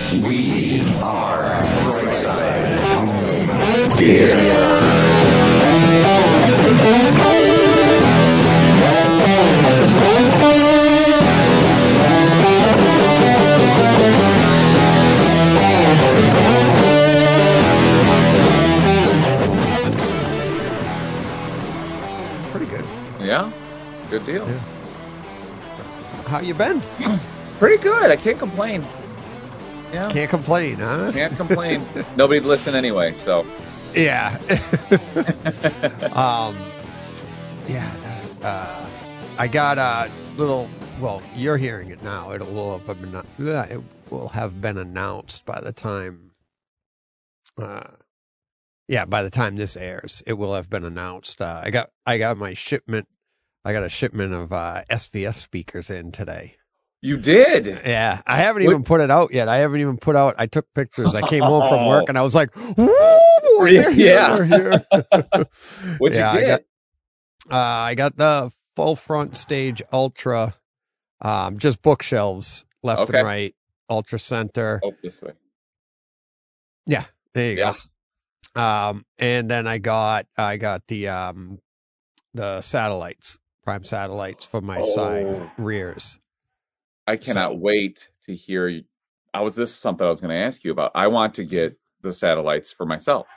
We are Brightside Theater. Pretty good. Yeah, good deal. Yeah. How you been? Pretty good. I can't complain. Yeah, Can't complain, huh? can't complain. Nobody'd listen anyway, so. Yeah. I got a little. Well, you're hearing it now. It will have been announced by the time. By the time this airs, it will have been announced. I got my shipment. I got a shipment of SVS speakers in today. You did? Yeah, I haven't even put it out yet. I took pictures. I came home from work and I was like, "Woo, boy, they're here, they're here." What'd you get? I got the full front stage Ultra, just bookshelves left and right, Ultra Center. Oh, this way. Yeah, there you go. And then I got the satellites, prime satellites for my side rears. I cannot wait to hear you. This is something I was going to ask you about. I want to get the satellites for myself.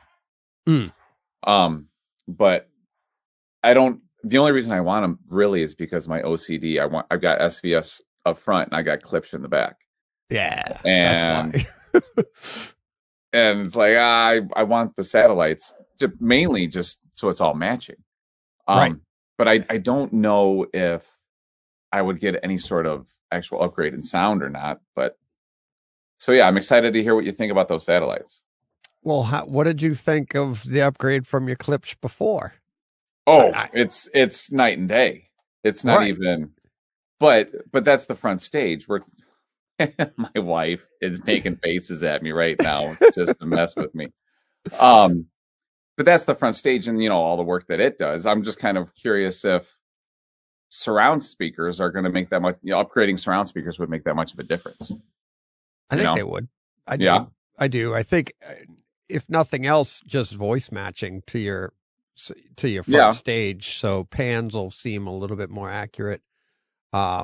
But I don't. The only reason I want them really is because my OCD. I've got SVS up front and I got Klipsch in the back. Yeah, and that's why. and it's like I want the satellites mainly just so it's all matching. Right. But I don't know if I would get any sort of actual upgrade in sound or not. But so yeah, I'm excited to hear what you think about those satellites. Well, what did you think of the upgrade from your Klipsch before? Oh, it's night and day. It's not even, but that's the front stage where my wife is making faces at me right now just to mess with me. But that's the front stage and, all the work that it does. I'm just kind of curious if surround speakers are going to make that much, upgrading surround speakers would make that much of a difference. I think they would. I do. I think if nothing else, just voice matching to your front stage. So pans will seem a little bit more accurate. I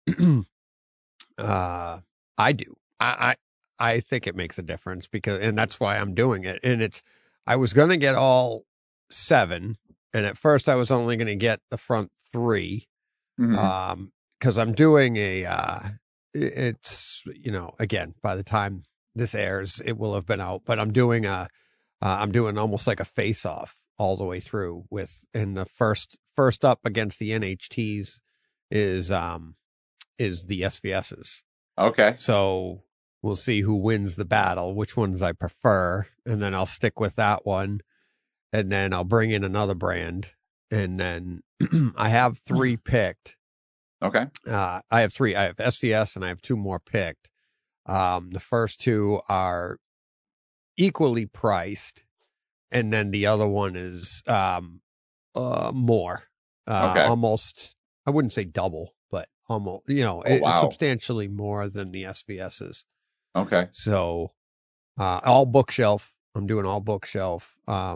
do. I think it makes a difference and that's why I'm doing it. And I was going to get all 7. And at first I was only going to get the front 3. Cause I'm doing again, by the time this airs, it will have been out, but I'm doing almost like a face off all the way through and the first up against the NHTs is the SVSs. Okay. So we'll see who wins the battle, which ones I prefer. And then I'll stick with that one. And then I'll bring in another brand. And then I have 3 picked. Okay. I have 3. I have SVS and I have 2 more picked. The first 2 are equally priced. And then the other one is more. Almost, I wouldn't say double, but almost, it's substantially more than the SVSs. Okay. So all bookshelf. I'm doing all bookshelf.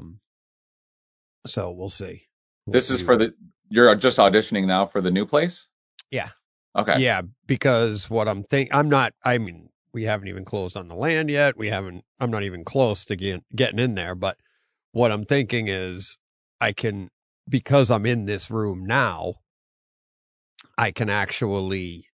So we'll see. This is you're just auditioning now for the new place? Yeah. Okay. Yeah, because what I'm thinking, we haven't even closed on the land yet. I'm not even close to getting in there, but what I'm thinking is because I'm in this room now, I can actually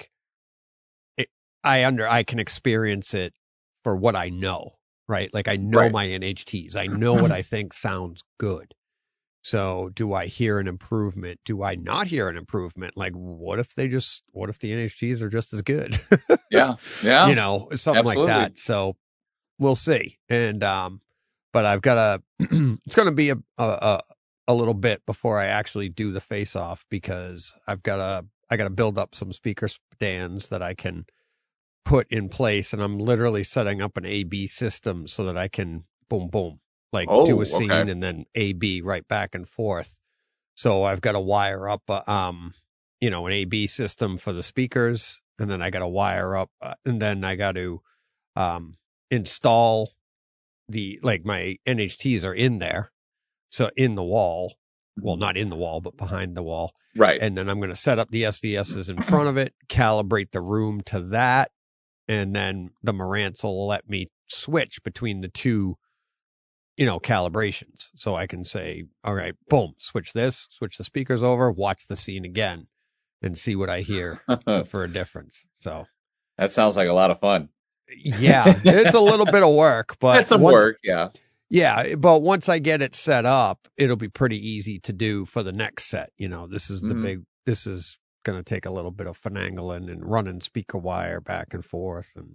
I can experience it for what I know, right? Like I know my NHTs. I know what I think sounds good. So do I hear an improvement? Do I not hear an improvement? Like, what if the NHTs are just as good? Yeah. Something Absolutely. like that. So we'll see. And, but I've got it's going to be a little bit before I actually do the face off because I got to build up some speaker stands that I can put in place. And I'm literally setting up an AB system so that I can boom, boom. Do a scene and then AB right back and forth. So I've got to wire up, an AB system for the speakers, and then I got to wire up, and then I got to install my NHTs are in there. So in the wall, well, not in the wall, but behind the wall. Right. And then I'm going to set up the SVSs in front of it, calibrate the room to that. And then the Marantz will let me switch between the two, calibrations. So I can say, all right, boom, switch the speakers over, watch the scene again and see what I hear for a difference. So that sounds like a lot of fun. Yeah, it's a little bit of work, but it's some work. Yeah. Yeah. But once I get it set up, it'll be pretty easy to do for the next set. This is this is going to take a little bit of finagling and running speaker wire back and forth. And,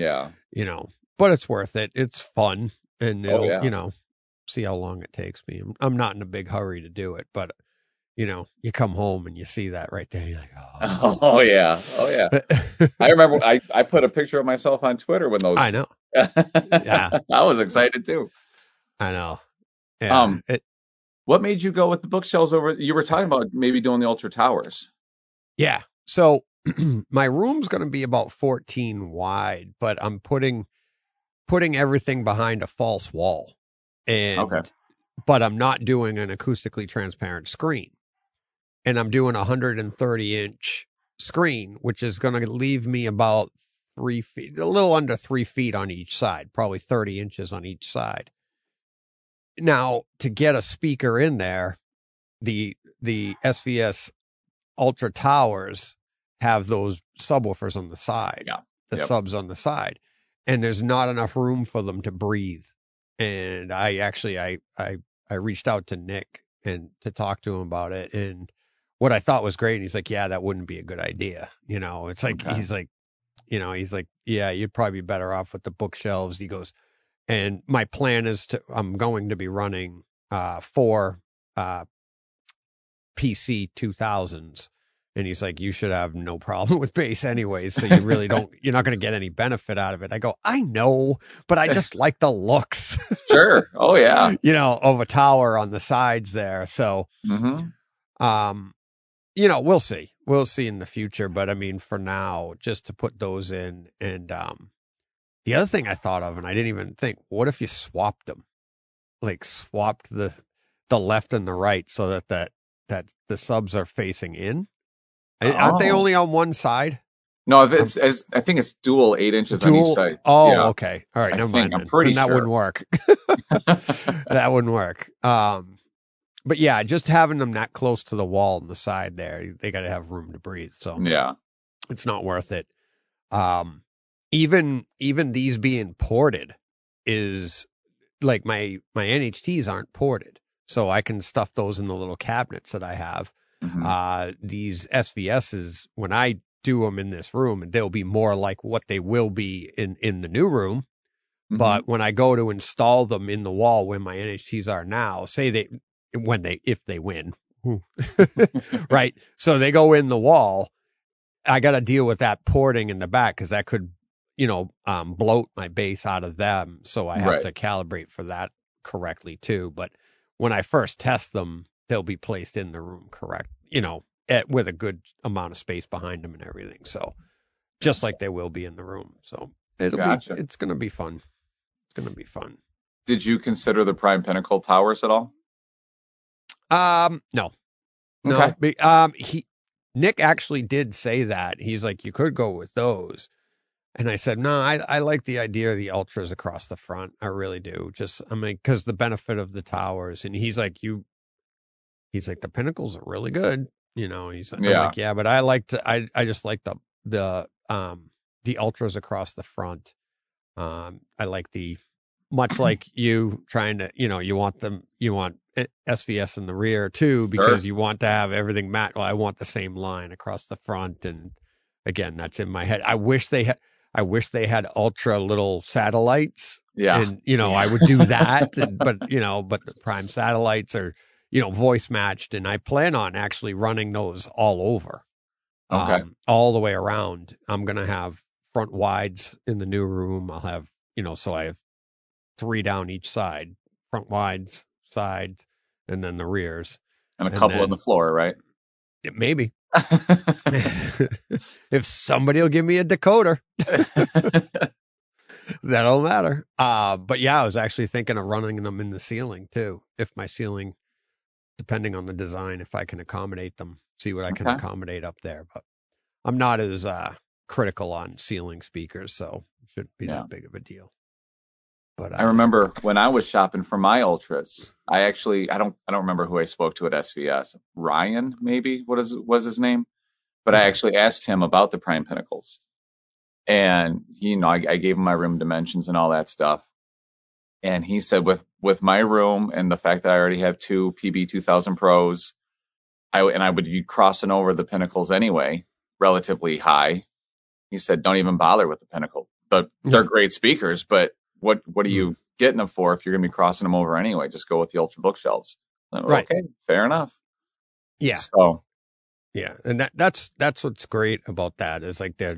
but it's worth it. It's fun. And it'll, see how long it takes me. I'm not in a big hurry to do it, but you come home and you see that right there. You're like, oh yeah. I remember I put a picture of myself on Twitter when those. I know. Yeah, I was excited too. I know. Yeah. What made you go with the bookshelves over? You were talking about maybe doing the Ultra Towers. Yeah. So my room's going to be about 14 wide, but I'm putting everything behind a false wall, but I'm not doing an acoustically transparent screen. And I'm doing a 130-inch screen, which is going to leave me about 3 feet, a little under 3 feet on each side, probably 30 inches on each side. Now, to get a speaker in there, the SVS Ultra Towers have those subwoofers on the side, subs on the side, and there's not enough room for them to breathe. And I reached out to Nick and to talk to him about it, and what I thought was great. And he's like, yeah, that wouldn't be a good idea. It's like, he's like, yeah, you'd probably be better off with the bookshelves. He goes, and my plan is I'm going to be running 4 PC 2000s. And he's like, you should have no problem with bass anyways. So you really you're not going to get any benefit out of it. I go, I know, but I just like the looks. Sure. Oh yeah. Of a tower on the sides there. So, we'll see. We'll see in the future. But I mean, for now, just to put those in. And the other thing I thought of, and I didn't even think, what if you swapped them? Like swapped the left and the right so that the subs are facing in? Aren't they only on one side? No, I think it's dual 8 inches on each side. Oh, yeah. Okay. All right. Never mind. I'm pretty sure. That wouldn't work. That wouldn't work. But yeah, just having them that close to the wall on the side there, they got to have room to breathe. So yeah, it's not worth it. Even these being ported is like my NHTs aren't ported, so I can stuff those in the little cabinets that I have. These SVSs, when I do them in this room, and they'll be more like what they will be in the new room. But when I go to install them in the wall where my NHTs are now, if they win, right? So they go in the wall. I got to deal with that porting in the back because that could, bloat my bass out of them. So I have to calibrate for that correctly too. But when I first test them, they'll be placed in the room correct, with a good amount of space behind them and everything. So just like they will be in the room. So it's going to be fun. It's going to be fun. Did you consider the Prime Pinnacle towers at all? No. Okay. Nick actually did say that. He's like, you could go with those. And I said, no, I like the idea of the Ultras across the front. I really do. Because the benefit of the towers. And he's like, the Pinnacles are really good. He's like, I'm like, yeah, but I just like the Ultras across the front. I like much like you trying to, you want SVS in the rear too, because you want to have everything match. Well, I want the same line across the front. And again, that's in my head. I wish they had ultra little satellites. Yeah. And, I would do that. but the Prime satellites are, voice matched. And I plan on actually running those all over. Okay. All the way around. I'm going to have front wides in the new room. I'll have, so I have 3 down each side, front wides, sides, and then the rears. And a couple on the floor, right? Maybe. If somebody will give me a decoder. That don't matter. But yeah, I was actually thinking of running them in the ceiling too. If my ceiling, depending on the design, if I can accommodate them, see what I can accommodate up there. But I'm not as critical on ceiling speakers, so it shouldn't be that big of a deal. But I remember when I was shopping for my Ultras, I don't remember who I spoke to at SVS. Ryan, maybe was his name, but I actually asked him about the Prime Pinnacles, and I gave him my room dimensions and all that stuff, and he said with my room and the fact that I already have two PB 2000 Pros, I would be crossing over the Pinnacles anyway, relatively high. He said, don't even bother with the Pinnacle, but they're great speakers, but what are you getting them for if you're going to be crossing them over anyway? Just go with the Ultra bookshelves. Right. Okay, fair enough. Yeah. So, yeah, and that's what's great about that is like they're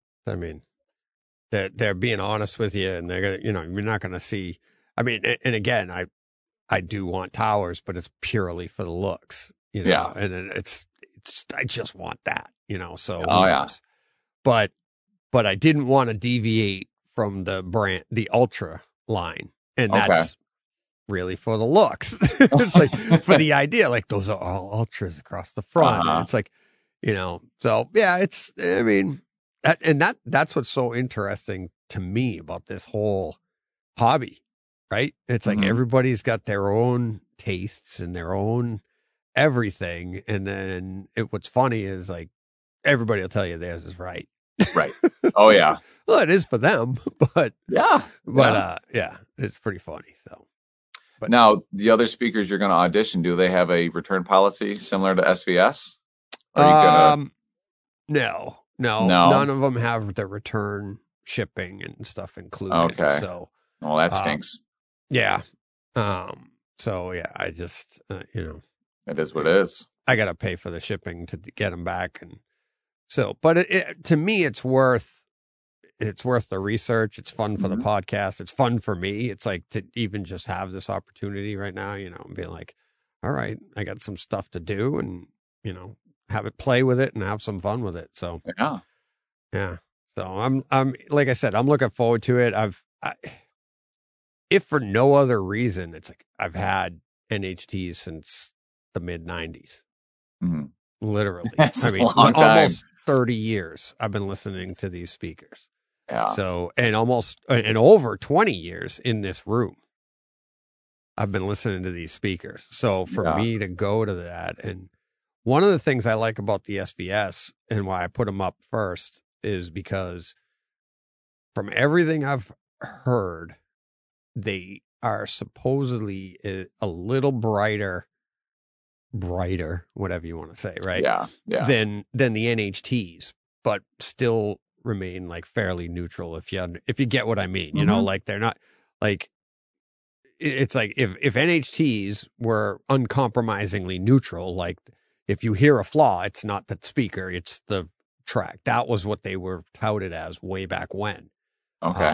being honest with you, and they're gonna, you're not gonna see. I mean, and again, I do want towers, but it's purely for the looks, Yeah. And it's I just want that, So but I didn't want to deviate from the Ultra line, and that's really for the looks. It's like for the idea, like those are all Ultras across the front. And it's like, so yeah, that's what's so interesting to me about this whole hobby, right? It's like everybody's got their own tastes and their own everything. And then what's funny is like, everybody will tell you theirs is right. Right. Oh yeah. Well, it is for them, but yeah, it's pretty funny. So, but now the other speakers you're going to audition, do they have a return policy similar to SVS? No, none of them have the return shipping and stuff included. Okay. So, well, that stinks. Yeah. So yeah, I just, it is what it is. I got to pay for the shipping to get them back. And so, but to me, it's worth the research. It's fun for the podcast. It's fun for me. It's like to even just have this opportunity right now, and being like, all right, I got some stuff to do, and, have it, play with it and have some fun with it. So, yeah. So I'm like I said, I'm looking forward to it. If for no other reason, it's like I've had NHTs since the mid 90s. Literally. Almost 30 years I've been listening to these speakers. Yeah. So, and over 20 years in this room, I've been listening to these speakers. So for me to go to that, and one of the things I like about the SVS and why I put them up first is because from everything I've heard, they are supposedly a little brighter, whatever you want to say, right? Yeah. Than the NHTs, but still remain like fairly neutral. If you get what I mean, like they're not like, it's like if NHTs were uncompromisingly neutral, like if you hear a flaw, it's not the speaker, it's the track. That was what they were touted as way back when. Okay.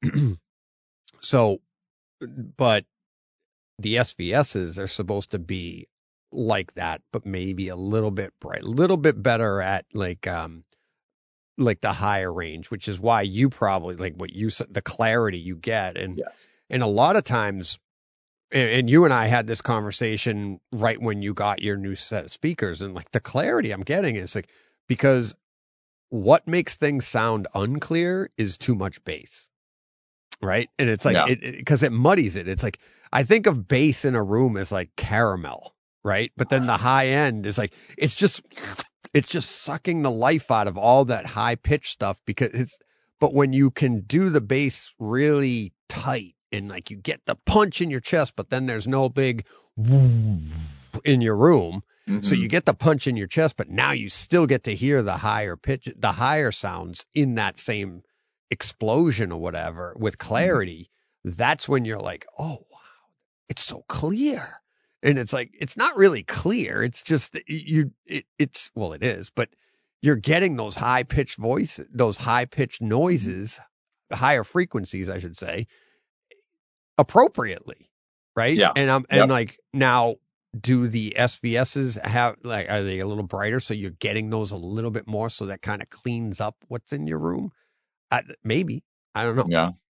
So, but the SVSs are supposed to be like that, but maybe a little bit bright, a little bit better at like the higher range, which is why you probably like what you said, the clarity you get. And, and a lot of times, and you and I had this conversation right when you got your new set of speakers, and like the clarity I'm getting is like, because what makes things sound unclear is too much bass. Right. And it's like, because it muddies it. It's like, I think of bass in a room as like caramel. Right. But then the high end is like, it's just sucking the life out of all that high pitch stuff, but when you can do the bass really tight and like you get the punch in your chest, but then there's no big in your room. So you get the punch in your chest, but now you still get to hear the higher pitch, the higher sounds in that same explosion or whatever with clarity. That's when you're like, oh, wow, it's so clear. And it's like, it's not really clear. It's just that it is, but you're getting those high pitched voices, those high pitched noises, higher frequencies, I should say, appropriately. Right. Yeah. And like, now do the SVSs have like, are they a little brighter? So you're getting those a little bit more. So that kind of cleans up what's in your room. Maybe. I don't know. Yeah.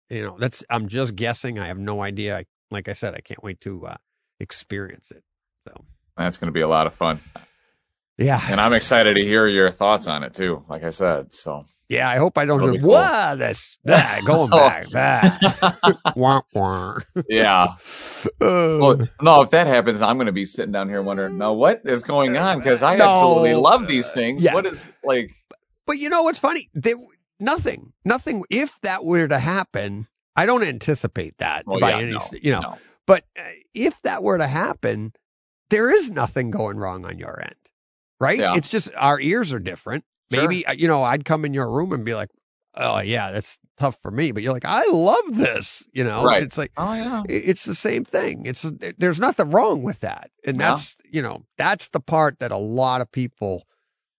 I'm just guessing. I have no idea. Like I said, I can't wait to experience it. So that's going to be a lot of fun. Yeah. And I'm excited to hear your thoughts on it too, like I said. So yeah, I hope I don't That'll just, be cool. that's going back. Wah, wah. Yeah. Well, no, if that happens, I'm going to be sitting down here wondering, now what is going on? Because I absolutely love these things. yeah. What is like? But you know what's funny? Nothing. If that were to happen, I don't anticipate that Well, by yeah, any, no, no. But if that were to happen, there is nothing going wrong on your end, right? Yeah. It's just our ears are different. Sure. Maybe, I'd come in your room and be like, oh yeah, that's tough for me. But you're like, I love this, Right. It's like, Oh yeah, it's the same thing. There's nothing wrong with that. And Yeah. that's the part that a lot of people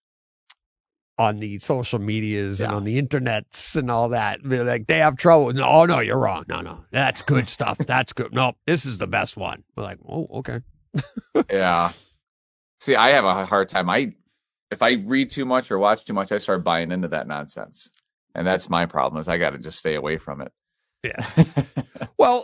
on the social medias and Yeah. on the internets and all that, they're like, they have trouble. No, you're wrong. No, that's good stuff. That's good. No, this is the best one. We're like, oh, okay. yeah. See, I have a hard time. If I read too much or watch too much, I start buying into that nonsense, and that's my problem. Is I got to just stay away from it. Yeah. Well,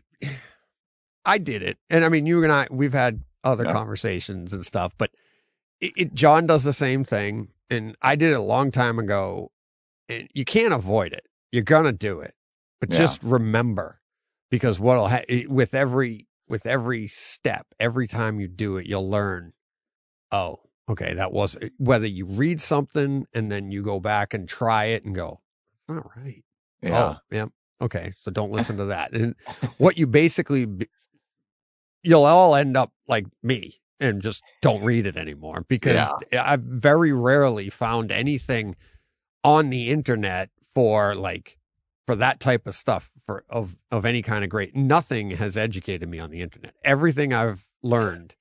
I did it. And I mean, you and I, we've had other conversations and stuff, but John does the same thing. And I did it a long time ago, and you can't avoid it. You're going to do it, but just remember, because with every step, every time you do it, you'll learn, oh, okay, that was, whether you read something and then you go back and try it and go, all right. Yeah. Oh, yeah. Okay. So don't listen to that. And what you basically, you'll all end up like me and just don't read it anymore, because I've very rarely found anything on the internet for that type of stuff of any kind of great. Nothing has educated me on the internet. Everything I've learned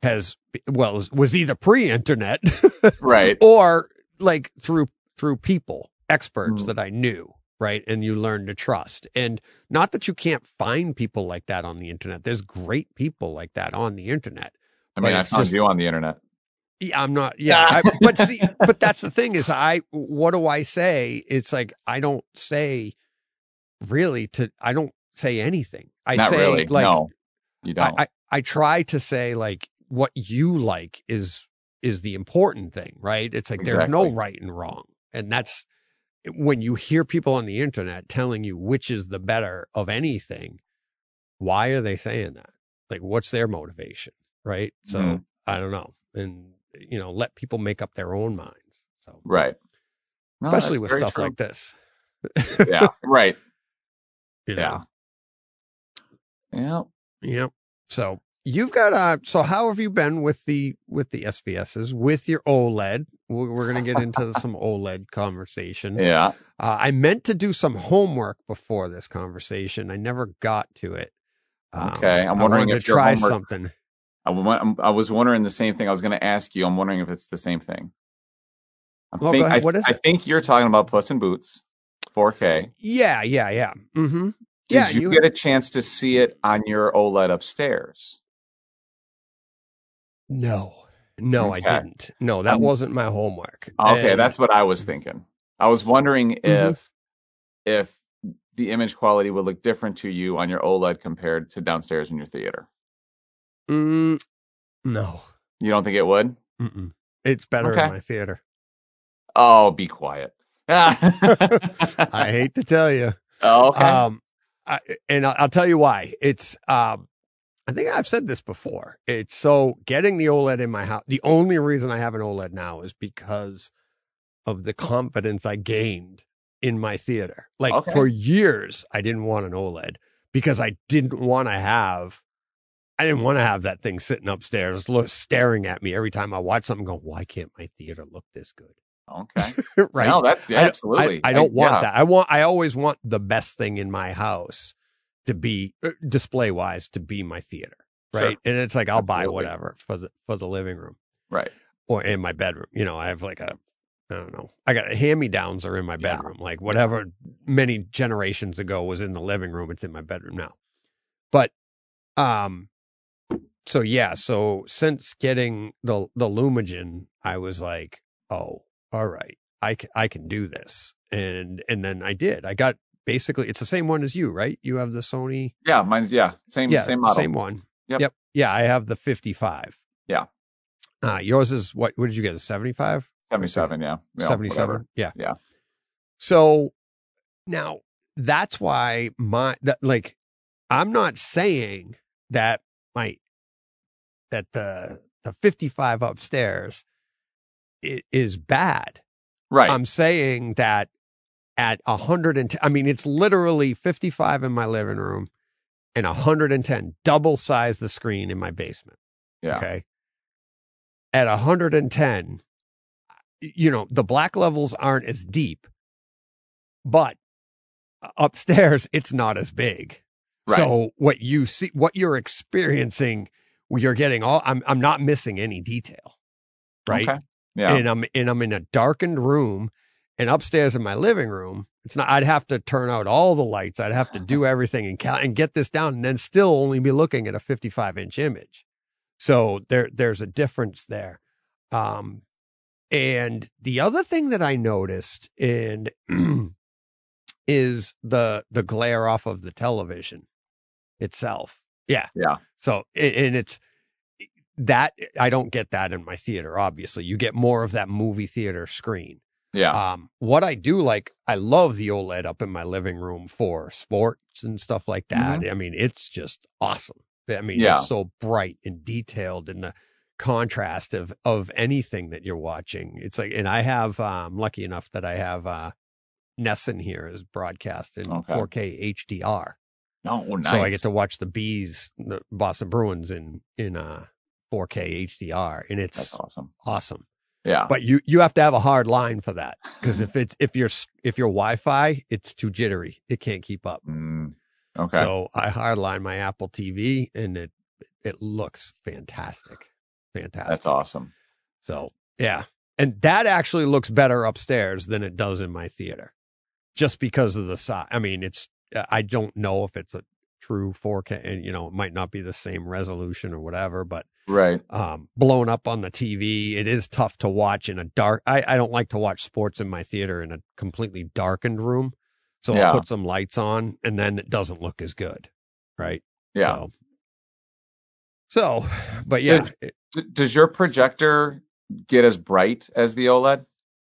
was either pre-internet Right. or like through people, experts that I knew. Right. And you learn to trust. And not that you can't find people like that on the internet. There's great people like that on the internet. I mean, I found you on the internet. Yeah, I'm not. Yeah. But that's the thing is what do I say? It's like, I don't say I don't say anything. Not say really. like, no, you don't. I try to say like what you like is the important thing, right? It's like, there's no right and wrong. And that's when you hear people on the internet telling you which is the better of anything. Why are they saying that? Like, what's their motivation? Right. So I don't know. And, let people make up their own minds. So, right. No, especially with stuff true. like this. Yeah. Right. Yeah. Yeah. Yep. So you've got, so how have you been with the SVSs, with your OLED? We're going to get into some OLED conversation. Yeah. I meant to do some homework before this conversation. I never got to it. Okay. I'm wondering if to try something. I was wondering the same thing. I was going to ask you. I'm wondering if it's the same thing. Go ahead. What is it? I think you're talking about Puss in Boots, 4K. Yeah. Mm-hmm. Did you get a chance to see it on your OLED upstairs? No, okay. I didn't. No, that wasn't my homework. Okay, that's what I was thinking. I was wondering if the image quality would look different to you on your OLED compared to downstairs in your theater. No. You don't think it would? Mm-mm. It's better in my theater. Oh, be quiet. I hate to tell you. Oh, okay. And I'll tell you why. It's, I think I've said this before. It's so getting the OLED in my house. The only reason I have an OLED now is because of the confidence I gained in my theater. Like for years, I didn't want an OLED because I didn't want to have that thing sitting upstairs staring at me every time I watch something going, why can't my theater look this good? Okay. Right. No, that's absolutely. I don't want that. I always want the best thing in my house to be display wise to be my theater. Right. Sure. And it's like, I'll buy whatever for the living room. Right. Or in my bedroom. I have like I don't know. I got hand-me-downs are in my bedroom. Yeah. Like whatever many generations ago was in the living room, it's in my bedroom now. But, so since getting the Lumagen, I was like, oh, all right, I can do this. And then I did. I got basically, it's the same one as you, right? You have the Sony. Yeah, mine's same model, same one. Yep. Yeah, I have the 55. Yeah. Yours is what did you get? A 75? 77. Yeah. 77. Yeah. Yeah. So now that's why I'm not saying that the 55 upstairs is bad. Right. I'm saying that at 110, I mean, it's literally 55 in my living room and 110, double size the screen in my basement. Yeah. Okay. At 110, the black levels aren't as deep, but upstairs it's not as big. Right. So what you see, what you're experiencing, you're getting I'm not missing any detail. Right. Okay. Yeah. And I'm in a darkened room, and upstairs in my living room, I'd have to turn out all the lights. I'd have to do everything and get this down, and then still only be looking at a 55-inch image. So there's a difference there. And the other thing that I noticed is the glare off of the television itself. Yeah. Yeah. So, and it's that I don't get that in my theater. Obviously, you get more of that movie theater screen. Yeah. What I do I love the OLED up in my living room for sports and stuff like that. Mm-hmm. I mean, it's just awesome. I mean, Yeah. It's so bright and detailed, and the contrast of anything that you're watching. It's like, and I have, I'm lucky enough that I have, Nesson here is broadcast in 4K HDR. Oh, nice. So I get to watch the Boston Bruins in 4K HDR, and it's That's awesome. Awesome. Yeah. But you have to have a hard line for that, because if your Wi-Fi, it's too jittery. It can't keep up. Okay. So I hardline my Apple TV, and it looks fantastic. Fantastic. That's awesome. So yeah. And that actually looks better upstairs than it does in my theater, just because of the size. I mean, I don't know if it's a true 4K, and it might not be the same resolution or whatever, but right. Blown up on the TV, it is tough to watch in a dark. I don't like to watch sports in my theater in a completely darkened room. So I'll put some lights on, and then it doesn't look as good. Right. Yeah. So, but yeah. Does your projector get as bright as the OLED?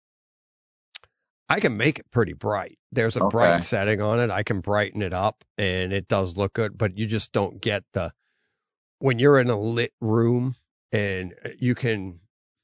I can make it pretty bright. There's a bright setting on it. I can brighten it up, and it does look good, but you just don't get when you're in a lit room, and you can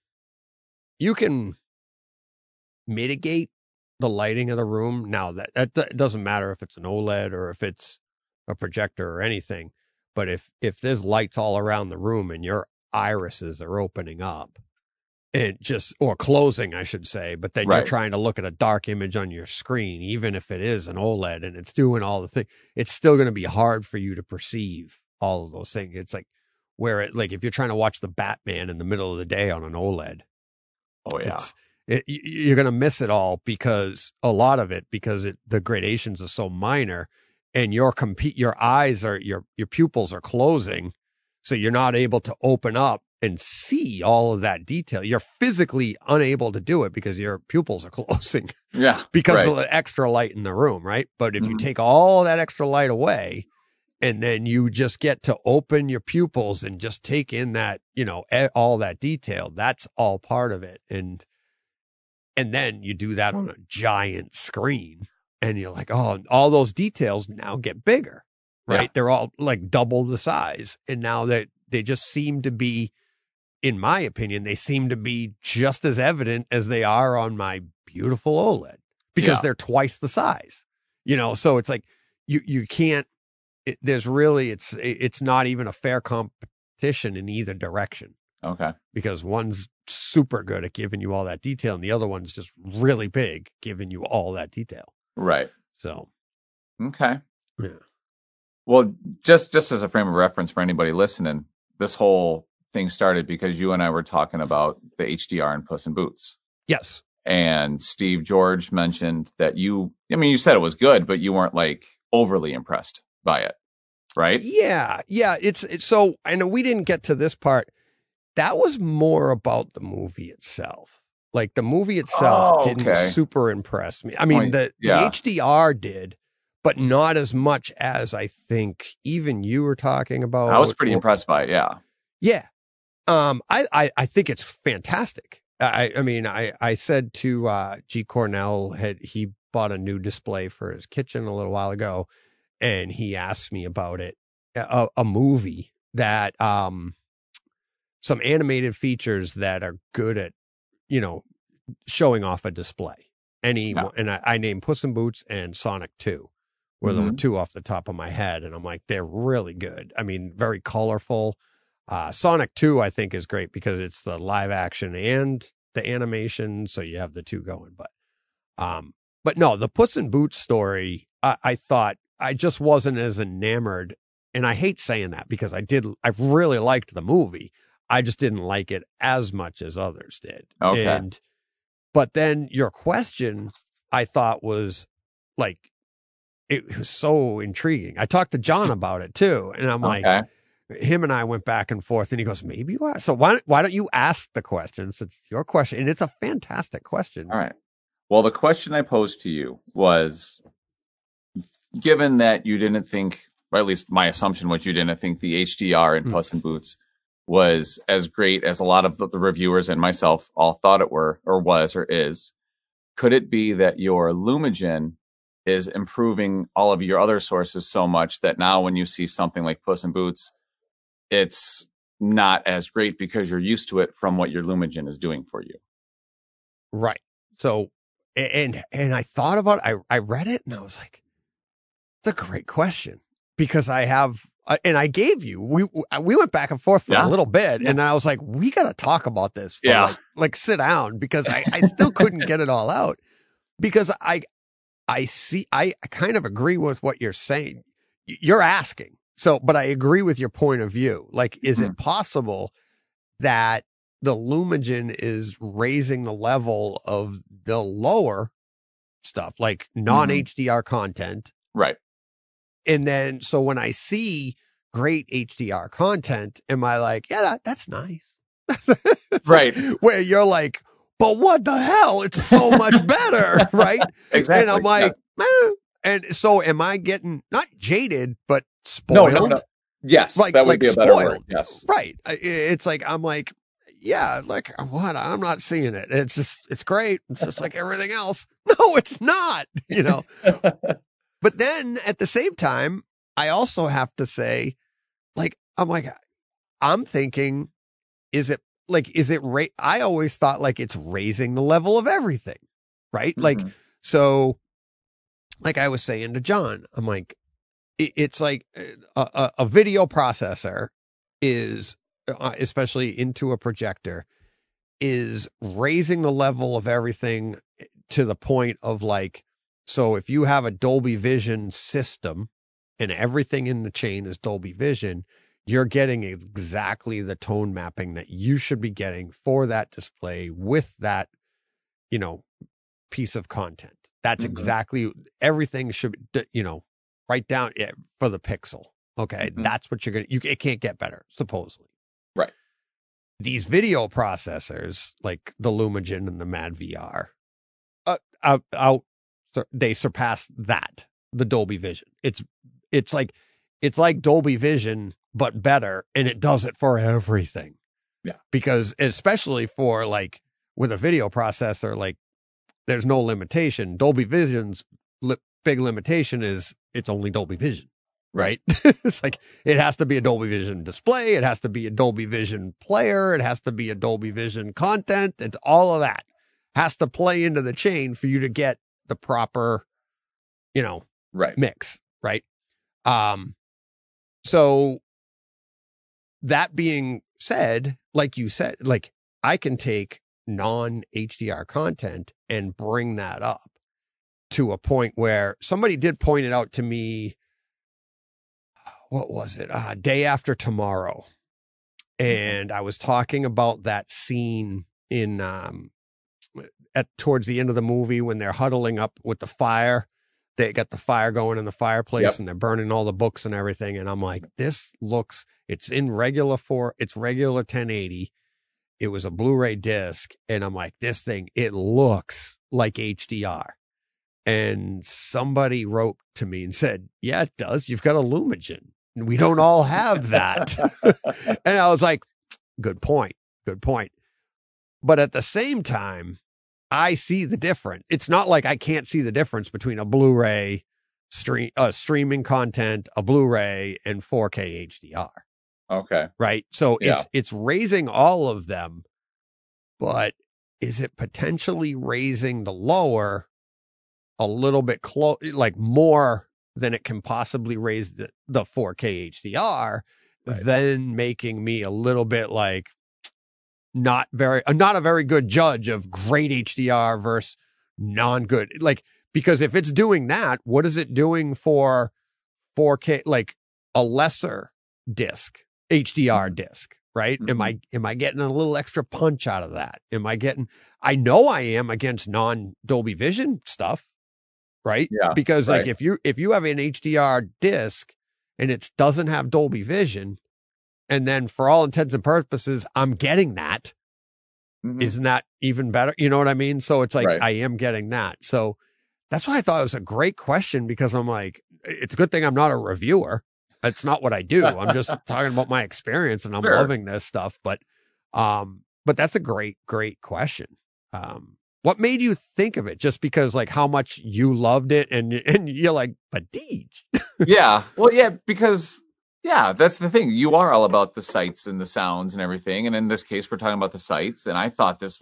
mitigate the lighting of the room. Now that doesn't matter if it's an OLED or if it's a projector or anything, but if there's lights all around the room and your irises are opening up or closing, I should say, but then you're trying to look at a dark image on your screen, even if it is an OLED and it's doing all the things, it's still going to be hard for you to perceive all of those things. It's like if you're trying to watch the Batman in the middle of the day on an OLED. Oh yeah. You're going to miss it all, because a lot of it, the gradations are so minor, and your eyes your pupils are closing. So you're not able to open up and see all of that detail. You're physically unable to do it because your pupils are closing. Yeah. Because of the extra light in the room. Right. But if you take all that extra light away, and then you just get to open your pupils and just take in that, all that detail, that's all part of it. And then you do that on a giant screen, and you're like, oh, all those details now get bigger, right? Yeah. They're all like double the size. And now they just seem to be, in my opinion, they seem to be just as evident as they are on my beautiful OLED, because they're twice the size, so it's like you can't, it's not even a fair competition in either direction. Okay. Because one's super good at giving you all that detail, and the other one's just really big, giving you all that detail. Right. So. Okay. Yeah. Well, just as a frame of reference for anybody listening, this whole thing started because you and I were talking about the HDR in Puss in Boots. Yes. And Steve George mentioned that you said it was good, but you weren't overly impressed by it. Right. Yeah. Yeah. It's so I know we didn't get to this part. That was more about the movie itself. Like, the movie itself didn't super impress me. I mean, the HDR did, but not as much as I think even you were talking about. I was pretty impressed by it. Yeah. Yeah. I think it's fantastic. I mean, I said to G Cornell, he bought a new display for his kitchen a little while ago, and he asked me about it, a movie that some animated features that are good at, showing off a display. And I named Puss in Boots and Sonic 2 were the two off the top of my head, and I'm like, they're really good. I mean, very colorful. Sonic 2, I think, is great because it's the live action and the animation, so you have the two going. But no, the Puss in Boots story, I thought I just wasn't as enamored, and I hate saying that because I really liked the movie. I just didn't like it as much as others did. Okay. But then your question, I thought was like, it was so intriguing. I talked to John about it too, and I'm like, him and I went back and forth, and he goes, maybe why? So why don't you ask the question? It's your question, and it's a fantastic question. All right. Well, the question I posed to you was, given that you didn't think, or at least my assumption was you didn't think the HDR in Puss in Boots was as great as a lot of the reviewers and myself all thought it were, or was, or is, could it be that your Lumigen is improving all of your other sources so much that now when you see something like Puss in Boots, it's not as great because you're used to it from what your Lumigen is doing for you? Right. So, and I thought about it. I read it and I was like, it's a great question, because I have, and I gave you, we went back and forth for a little bit, and I was like, we got to talk about this. Like sit down, because I still couldn't get it all out, because I kind of agree with what you're saying. You're asking. So, but I agree with your point of view. Like, is it possible that the Lumigen is raising the level of the lower stuff, like non-HDR content? Right. And then, so when I see great HDR content, am I like, yeah, that's nice. Right. Like, where you're like, but what the hell? It's so much better. Right. Exactly. And I'm like, and so am I getting not jaded, but spoiled? No. Yes. Like, that would be a better word. Yes. Right. It's like, I'm like, yeah, like what? I'm not seeing it. It's great. It's just like everything else. No, it's not, But then at the same time, I also have to say, like, I'm thinking, I always thought like it's raising the level of everything, right? Like, so like I was saying to John, I'm like, it's like a video processor is, especially into a projector, is raising the level of everything to the point of like, so if you have a Dolby Vision system and everything in the chain is Dolby Vision, you're getting exactly the tone mapping that you should be getting for that display with that, piece of content. That's exactly, everything should, right down for the pixel. Okay. That's what it can't get better, supposedly. Right. These video processors, like the Lumigen and the Mad VR, they surpass that, the Dolby Vision. It's like Dolby Vision, but better, and it does it for everything. Yeah. Because especially for like with a video processor, like there's no limitation. Dolby Vision's big limitation is it's only Dolby Vision, right? It's like it has to be a Dolby Vision display, it has to be a Dolby Vision player, it has to be a Dolby Vision content. It's all of that has to play into the chain for you to get the proper, mix, right? So that being said, like you said, like I can take non-HDR content and bring that up to a point where somebody did point it out to me. What was it? Day After Tomorrow. And I was talking about that scene in, towards the end of the movie when they're huddling up with the fire. They got the fire going in the fireplace and they're burning all the books and everything. And I'm like, it's in regular it's regular 1080. It was a Blu-ray disc. And I'm like, this thing, it looks like HDR. And somebody wrote to me and said, yeah, it does. You've got a Lumigen. We don't all have that. And I was like, good point. Good point. But at the same time, I see the difference. It's not like I can't see the difference between a Blu-ray streaming content, a Blu-ray, and 4K HDR. Okay. Right. So it's raising all of them, but is it potentially raising the lower a little bit like more than it can possibly raise the 4K HDR, then making me a little bit like not a very good judge of great HDR versus non-good. Like, because if it's doing that, what is it doing for 4K, like a lesser disc, HDR disc, right? Mm-hmm. Am I getting a little extra punch out of that? I know I am against non-Dolby Vision stuff, right? Yeah. Because like if you have an HDR disc and it doesn't have Dolby Vision, and then for all intents and purposes, I'm getting that. Mm-hmm. Isn't that even better? You know what I mean? So it's like, I am getting that. So that's why I thought it was a great question, because I'm like, it's a good thing I'm not a reviewer. That's not what I do. I'm just talking about my experience, and I'm loving this stuff. But that's a great, great question. What made you think of it? Just because like how much you loved it, and you're like, but Deej. Yeah. Well, yeah, because that's the thing. You are all about the sights and the sounds and everything. And in this case, we're talking about the sights. And I thought it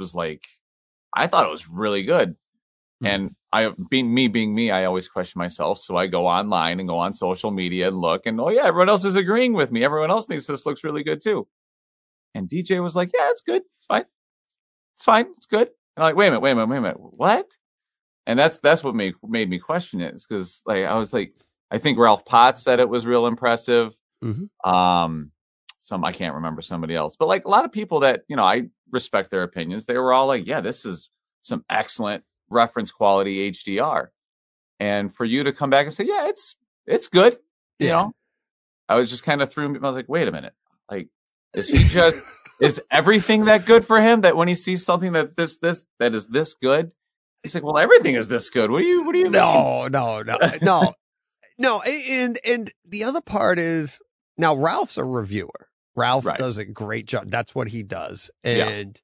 was really good. And being me, I always question myself. So I go online and go on social media and look, and everyone else is agreeing with me. Everyone else thinks this looks really good too. And DJ was like, yeah, it's good. It's fine. It's fine. It's good. And I'm like, wait a minute. What? And that's what made me question it. It's because like, I was like, I think Ralph Potts said it was real impressive. Mm-hmm. I can't remember somebody else, but like a lot of people that, I respect their opinions. They were all like, yeah, this is some excellent reference quality HDR. And for you to come back and say, yeah, it's good. You know, I was just kind of I was like, wait a minute. Like, is everything that good for him, that when he sees something that is this good, he's like, well, everything is this good. What do you mean? No. And the other part is, now Ralph's a reviewer. Ralph does a great job. That's what he does. And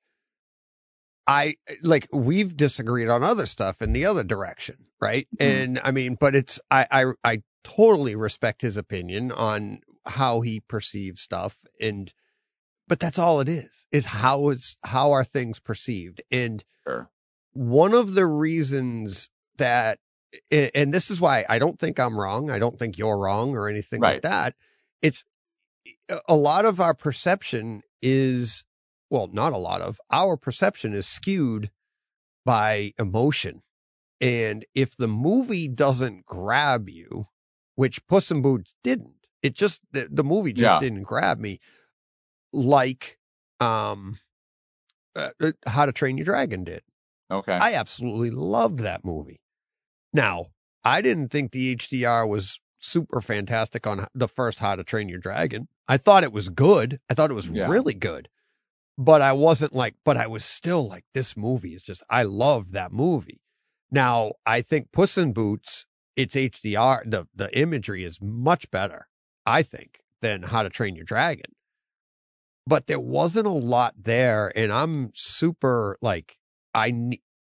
we've disagreed on other stuff in the other direction. Right. Mm-hmm. And I mean, but I totally respect his opinion on how he perceives stuff. But that's all it is how are things perceived? And one of the reasons that, and this is why I don't think I'm wrong. I don't think you're wrong or anything like that. It's a lot of our perception is, well, not a lot of our perception is skewed by emotion. And if the movie doesn't grab you, which Puss in Boots didn't, the movie just didn't grab me, like How to Train Your Dragon did. Okay. I absolutely loved that movie. Now, I didn't think the HDR was super fantastic on the first How to Train Your Dragon. I thought it was good. I thought it was really good. But I wasn't like, but I was still like, this movie is just, I loved that movie. Now, I think Puss in Boots, its HDR, the imagery is much better, I think, than How to Train Your Dragon. But there wasn't a lot there. And I'm super like, I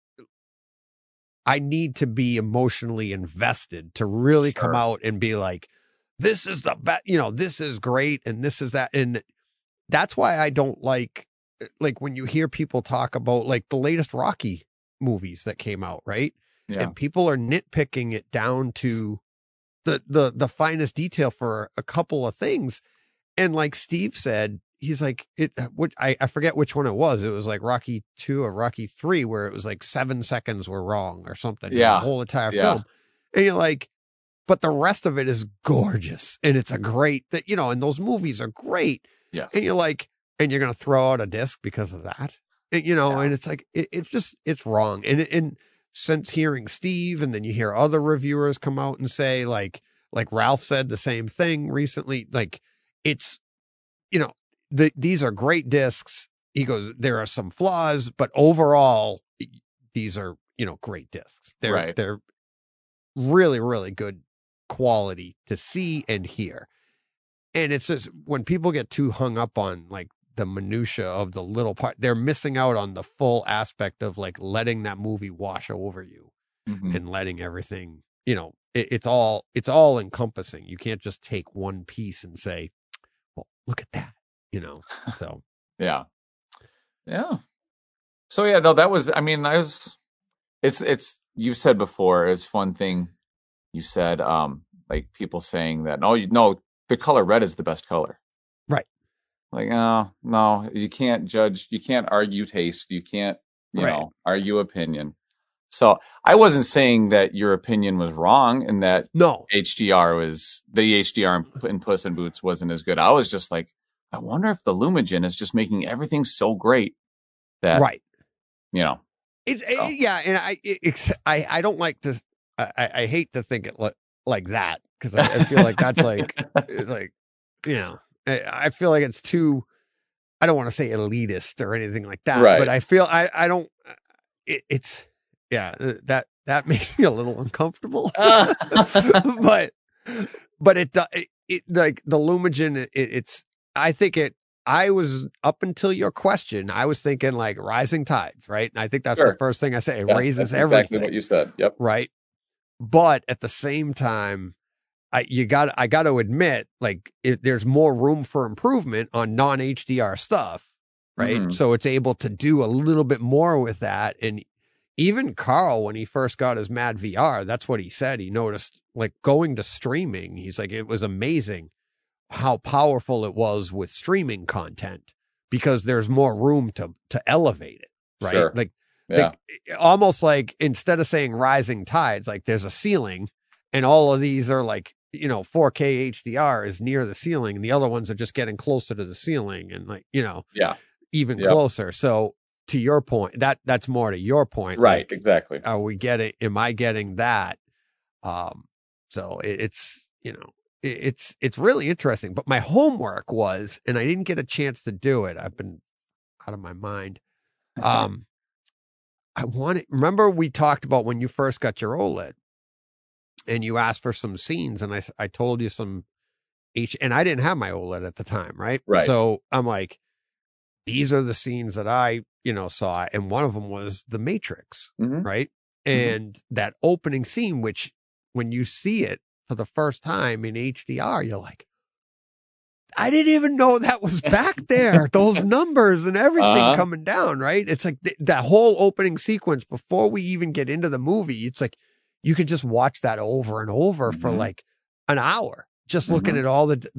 need to be emotionally invested to really come out and be like, this is the best, this is great. And this is that. And that's why I don't like when you hear people talk about like the latest Rocky movies that came out, right? Yeah. And people are nitpicking it down to the finest detail for a couple of things. And like Steve said, he's like, I forget which one it was. It was like Rocky 2 or Rocky 3, where it was like 7 seconds were wrong or something. Yeah. The whole entire film. And you're like, but the rest of it is gorgeous. And it's a great that, and those movies are great. Yes. And you're like, and you're going to throw out a disc because of that, and it's like, it's wrong. And since hearing Steve, and then you hear other reviewers come out and say like Ralph said the same thing recently, like it's, these are great discs. He goes, there are some flaws, but overall these are, great discs. They're really, really good quality to see and hear. And it's just when people get too hung up on like the minutia of the little part, they're missing out on the full aspect of like letting that movie wash over you and letting everything, it's all encompassing. You can't just take one piece and say, well, look at that, so. Yeah. So yeah, no, that was, it's, you've said before, it's one thing you said, like people saying that, no, the color red is the best color. Right. Like, no, you can't judge, you can't argue taste, you can't, argue opinion. So I wasn't saying that your opinion was wrong and that no the HDR in Puss in Boots wasn't as good. I was just like, I wonder if the Lumigen is just making everything so great that, right. It's yeah. And I don't like to, I hate to think it like that. Cause I feel like that's like, I feel like it's too, I don't want to say elitist or anything like that, right. But I feel I don't, it's, yeah, that makes me a little uncomfortable, but it like the Lumigen, I was up until your question, I was thinking like rising tides, right? And I think that's the first thing I say. It raises everything. Exactly what you said. Yep. Right. But at the same time, I got to admit, like there's more room for improvement on non-HDR stuff, right? So it's able to do a little bit more with that. And even Carl, when he first got his Mad VR, that's what he said. He noticed like going to streaming. He's like, it was amazing how powerful it was with streaming content because there's more room to elevate it, right? Sure. Like almost like instead of saying rising tides, like there's a ceiling and all of these are like, 4K HDR is near the ceiling and the other ones are just getting closer to the ceiling and like, even closer. So to your point, that's more to your point. Right. Like, exactly. am I getting that? So it's really interesting, but my homework was, and I didn't get a chance to do it. I've been out of my mind. Remember we talked about when you first got your OLED and you asked for some scenes and I told you some and I didn't have my OLED at the time. Right. Right. So I'm like, these are the scenes that I, saw. And one of them was The Matrix. Right. And that opening scene, which when you see it for the first time in HDR, you're like, I didn't even know that was back there. Those numbers and everything coming down, right? It's like that whole opening sequence before we even get into the movie. It's like you could just watch that over and over for like an hour, just looking at all the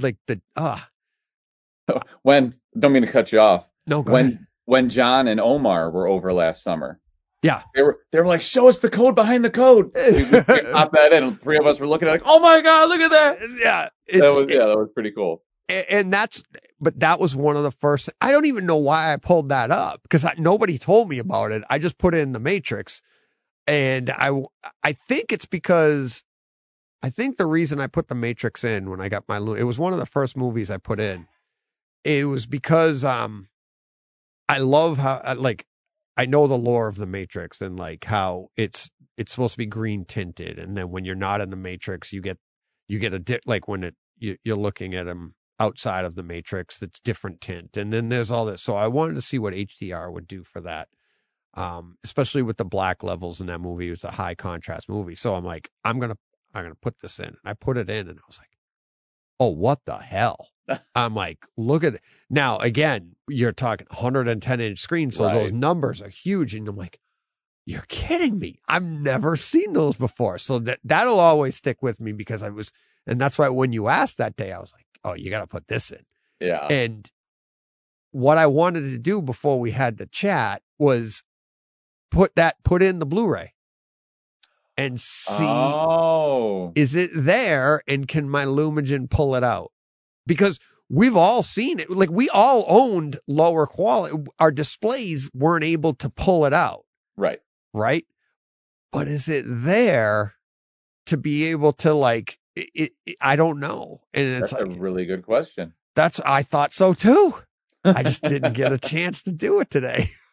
When don't mean to cut you off. No, go ahead. When John and Omar were over last summer. Yeah. They were like, show us the code behind the code. We popped that in. And three of us were looking at it like, oh my God, look at that. Yeah. That was pretty cool. And that was one of the first, I don't even know why I pulled that up because nobody told me about it. I just put it in The Matrix and I think it's because I think the reason I put The Matrix in when I got it was one of the first movies I put in. It was because, I love how I know the lore of The Matrix and like how it's supposed to be green tinted. And then when you're not in The Matrix, you get like when you're looking at them outside of The Matrix, that's different tint. And then there's all this. So I wanted to see what HDR would do for that. Especially with the black levels in that movie. It was a high contrast movie. So I'm like, I'm going to put this in. And I put it in and I was like, oh, what the hell? I'm like, look at it. Now, again, you're talking 110-inch screen. So those numbers are huge. And I'm like, you're kidding me. I've never seen those before. So that'll always stick with me because and that's why when you asked that day, I was like, oh, you got to put this in. Yeah. And what I wanted to do before we had the chat was put in the Blu-ray and see, is it there? And can my Lumigen pull it out? Because we've all seen it. Like we all owned lower quality. Our displays weren't able to pull it out. Right. Right. But is it there to be able to like, I don't know. And it's that's a really good question. I thought so too. I just didn't get a chance to do it today.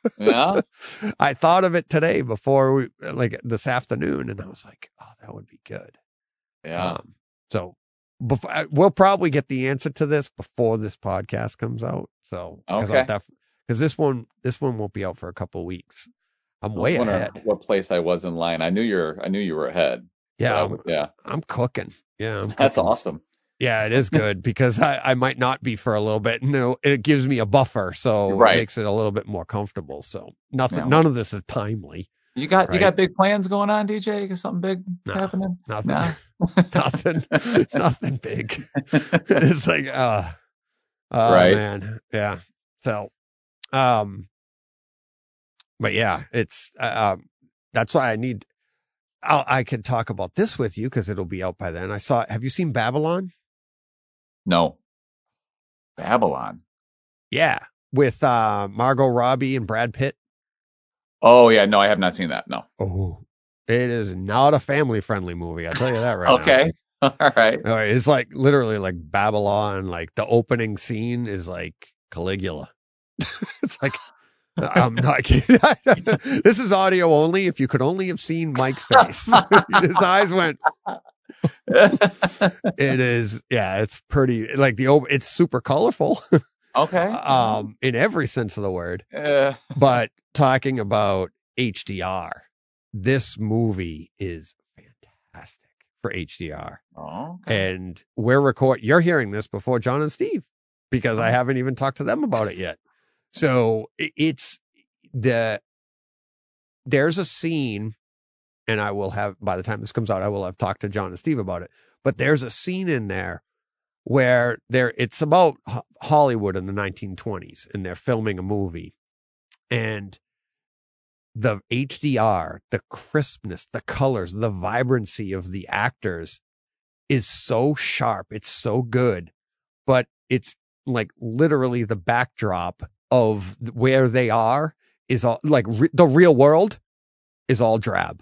Yeah. I thought of it today before like this afternoon, and I was like, oh, that would be good. Yeah. So we'll probably get the answer to this before this podcast comes out. So, because this one won't be out for a couple of weeks. I'm way ahead. What place I was in line. I knew you were ahead. Yeah. I'm cooking. Yeah. That's awesome. Yeah, it is good because I might not be for a little bit. No, it gives me a buffer, so it makes it a little bit more comfortable. So none of this is timely. You got big plans going on, DJ? You got something big happening? Nothing. Nah. nothing big. It's like, oh man, yeah. So, but yeah, it's that's why I can talk about this with you because it'll be out by then. Have you seen Babylon? No. Babylon. Yeah, with Margot Robbie and Brad Pitt. Oh yeah, no, I have not seen that. No. Oh, it is not a family-friendly movie. I'll tell you that right now. Okay. All right. It's like literally like Babylon. Like the opening scene is like Caligula. It's like, I'm not kidding. This is audio only. If you could only have seen Mike's face, his eyes went. It is, yeah. It's pretty like it's super colorful. Okay. In every sense of the word. But talking about HDR, this movie is fantastic for HDR. Oh. Okay. And you're hearing this before John and Steve because I haven't even talked to them about it yet. So there's a scene, and I will have, by the time this comes out, I will have talked to John and Steve about it. But there's a scene in there where it's about Hollywood in the 1920s, and they're filming a movie, and the HDR, the crispness, the colors, the vibrancy of the actors is so sharp. It's so good, but it's like literally the backdrop of where they are is all like the real world is all drab.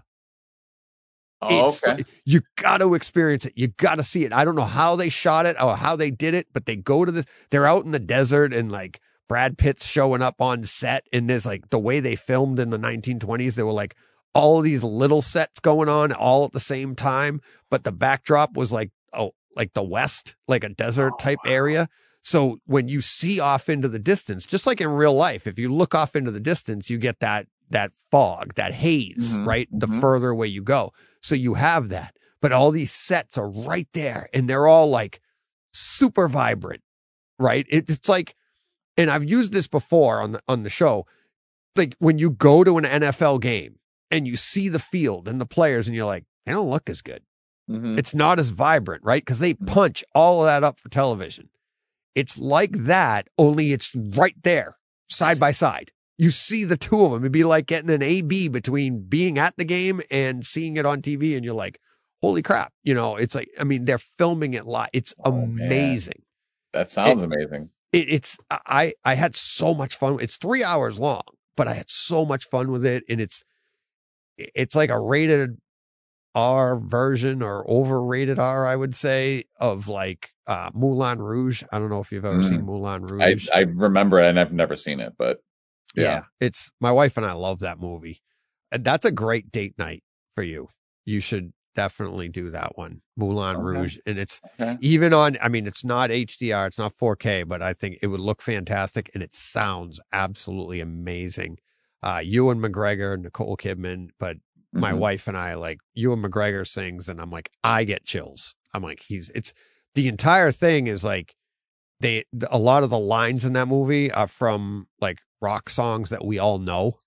Oh, okay. You got to experience it. You got to see it. I don't know how they shot it or how they did it, but they go to this, they're out in the desert and like Brad Pitt's showing up on set, and there's like the way they filmed in the 1920s, there were like all of these little sets going on all at the same time, but the backdrop was like the West, like a desert type area. So when you see off into the distance, just like in real life, if you look off into the distance, you get that fog, that haze, right? The further away you go. So you have that, but all these sets are right there and they're all like super vibrant, right? It's like, and I've used this before on the show, like when you go to an NFL game and you see the field and the players and you're like, they don't look as good. It's not as vibrant, right? Because they punch all of that up for television. It's like that, only it's right there, side by side. You see the two of them. It'd be like getting an A/B between being at the game and seeing it on TV. And you're like, holy crap. You know, it's like, I mean, they're filming it live. It's amazing. Man. That sounds amazing. I had so much fun. It's 3 hours long, but I had so much fun with it. And it's like a rated R version or overrated R, I would say, of like Moulin Rouge. I don't know if you've ever seen Moulin Rouge. I remember it and I've never seen it, but yeah, it's my wife and I love that movie. And that's a great date night for you. You should definitely do that one, Moulin Rouge. And it's even on, I mean, it's not HDR, it's not 4K, but I think it would look fantastic and it sounds absolutely amazing. Ewan McGregor, Nicole Kidman, but my wife and I, like, Ewan McGregor sings and I'm like, I get chills. I'm like, it's the entire thing is like, a lot of the lines in that movie are from like rock songs that we all know.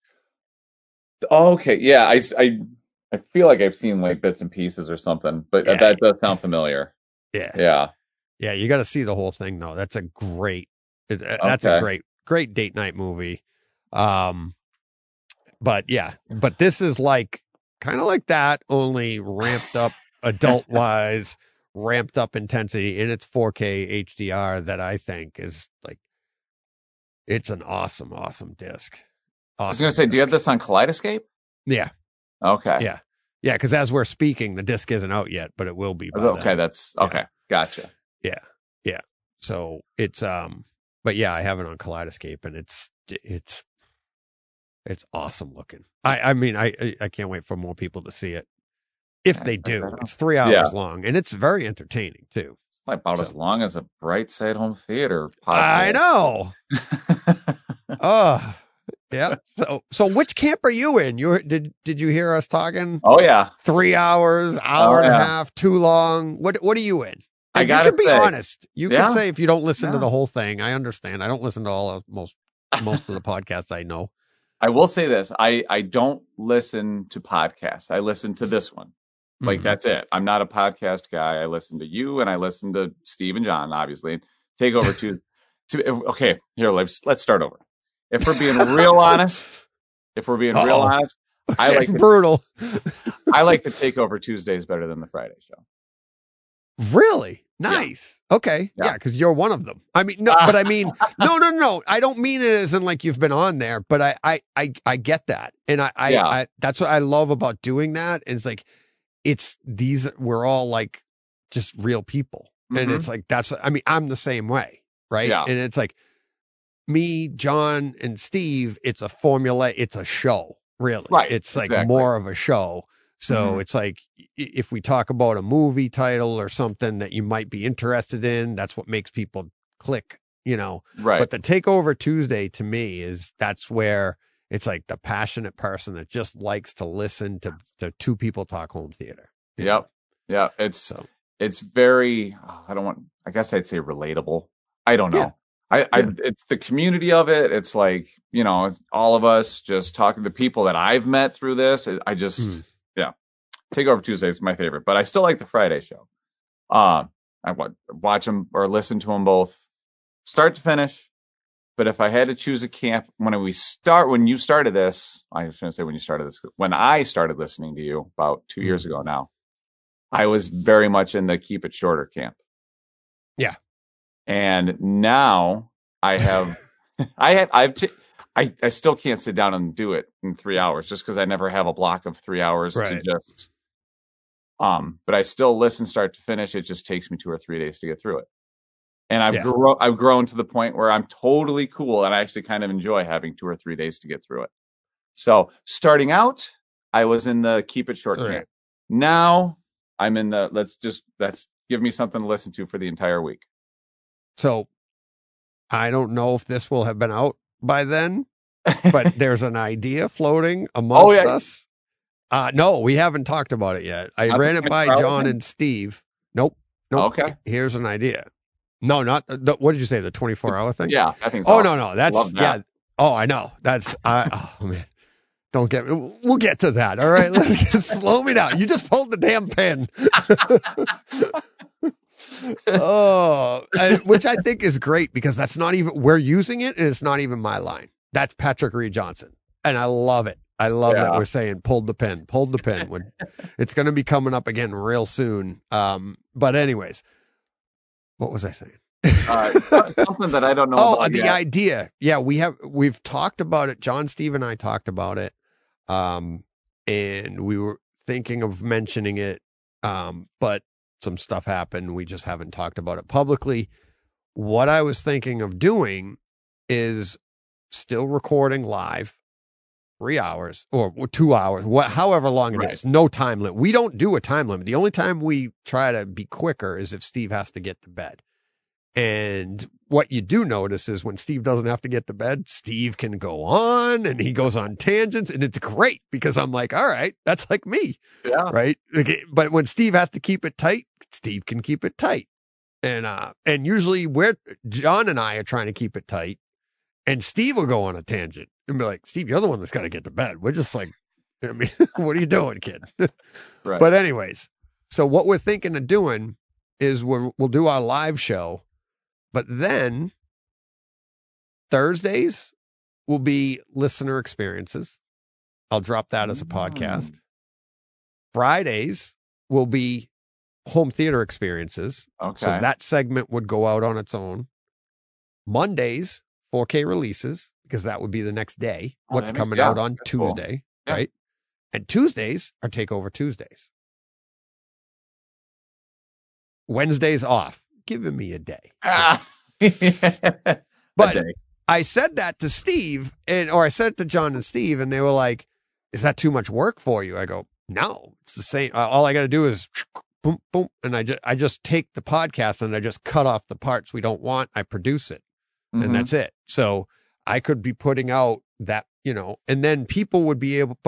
Oh, okay. Yeah. I feel like I've seen like bits and pieces or something, but that does sound familiar. Yeah. You got to see the whole thing though. That's a great great date night movie. But this is like kind of like that, only ramped up adult wise, ramped up intensity, and it's 4K HDR that I think is like, it's an awesome disc. I was going to say, do you have this on Kaleidoscape? Yeah. Okay. Yeah. Because as we're speaking, the disc isn't out yet, but it will be. Okay. Then. That's okay. Gotcha. Yeah. So it's, but yeah, I have it on Kaleidoscape and it's It's awesome looking. I mean, I can't wait for more people to see it. If they do, it's 3 hours long, and it's very entertaining too. It's like about as long as a Bright Side Home Theater podcast. I know. Oh, yeah. So which camp are you in? Did you hear us talking? Oh yeah, 3 hours, hour and a half, too long. What are you in? I gotta you can be honest. You can say if you don't listen to Yeah. the whole thing. I understand. I don't listen to most of the podcasts I know. I will say this. I don't listen to podcasts. I listen to this one. Like, that's it. I'm not a podcast guy. I listen to you and I listen to Steve and John, obviously. Take over okay, here, let's start over. If we're being real honest, I like brutal. I like the Takeover Tuesdays better than the Friday show. Really? Nice. Yeah. Okay. Yeah, because you're one of them. I mean, no, but I mean, no. I don't mean it as in like you've been on there, but I get that. And I that's what I love about doing that. It's like, we're all like just real people. And it's like, I'm the same way. Right. Yeah. And it's like me, John, and Steve, it's a formula. It's a show, really. Right. It's like more of a show. So it's like, if we talk about a movie title or something that you might be interested in, that's what makes people click, Right. But the Takeover Tuesday to me that's where it's like the passionate person that just likes to listen to two people talk home theater. Yep. Yeah. It's very, I guess I'd say relatable. I don't know. Yeah. It's the community of it. It's like, all of us just talking to people that I've met through this. Takeover Tuesday is my favorite, but I still like the Friday show. I watch them or listen to them both start to finish. But if I had to choose a camp when you started this, I was going to say when I started listening to you about 2 years ago now, I was very much in the keep it shorter camp. Yeah. And now I have, I still can't sit down and do it in 3 hours just because I never have a block of 3 hours to just, but I still listen start to finish. It just takes me 2 or 3 days to get through it. And I've grown to the point where I'm totally cool. And I actually kind of enjoy having 2 or 3 days to get through it. So starting out, I was in the keep it short camp. Now I'm in the, let's give me something to listen to for the entire week. So I don't know if this will have been out by then, but there's an idea floating amongst us. No, we haven't talked about it yet. I ran it by John and Steve. Nope. Okay. Here's an idea. No, not what did you say? The 24-hour thing? Yeah, I think. Oh, no. That's that. Oh, I know. That's oh man. Don't get me. We'll get to that. All right. Slow me down. You just pulled the damn pen. Which I think is great because that's not even, we're using it and it's not even my line. That's Patrick Reed Johnson. And I love it. I love that we're saying pulled the pen when it's going to be coming up again real soon. But anyways, what was I saying? Something that I don't know. Oh, the idea. Yeah, we've talked about it. John, Steve, and I talked about it. And we were thinking of mentioning it. But some stuff happened. We just haven't talked about it publicly. What I was thinking of doing is still recording live 3 hours or 2 hours, however long it is. No time limit. We don't do a time limit. The only time we try to be quicker is if Steve has to get to bed. And what you do notice is when Steve doesn't have to get to bed, Steve can go on and he goes on tangents and it's great because I'm like, all right, that's like me. Yeah. Right. But when Steve has to keep it tight, Steve can keep it tight. And usually John and I are trying to keep it tight and Steve will go on a tangent and be like, Steve, you're the one that's got to get to bed. We're just like, I mean, what are you doing, kid? Right. But anyways, so what we're thinking of doing is we'll do our live show, but then Thursdays will be listener experiences. I'll drop that as a podcast. Fridays will be home theater experiences. Okay. So that segment would go out on its own. Mondays, 4K releases, because that would be the next day. What's coming out on Tuesday, cool. Right? And Tuesdays are Takeover Tuesdays. Wednesdays off. Giving me a day. But I said that to Steve or I said it to John and Steve, and they were like, is that too much work for you? I go, no, it's the same. All I got to do is boom, boom. And I just take the podcast and I just cut off the parts we don't want. I produce it and that's it. So I could be putting out that, and then people would be able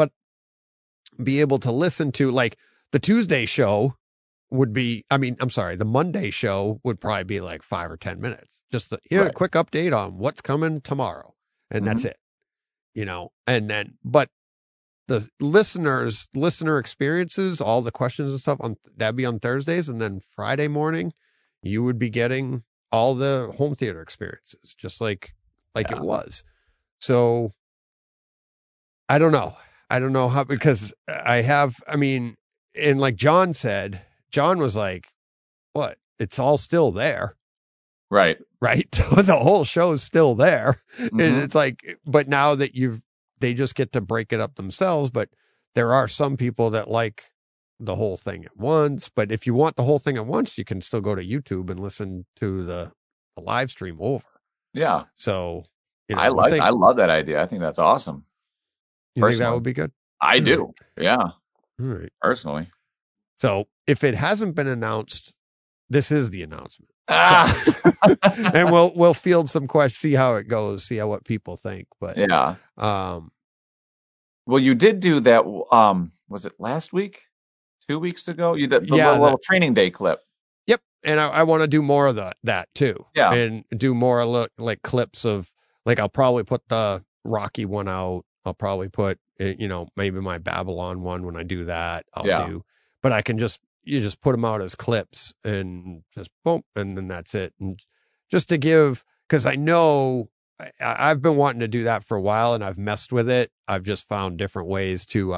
to listen to, like, the Tuesday show would be, the Monday show would probably be like 5 or 10 minutes. Just a quick update on what's coming tomorrow. And that's it, and then, but the listener experiences, all the questions and stuff that'd be on Thursdays. And then Friday morning, you would be getting all the home theater experiences, just like it was. So I don't know how, because and like John said, John was like, what? It's all still there. Right. The whole show's still there. And it's like, but now that they just get to break it up themselves. But there are some people that like the whole thing at once. But if you want the whole thing at once, you can still go to YouTube and listen to the live stream over. Yeah. So, I love that idea. I think that's awesome. You think that would be good? I do. Yeah. All right. Personally. So if it hasn't been announced, this is the announcement. And we'll field some questions, see how it goes, see what people think. But yeah. Well, you did do that. Was it last week? 2 weeks ago? You did the little training day clip. Yep. And I want to do more of that too. Yeah. And do more like clips of, like, I'll probably put the Rocky one out. I'll probably put, maybe my Babylon one when I do that. But I can you just put them out as clips and just boom, and then that's it. And just to give, because I know I've been wanting to do that for a while and I've messed with it. I've just found different ways to,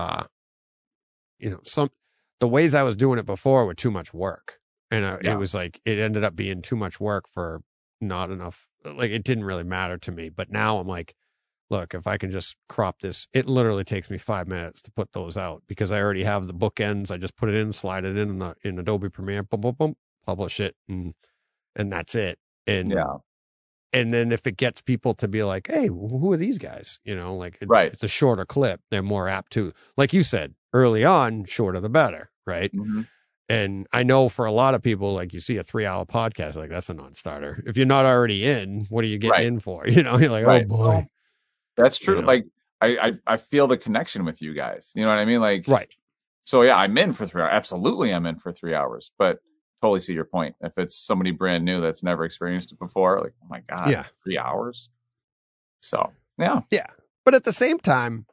the ways I was doing it before were too much work. And it was like, it ended up being too much work for not enough. Like, it didn't really matter to me. But now I'm like, look, if I can just crop this, it literally takes me 5 minutes to put those out because I already have the bookends. I just put it in, slide it in Adobe Premiere, boom, boom, boom, publish it, and that's it. And and then if it gets people to be like, hey, who are these guys? It's a shorter clip. They're more apt to, like you said early on, shorter the better, right? Mm-hmm. And I know for a lot of people, like, you see a 3-hour podcast, like, that's a non-starter. If you're not already in, what are you getting in for? You're like, oh boy. That's true. Like, I feel the connection with you guys. You know what I mean? Like, right. So yeah, I'm in for 3 hours. Absolutely, I'm in for 3 hours. But totally see your point. If it's somebody brand new that's never experienced it before, like, oh my God, 3 hours. So yeah. But at the same time,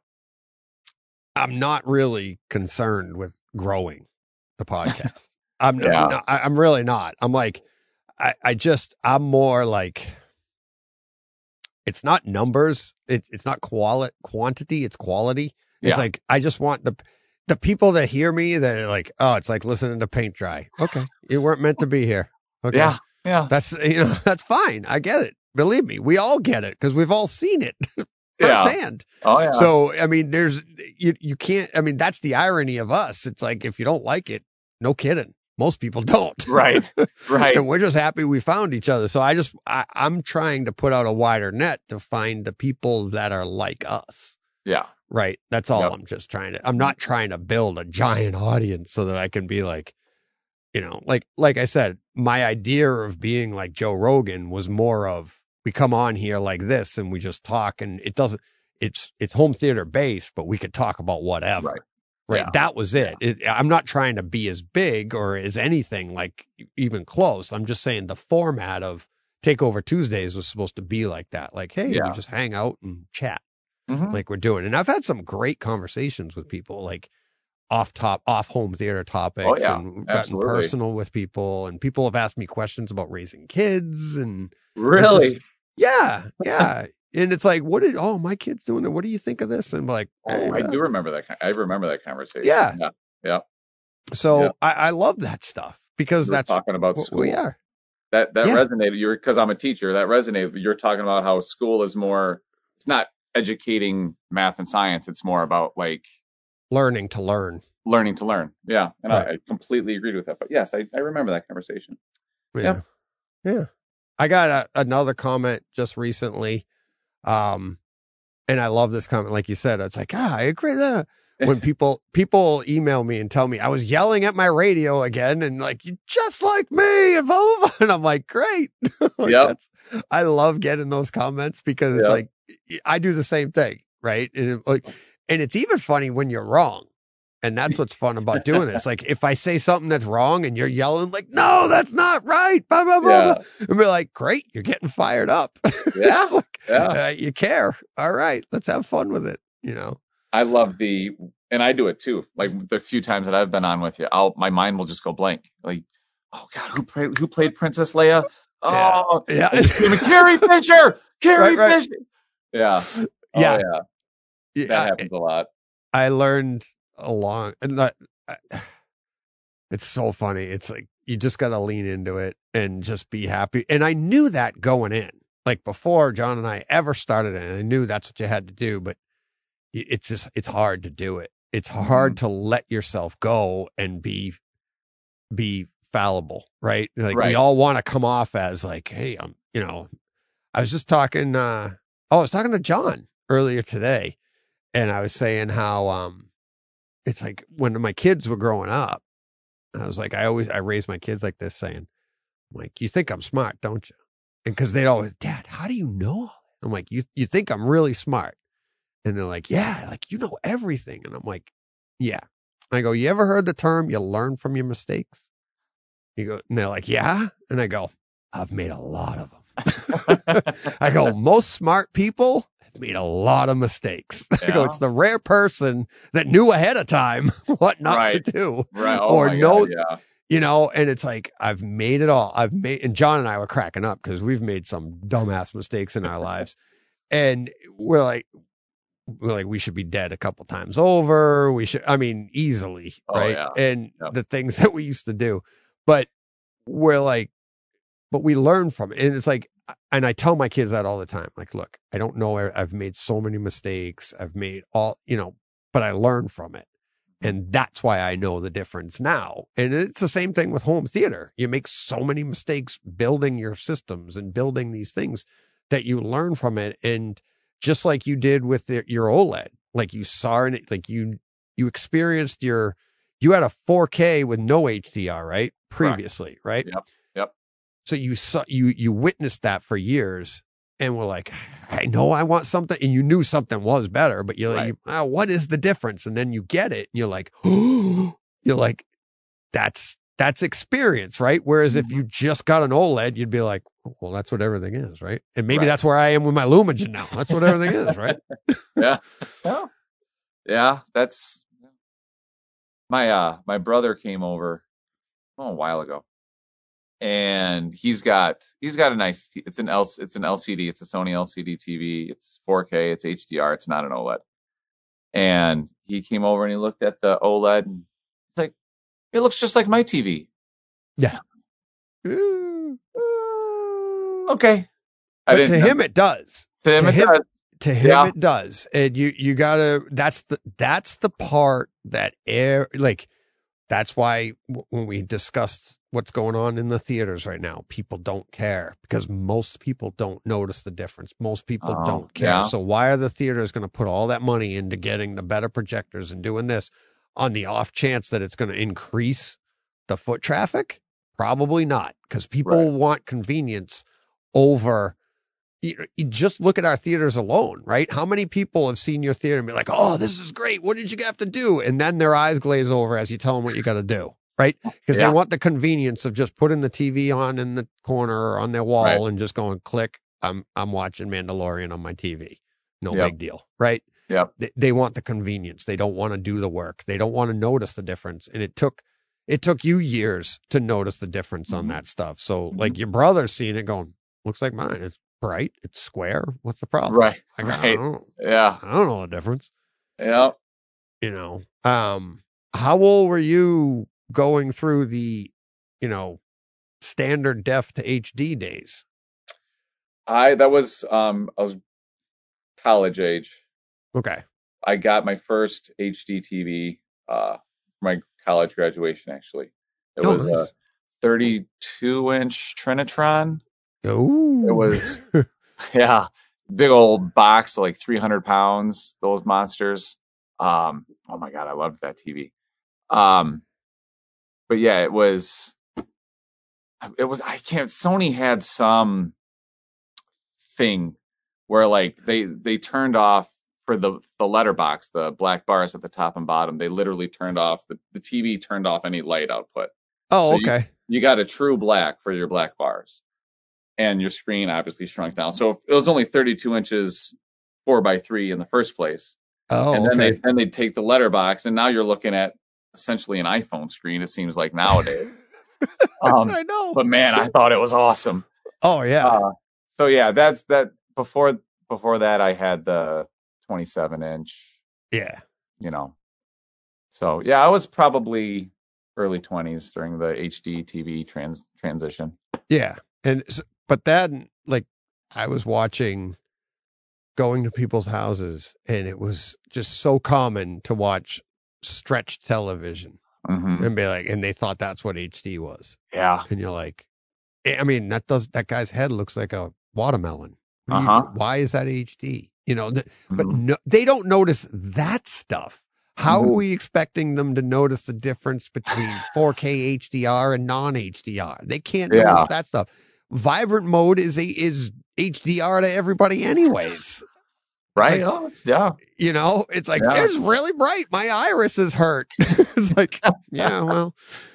I'm not really concerned with growing the podcast. I'm really not. I'm like, I'm more like, it's not numbers. It's not quantity. It's quality. It's like, I just want the people that hear me that are like, oh, it's like listening to paint dry. Okay. You weren't meant to be here. Okay. Yeah. That's, that's fine. I get it. Believe me, we all get it because we've all seen it firsthand. Oh yeah. So, you can't, that's the irony of us. It's like, if you don't like it, no kidding. Most people don't. Right. And we're just happy we found each other. So I'm trying to put out a wider net to find the people that are like us. Yeah. Right. That's all. I'm just I'm not trying to build a giant audience so that I can be like, like I said, my idea of being like Joe Rogan was more of, we come on here like this and we just talk, and it's home theater based, but we could talk about whatever. Right. Yeah. That was it. I'm not trying to be as big or as anything like even close. I'm just saying the format of Takeover Tuesdays was supposed to be like that. Like, hey, we just hang out and chat like we're doing. And I've had some great conversations with people, like off home theater topics, and gotten personal with people, and people have asked me questions about raising kids. And really, yeah. And it's like, my kid's doing it. What do you think of this? And I'm like, hey, I do remember that. I remember that conversation. Yeah. So I love that stuff because that's talking about school. We are. That resonated. Because I'm a teacher. That resonated. You're talking about how school is more. It's not educating math and science. It's more about like learning to learn. Yeah, and I completely agreed with that. But yes, I remember that conversation. Yeah. I got another comment just recently. And I love this comment, like you said. It's like, I agree that when people email me and tell me I was yelling at my radio again, and like, you just like me, and blah blah blah, and I'm like, great. Like, I love getting those comments because it's like I do the same thing, right? And and it's even funny when you're wrong. And that's what's fun about doing this. Like, if I say something that's wrong and you're yelling like, no, that's not right, blah, blah, blah, blah, and be like, great, you're getting fired up. Yeah. You care. All right, let's have fun with it. I love and I do it too. Like the few times that I've been on with you, my mind will just go blank. Like, oh God, who played Princess Leia? Oh, yeah. Carrie Fisher. Carrie Fisher. Yeah. Oh, yeah. That happens a lot. I learned it's so funny. It's like, you just got to lean into it and just be happy. And I knew that going in, like before John and I ever started it, and I knew that's what you had to do, but it's hard to do it. It's hard to let yourself go and be fallible, right? Like we all want to come off as like, hey, I was just talking, I was talking to John earlier today, and I was saying how, it's like when my kids were growing up, I was like, I raise my kids like this, saying, I'm like, you think I'm smart, don't you? And because they'd always, Dad, how do you know? I'm like, you think I'm really smart? And they're like, yeah, like, you know everything. And I'm like, yeah. I go, you ever heard the term, you learn from your mistakes? And they're like, yeah. And I go, I've made a lot of them. I go, most smart people have made a lot of mistakes. I go, it's the rare person that knew ahead of time what not to do. Right. Or know, and it's like, I've made it all. And John and I were cracking up because we've made some dumbass mistakes in our lives. And we're like, we should be dead a couple times over. We should, easily. Right. And the things that we used to do, but we're like, but we learn from it. And it's like, and I tell my kids that all the time. Like, look, I don't know. I've made so many mistakes. I've made but I learn from it. And that's why I know the difference now. And it's the same thing with home theater. You make so many mistakes building your systems and building these things that you learn from it. And just like you did with your OLED, like you saw it, like you experienced you had a 4K with no HDR, right? Previously, right? Yep. So you witnessed that for years, and were like, I know I want something, and you knew something was better, but what is the difference? And then you get it, and you're like, that's experience, right? Whereas if you just got an OLED, you'd be like, well, that's what everything is, right? And maybe that's where I am with my Lumagen now. That's what everything is, right? Yeah. That's my brother came over a while ago. And he's got a nice, it's an LCD, it's a Sony LCD TV, it's 4K, it's HDR, it's not an OLED. And he came over and he looked at the OLED and it's like, it looks just like my TV. Yeah. Okay. But to him it does. To him it does. And you gotta, that's the part that that's why when we discussed what's going on in the theaters right now, people don't care because most people don't notice the difference. Most people don't care. Yeah. So why are the theaters going to put all that money into getting the better projectors and doing this on the off chance that it's going to increase the foot traffic? Probably not, because people want convenience over. You just look at our theaters alone, right? How many people have seen your theater and be like, oh, this is great. What did you have to do? And then their eyes glaze over as you tell them what you got to do, right? Because they want the convenience of just putting the TV on in the corner or on their wall and just going, click, I'm watching Mandalorian on my TV. No big deal, right? Yeah. They want the convenience. They don't want to do the work. They don't want to notice the difference. And it took you years to notice the difference on that stuff. So like your brother's seeing it going, looks like mine. It's bright. It's square. What's the problem? Right. I don't know the difference. Yeah. How old were you going through the, standard def to HD days? I was college age. Okay. I got my first HD TV for my college graduation, actually. It was nice. A 32-inch Trinitron. Oh, it was, yeah. big old box, like 300 pounds, those monsters. Oh my God, I loved that TV. But yeah, Sony had some thing where like they turned off for the letterbox, the black bars at the top and bottom. They literally turned off the TV, turned off any light output. Oh, So okay. You got a true black for your black bars, and your screen obviously shrunk down. So it was only 32 inches 4x3 in the first place. Oh, and then okay. they'd take the letterbox, and now you're looking at essentially an iPhone screen. It seems like nowadays. I know, but man, I thought it was awesome. Oh yeah. So yeah, that's that. Before that, I had the 27-inch. Yeah. So yeah, I was probably early 20s during the HD TV transition. Yeah, but then like I was going to people's houses, and it was just so common to watch stretched television and be like, and they thought that's what HD was. Yeah, and you're like, I mean, that guy's head looks like a watermelon. Why is that HD? But no, they don't notice that stuff. How are we expecting them to notice the difference between 4K HDR and non-HDR? They can't notice that stuff. Vibrant mode is HDR to everybody anyways. Right? It's like, it's really bright. My iris is hurt. It's like, yeah, well,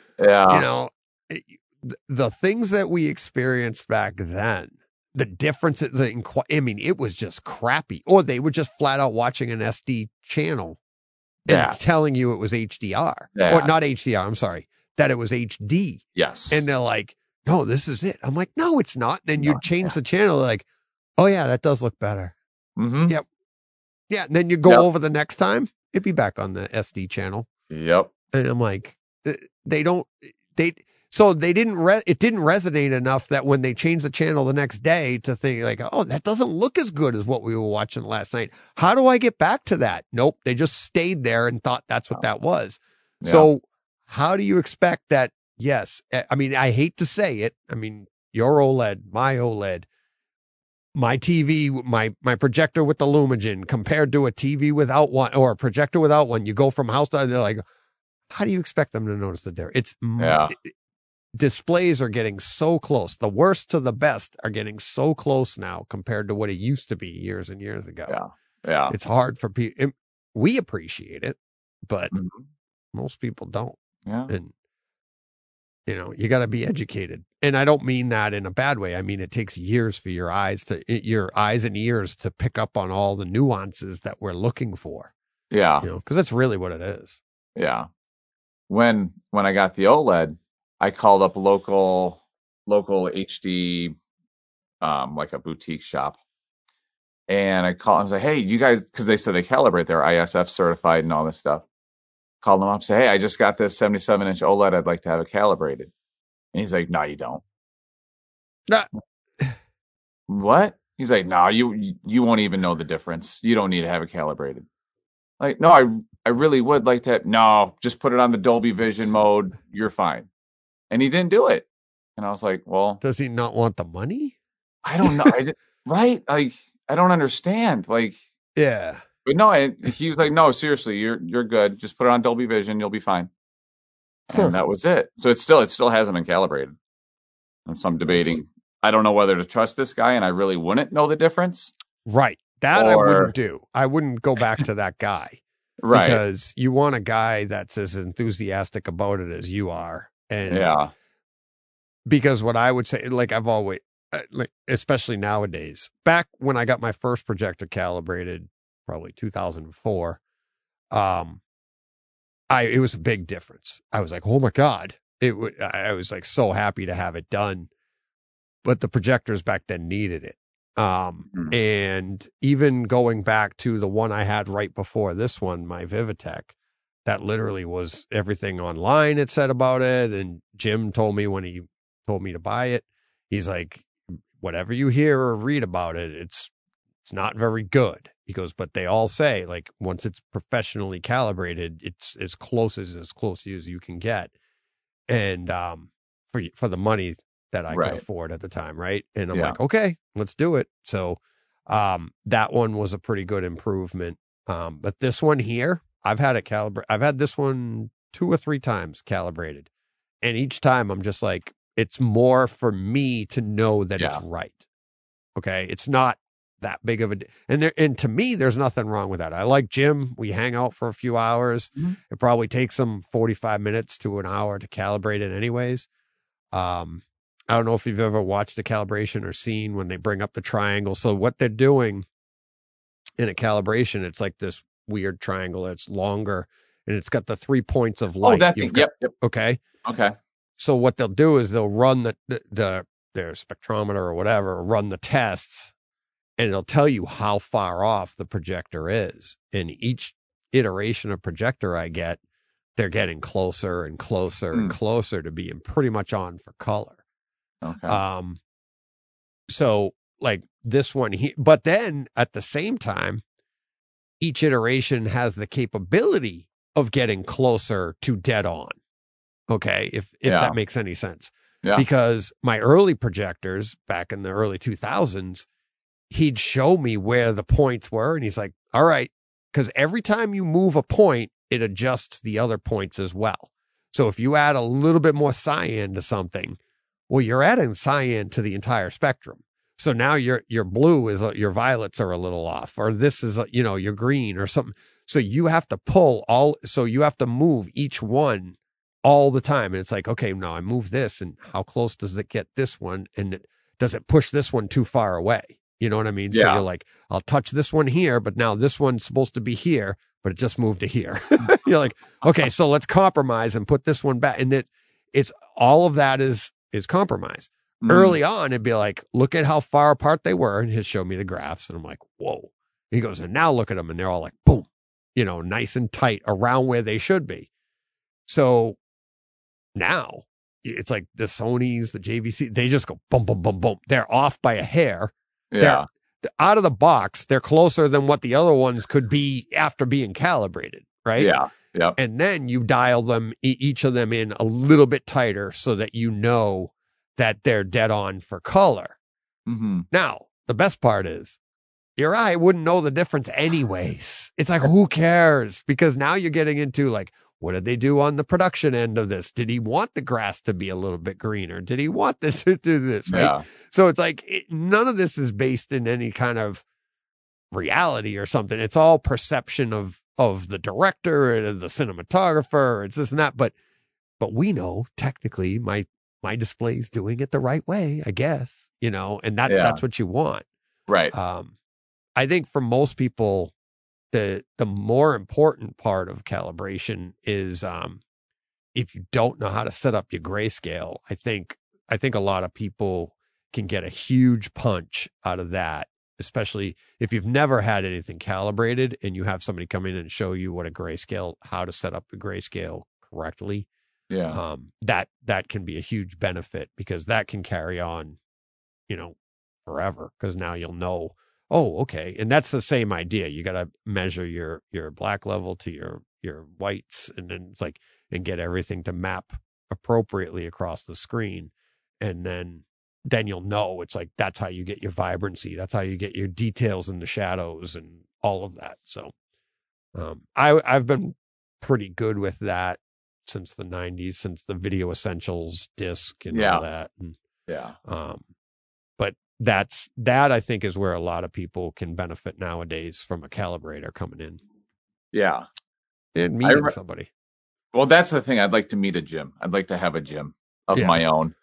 the things that we experienced back then, the difference, it was just crappy. Or they were just flat out watching an SD channel and telling you it was HDR. Or not HDR, I'm sorry, that it was HD. Yes. And they're like, no, this is it. I'm like, no, it's not. Then you change the channel, like, oh yeah, that does look better. Yep. Yeah. And then you go over the next time, it'd be back on the SD channel. Yep. And I'm like, it didn't resonate enough that when they changed the channel the next day to think like, oh, that doesn't look as good as what we were watching last night. How do I get back to that? Nope. They just stayed there and thought that's what that was. Yeah. So how do you expect that? Yes. I mean, I hate to say it. I mean, your OLED, my OLED, my TV, my projector with the Lumagen compared to a TV without one or a projector without one, you go from house to, they're like, how do you expect them to notice the difference? Displays are getting so close. The worst to the best are getting so close now compared to what it used to be years and years ago. Yeah. It's hard for people. We appreciate it, but most people don't. Yeah. And, you got to be educated. And I don't mean that in a bad way. I mean, it takes years for your eyes and ears to pick up on all the nuances that we're looking for. Yeah. Because that's really what it is. Yeah. When I got the OLED, I called up local HD, like a boutique shop, and I was like, hey, you guys, because they said they calibrate, they're ISF certified and all this stuff. Called them up, say, hey, I just got this 77-inch OLED. I'd like to have it calibrated. And he's like, no, you don't. Nah. What? He's like, no, you won't even know the difference. You don't need to have it calibrated. Like, no, I really would like to. No, just put it on the Dolby Vision mode. You're fine. And he didn't do it. And I was like, well, does he not want the money? I don't know. Right? Like, I don't understand. Like, yeah. But no, he was like, no, seriously, you're good. Just put it on Dolby Vision. You'll be fine. And that was it. So it still hasn't been calibrated. So I'm debating. I don't know whether to trust this guy, and I really wouldn't know the difference. Right. That I wouldn't do. I wouldn't go back to that guy. Right. Because you want a guy that's as enthusiastic about it as you are. And because what I would say, like I've always, like, especially nowadays, back when I got my first projector calibrated, probably 2004, it was a big difference. I was like, oh my God. I was like so happy to have it done, but the projectors back then needed it. And even going back to the one I had right before this one, my Vivitech, that literally was everything online it said about it. And Jim told me when he told me to buy it, he's like, whatever you hear or read about it, it's not very good. He goes, but they all say, like, once it's professionally calibrated, it's as close as you can get. And for the money that I could afford at the time, right? And I'm like, okay, let's do it. So That one was a pretty good improvement. But this one here, I've had this one 2 or 3 times calibrated. And each time I'm just like, it's more for me to know that it's right. Okay. It's not that big of and to me, there's nothing wrong with that. I like Jim. We hang out for a few hours. Mm-hmm. It probably takes them 45 minutes to an hour to calibrate it anyways. I don't know if you've ever watched a calibration or seen when they bring up the triangle. So what they're doing in a calibration, it's like this weird triangle. It's longer and it's got the 3 points of light. Oh, that thing. Yep. Okay. Okay. So what they'll do is they'll run their spectrometer or whatever, run the tests, and it'll tell you how far off the projector is. And each iteration of projector I get, they're getting closer and closer and closer to being pretty much on for color. Okay. So like this one here, but then at the same time, each iteration has the capability of getting closer to dead on. Okay. If that makes any sense. Yeah. Because my early projectors back in the early 2000s, he'd show me where the points were. And he's like, all right, because every time you move a point, it adjusts the other points as well. So if you add a little bit more cyan to something, well, you're adding cyan to the entire spectrum. So now your blue is, your violets are a little off, or this is, your green or something. So you have to you have to move each one all the time. And it's like, okay, now I move this, and how close does it get this one? And does it push this one too far away? You know what I mean? Yeah. So you're like, I'll touch this one here, but now this one's supposed to be here, but it just moved to here. You're like, okay, so let's compromise and put this one back. And it's all of that is compromise. Mm. Early on, it'd be like, look at how far apart they were. And he'll show me the graphs. And I'm like, whoa. He goes, and now look at them. And they're all like, boom, nice and tight around where they should be. So now it's like the Sonys, the JVC, they just go boom, boom, boom, boom. They're off by a hair. Yeah. They're out of the box. They're closer than what the other ones could be after being calibrated. Right. Yeah. Yeah. And then you dial them, each of them in a little bit tighter so that you know that they're dead on for color. Mm-hmm. Now, the best part is your eye wouldn't know the difference anyways. It's like, who cares? Because now you're getting into like, what did they do on the production end of this? Did he want the grass to be a little bit greener? Did he want this to do this? Right. Yeah. So it's like, none of this is based in any kind of reality or something. It's all perception of the director and the cinematographer. It's this and that. But we know technically my display's doing it the right way, I guess, and that's what you want. Right. I think for most people, the more important part of calibration is if you don't know how to set up your grayscale, I think a lot of people can get a huge punch out of that, especially if you've never had anything calibrated and you have somebody come in and show you how to set up the grayscale correctly. Yeah. That can be a huge benefit because that can carry on, forever. Because now you'll know, oh, okay. And that's the same idea. You got to measure your black level to your whites, and then it's like, and get everything to map appropriately across the screen. And then you'll know it's like, that's how you get your vibrancy. That's how you get your details in the shadows and all of that. So, I've been pretty good with that since the 90s, since the Video Essentials disc and all that. And, but that I think is where a lot of people can benefit nowadays from a calibrator coming in. Yeah. And meeting somebody. Well, that's the thing. I'd like to meet a gym. I'd like to have a gym of my own.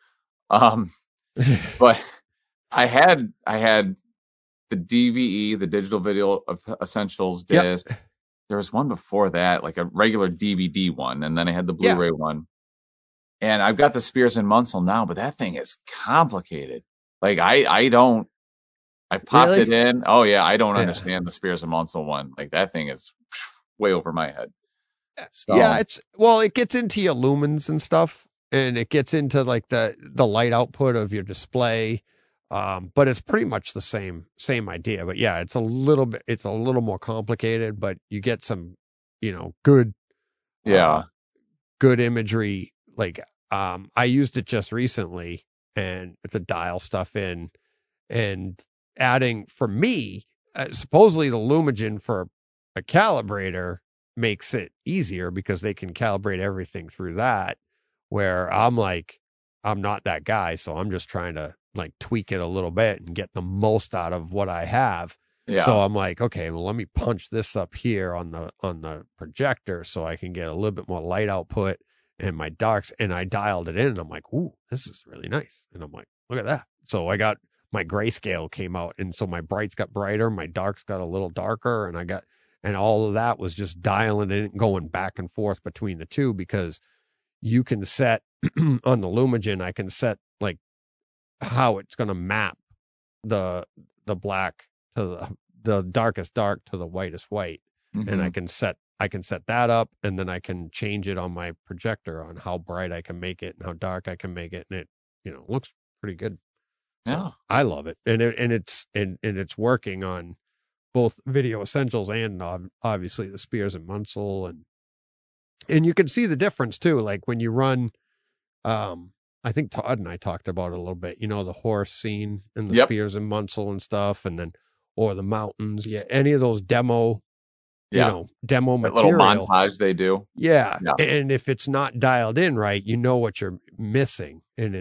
But I had the DVE, the Digital Video Essentials disc. Yep. There was one before that, like a regular DVD one, and then I had the Blu-ray one. And I've got the Spears and Munsell now, but that thing is complicated. Like I've popped it in. Oh yeah, I don't understand the Spears and Munsell one. Like that thing is way over my head. So, yeah, it gets into your lumens and stuff, and it gets into like the light output of your display. But it's pretty much the same idea. But yeah, it's a little more complicated, but you get some, good imagery. Like, I used it just recently, and it's a dial stuff in, and adding, for me, supposedly the Lumagen for a calibrator makes it easier because they can calibrate everything through that, where I'm like, I'm not that guy. So I'm just trying to like tweak it a little bit and get the most out of what I have. Yeah. So I'm like, okay, well, let me punch this up here on the projector so I can get a little bit more light output and my darks. And I dialed it in and I'm like, ooh, this is really nice. And I'm like, look at that. So I got my grayscale came out. And so my brights got brighter, my darks got a little darker, and all of that was just dialing it and going back and forth between the two, because you can set on the Lumagen, I can set like how it's going to map the black to the darkest dark to the whitest white. Mm-hmm. And I can set that up, and then I can change it on my projector on how bright I can make it and how dark I can make it. And it, looks pretty good. So Yeah. I love it. And it's working on both Video Essentials and obviously the Spears and Munsell, and you can see the difference too. Like when you run, I think Todd and I talked about it a little bit, the horse scene and the Spears and Munsell and stuff. And then, or the mountains. Yeah. Any of those demo demo that material. little montage they do. Yeah. And if it's not dialed in right, you know what you're missing. And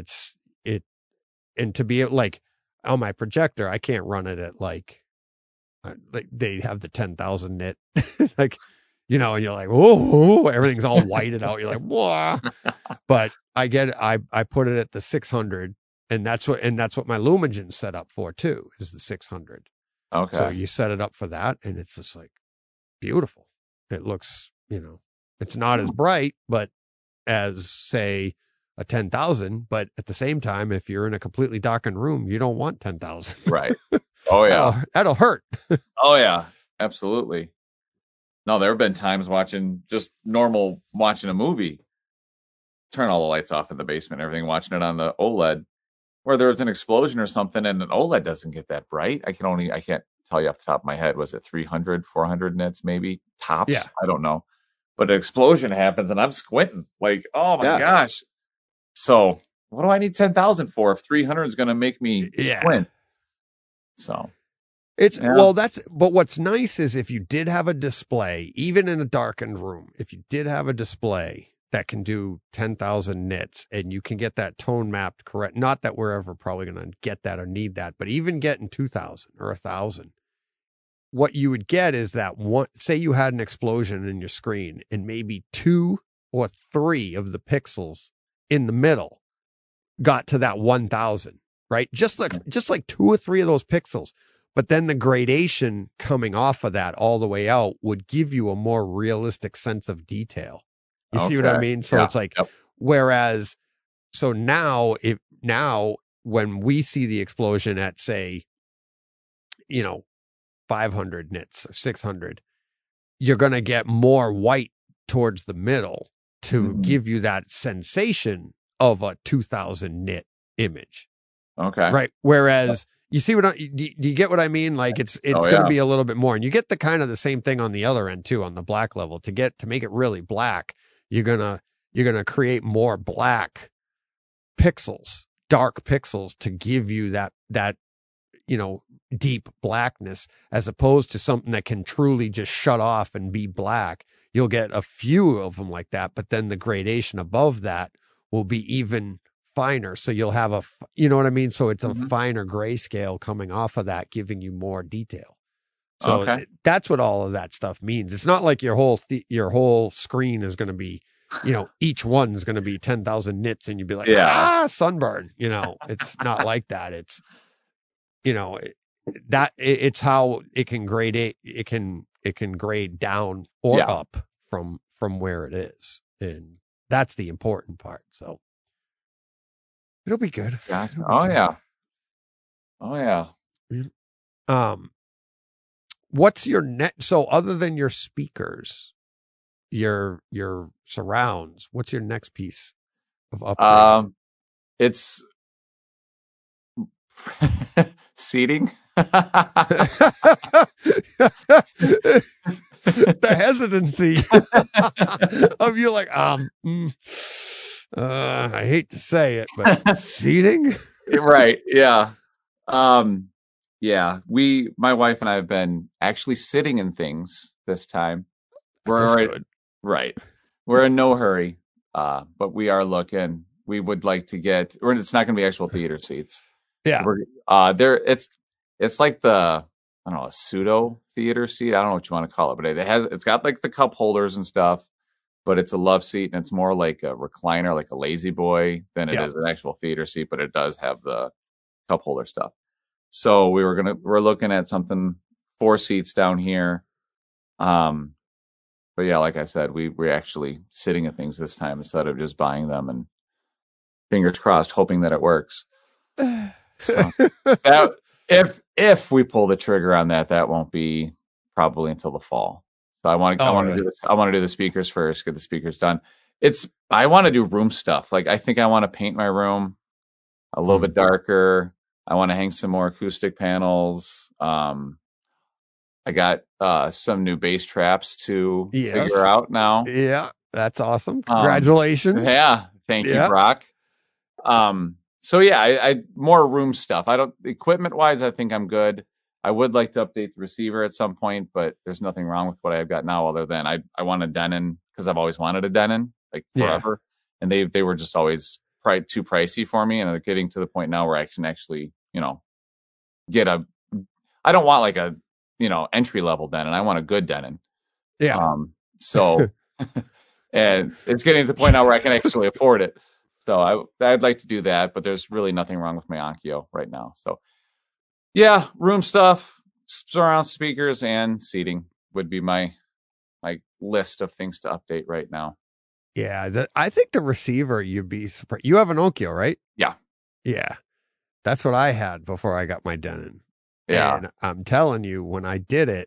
and to be like on my projector, I can't run it at like they have the 10,000 nit, like, and you're like, oh, everything's all whited out. You're like, whoa. But I put it at the 600, and that's what my Lumagen's set up for too, is the 600. Okay. So you set it up for that, and it's just like beautiful. It looks, it's not as bright, but as say a 10,000, but at the same time, if you're in a completely darkened room, you don't want 10,000. Right. Oh yeah. That'll hurt. Oh yeah, absolutely. No, there have been times watching a movie, turn all the lights off in the basement, everything, watching it on the OLED, where there's an explosion or something, and an OLED doesn't get that bright. I can't tell you off the top of my head. Was it 300, 400 nits maybe tops? Yeah. I don't know. But an explosion happens, and I'm squinting like, oh my gosh. So what do I need 10,000 for if 300 is going to make me squint? So but what's nice is if you did have a display, even in a darkened room, if you did have a display that can do 10,000 nits and you can get that tone mapped correct, not that we're ever probably going to get that or need that, but even getting 2,000 or 1,000, what you would get is that one, say you had an explosion in your screen and maybe 2 or 3 of the pixels in the middle got to that 1,000, right? Just like 2 or 3 of those pixels. But then the gradation coming off of that all the way out would give you a more realistic sense of detail. You see what I mean? So it's like, whereas, so now when we see the explosion at say, 500 nits or 600, you're going to get more white towards the middle to give you that sensation of a 2,000 nit image. Okay. Right. Whereas you see do you get what I mean? Like it's going to be a little bit more, and you get the kind of the same thing on the other end too, on the black level. To make it really black, you're going to create more black pixels, dark pixels, to give you that deep blackness, as opposed to something that can truly just shut off and be black. You'll get a few of them like that, but then the gradation above that will be even finer. So you'll have you know what I mean? So it's a finer grayscale coming off of that, giving you more detail. So that's what all of that stuff means. It's not like your whole screen is going to be, each one is going to be 10,000 nits and you'd be like, sunburn, it's not like that. It's, it's how it can grade it can grade down or up from where it is. And that's the important part. So it'll be good. Gotcha. Oh yeah. What's your so other than your speakers, your surrounds, what's your next piece of upgrade? It's seating. The hesitancy of you like, I hate to say it, but seating. Right. Yeah. Yeah, my wife and I have been actually sitting in things this time. That's We're good. right. We're in no hurry, but we are looking. We would like to get, or it's not going to be actual theater seats. Yeah. It's like I don't know, a pseudo theater seat. I don't know what you want to call it, but it's got like the cup holders and stuff, but it's a love seat and it's more like a recliner, like a lazy boy than it is an actual theater seat, but it does have the cup holder stuff. So we're looking at something 4 seats down here. But yeah, like I said, we're actually sitting at things this time instead of just buying them and fingers crossed, hoping that it works. So that, if we pull the trigger on that, that won't be probably until the fall. So I want to do this. I want to do the speakers first, get the speakers done. I want to do room stuff. Like I think I want to paint my room a little bit darker. I want to hang some more acoustic panels. I got some new bass traps to figure out now. Yeah, that's awesome. Congratulations. Yeah, thank you, Brock. So yeah, I more room stuff. Equipment wise, I think I'm good. I would like to update the receiver at some point, but there's nothing wrong with what I've got now other than I want a Denon because I've always wanted a Denon, like forever. And they were just always too pricey for me. And they're getting to the point now where I can actually, I don't want like a, entry level Denon. I want a good Denon. Yeah. And it's getting to the point now where I can actually afford it. So I'd like to do that, but there's really nothing wrong with my Onkyo right now. So yeah, room stuff, surround speakers, and seating would be my list of things to update right now. Yeah, I think the receiver, you'd be surprised. You have an Onkyo, right? Yeah. Yeah. That's what I had before I got my Denon. Yeah. And I'm telling you, when I did it,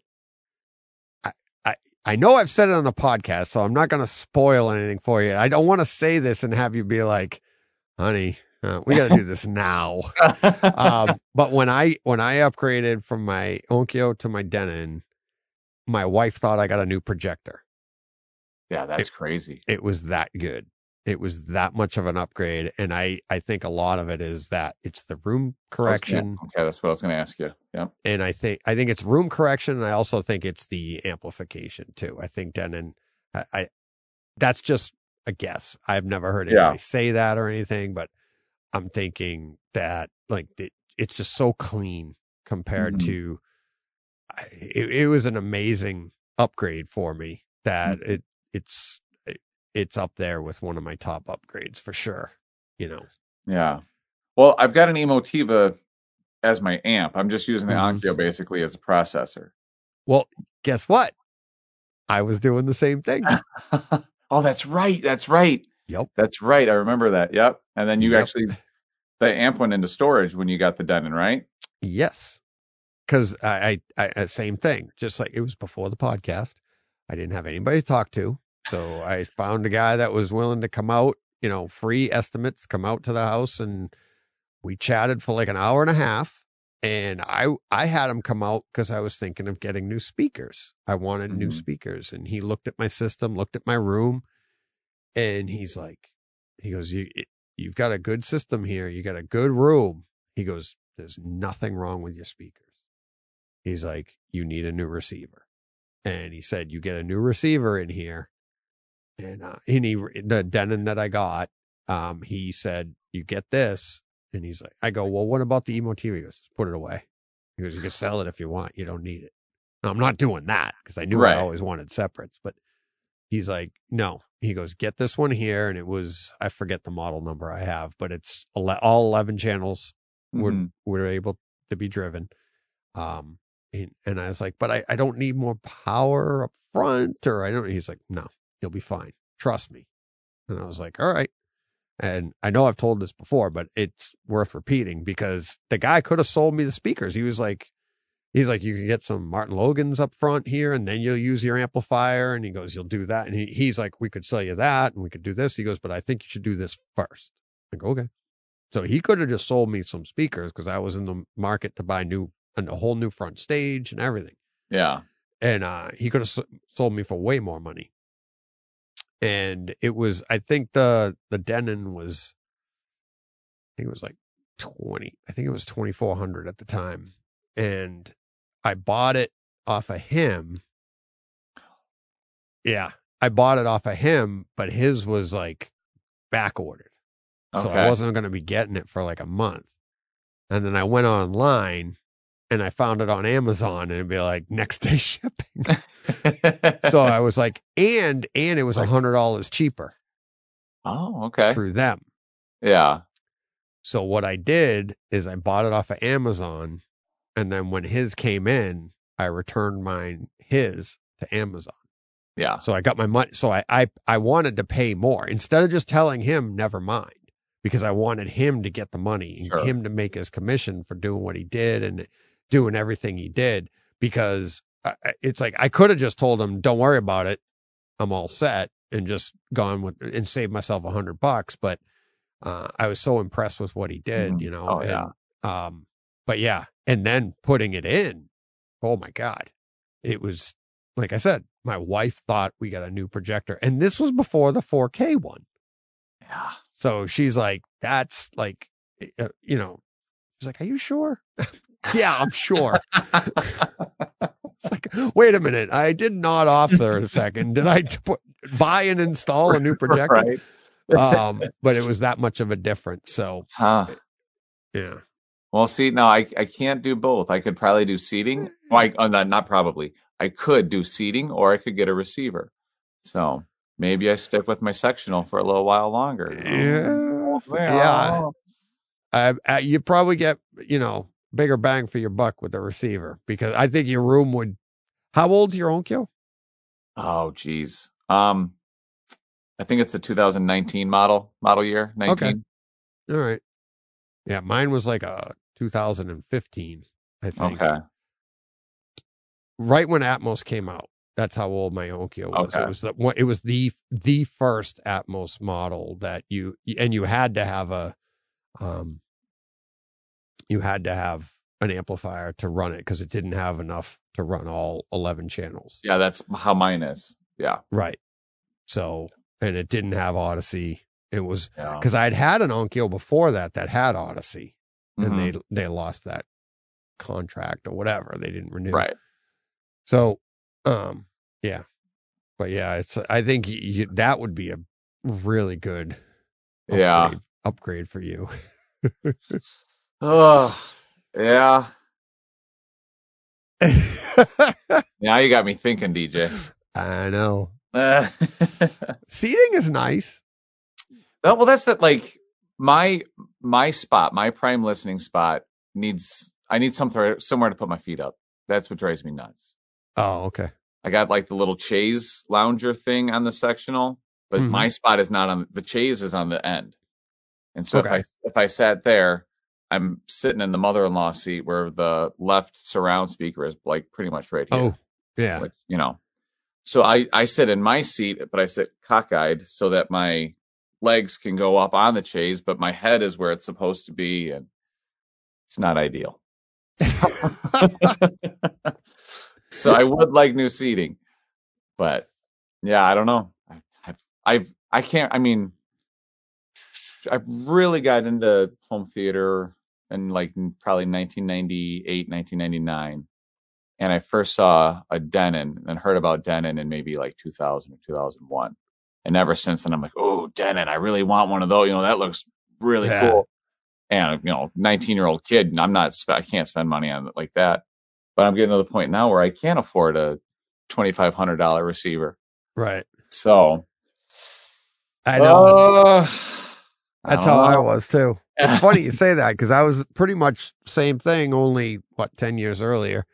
I know I've said it on the podcast, so I'm not going to spoil anything for you. I don't want to say this and have you be like, honey, we got to do this now. But when I upgraded from my Onkyo to my Denon, my wife thought I got a new projector. Yeah, that's crazy. It was that good. It was that much of an upgrade. And I think a lot of it is that it's the room correction. Okay, that's what I was going to ask you. Yeah. And I think it's room correction. And I also think it's the amplification too. I think Denon, that's just a guess. I've never heard anybody say that or anything, but I'm thinking that like it's just so clean compared to, it was an amazing upgrade for me that it's up there with one of my top upgrades for sure, Yeah. Well, I've got an Emotiva as my amp. I'm just using the Onkyo basically as a processor. Well, guess what? I was doing the same thing. Oh, that's right. That's right. Yep. That's right. I remember that. Yep. And then you actually, the amp went into storage when you got the Denon, right? Yes. Because I same thing. Just like it was before the podcast. I didn't have anybody to talk to. So I found a guy that was willing to come out, free estimates, come out to the house, and we chatted for like an hour and a half. And I had him come out because I was thinking of getting new speakers. I wanted new speakers. And he looked at my system, looked at my room, and he goes, you've got a good system here. You got a good room. He goes, there's nothing wrong with your speakers. He's like, you need a new receiver. And he said, you get a new receiver in here. And the Denon that I got, he said, you get this. And he's like, I go, well, what about the Emotiva? He goes, put it away. He goes, you can sell it if you want. You don't need it. Now, I'm not doing that because I knew I always wanted separates. But he's like, no. He goes, get this one here. And it was, I forget the model number I have, but it's all 11 channels were able to be driven. And I was like, but I don't need more power up front he's like, no, you'll be fine. Trust me. And I was like, all right. And I know I've told this before, but it's worth repeating because the guy could have sold me the speakers. He's like, you can get some Martin Logans up front here and then you'll use your amplifier. And he goes, you'll do that. And he's like, we could sell you that and we could do this. He goes, but I think you should do this first. I go, okay. So he could have just sold me some speakers because I was in the market to buy a whole new front stage and everything. Yeah. And he could have sold me for way more money. And it was, I think the Denon was, I think it was like 2400 at the time. and I bought it off of him. Yeah, I bought it off of him, but his was like back ordered. So I wasn't going to be getting it for like a month. And then I went online and I found it on Amazon and it'd be like next day shipping. So I was like, and it was $100 cheaper. Oh, okay. Through them. Yeah. So what I did is I bought it off of Amazon. And then when his came in, I returned his to Amazon. Yeah. So I got my money. So I wanted to pay more instead of just telling him, never mind, because I wanted him to get the money and him to make his commission for doing what he did and doing everything he did. Because it's like, I could have just told him, don't worry about it. I'm all set, and just gone with and saved myself $100. But I was so impressed with what he did, you know. Oh, yeah. But yeah. And then putting it in, oh my God, it was, like I said, my wife thought we got a new projector, and this was before the 4K one. Yeah. So she's like, that's like, you know, she's like, are you sure? Yeah, I'm sure. It's like, wait a minute. I did nod off there a second. Did I buy and install a new projector? Right. But it was that much of a difference. So, yeah. Well, see, now I can't do both. I could probably do seating. Not probably. I could do seating, or I could get a receiver. So maybe I stick with my sectional for a little while longer. Yeah. You probably get, you know, bigger bang for your buck with the receiver, because I think your room would. How old's your Onkyo? Oh, geez. I think it's a 2019 model year. 19. Okay. All right. Yeah, mine was like a 2015, I think. Okay. Right when Atmos came out. That's how old my Onkyo was. Okay. It was the first Atmos model that you had to have an amplifier to run it, because it didn't have enough to run all 11 channels. Yeah, that's how mine is. Yeah. Right. So, and it didn't have Odyssey. It was because I'd had an Onkyo before that had Odyssey, and they lost that contract or whatever. They didn't renew. Right. So, yeah, but yeah, I think that would be a really good upgrade for you. Oh, yeah. Now you got me thinking, DJ. I know. Seating is nice. Well, that's like my spot, my prime listening spot I need somewhere to put my feet up. That's what drives me nuts. Oh, okay. I got like the little chaise lounger thing on the sectional, but my spot is not on the chaise, is on the end. And so if I sat there, I'm sitting in the mother-in-law seat where the left surround speaker is like pretty much right here. Oh, yeah. Like, you know, so I sit in my seat, but I sit cockeyed so that my legs can go up on the chaise, but my head is where it's supposed to be, and it's not ideal. So I would like new seating, but yeah, I don't know. I can't. I mean, I've really got into home theater in like probably 1998, 1999. And I first saw a Denon and heard about Denon in maybe like 2000 or 2001. And ever since then, I'm like, oh, Denon, I really want one of those. You know, that looks really cool. And, you know, 19-year-old kid, and I can't spend money on it like that. But I'm getting to the point now where I can't afford a $2,500 receiver. Right. So I know. That's how I was too. It's funny you say that, because I was pretty much same thing, only 10 years earlier.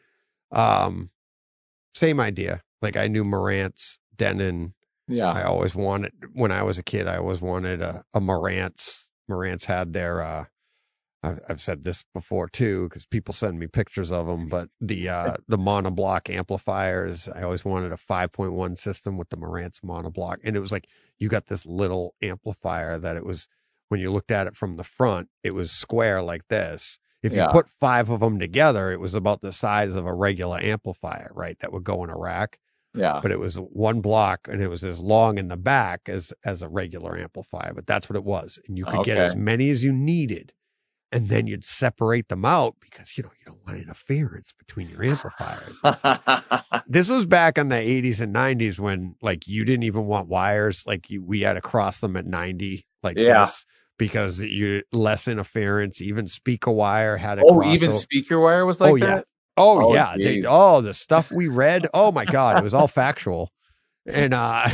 Same idea. Like I knew Marantz, Denon. Yeah. I always wanted, when I was a kid, I always wanted a Marantz. Marantz had their, I've said this before too, because people send me pictures of them, but the monoblock amplifiers, I always wanted a 5.1 system with the Marantz monoblock. And it was like, you got this little amplifier that it was, when you looked at it from the front, it was square like this. If you put 5 of them together, it was about the size of a regular amplifier, right? That would go in a rack. Yeah. But it was one block, and it was as long in the back as a regular amplifier, but that's what it was. And you could get as many as you needed. and then you'd separate them out because, you don't want interference between your amplifiers. This was back in the 80s and 90s when like you didn't even want wires. Like we had to cross them at 90 like this because you less interference. Even speaker wire had to cross. Even speaker wire was like that? Oh yeah. The stuff we read. Oh my God. It was all factual. And,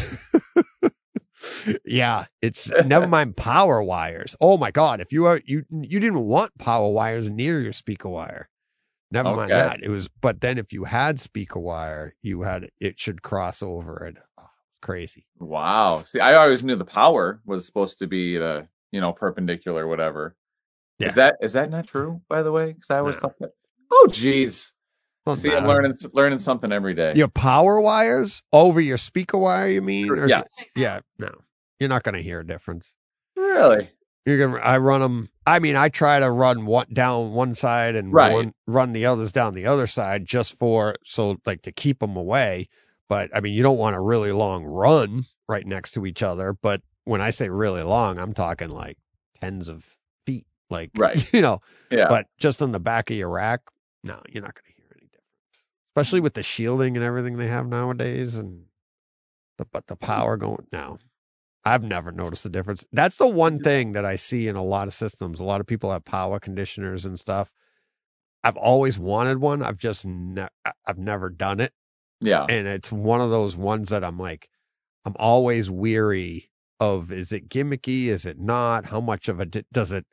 yeah, it's never mind power wires. Oh my God. If you didn't want power wires near your speaker wire, never mind that. It was, but then if you had speaker wire, it should cross over it. Oh, crazy. Wow. See, I always knew the power was supposed to be the, perpendicular, whatever. Yeah. Is that not true, by the way? Because I always thought that. Oh, geez. See, I'm learning something every day. Your power wires over your speaker wire, you mean? Or yeah. Yeah. No, you're not going to hear a difference. Really? I run them. I mean, I try to run one down one side and run the others down the other side just to keep them away. But I mean, you don't want a really long run right next to each other. But when I say really long, I'm talking like tens of feet, like, yeah. But just on the back of your rack, no, you're not going to hear any difference, especially with the shielding and everything they have nowadays. And the power going now. I've never noticed the difference. That's the one thing that I see in a lot of systems. A lot of people have power conditioners and stuff. I've always wanted one. I've just I've never done it. Yeah. And it's one of those ones that I'm always weary of. Is it gimmicky? Is it not? How much of does it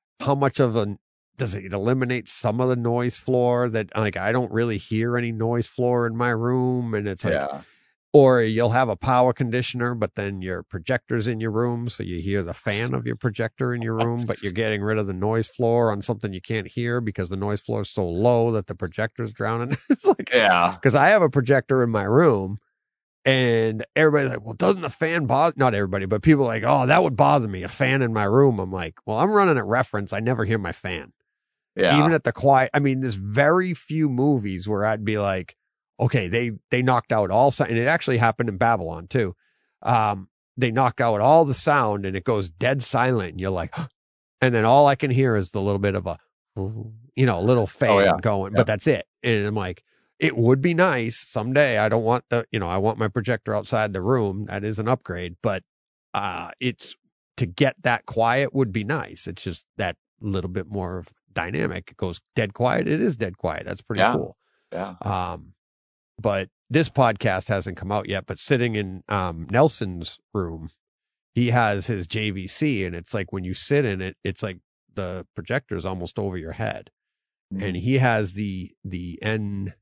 eliminate some of the noise floor that I don't really hear any noise floor in my room? And it's or you'll have a power conditioner, but then your projector's in your room. So you hear the fan of your projector in your room, but you're getting rid of the noise floor on something you can't hear because the noise floor is so low that the projector's drowning. It's because I have a projector in my room and everybody's like, well, doesn't the fan bother? Not everybody, but people are like, oh, that would bother me. A fan in my room. I'm like, well, I'm running at reference. I never hear my fan. Yeah. Even at the quiet. I mean, there's very few movies where I'd be like, okay, they knocked out all sound, and it actually happened in Babylon too. They knock out all the sound and it goes dead silent. And you're like, and then all I can hear is the little bit of a little fan going, but that's it. And I'm like, it would be nice someday. I don't want I want my projector outside the room. That is an upgrade, but it's to get that quiet would be nice. It's just that little bit more dynamic. It goes dead quiet. It is dead quiet. That's pretty cool. Yeah. But this podcast hasn't come out yet, but sitting in Nelson's room, he has his JVC, and it's like when you sit in it, it's like the projector is almost over your head. Mm-hmm. And he has the NX9.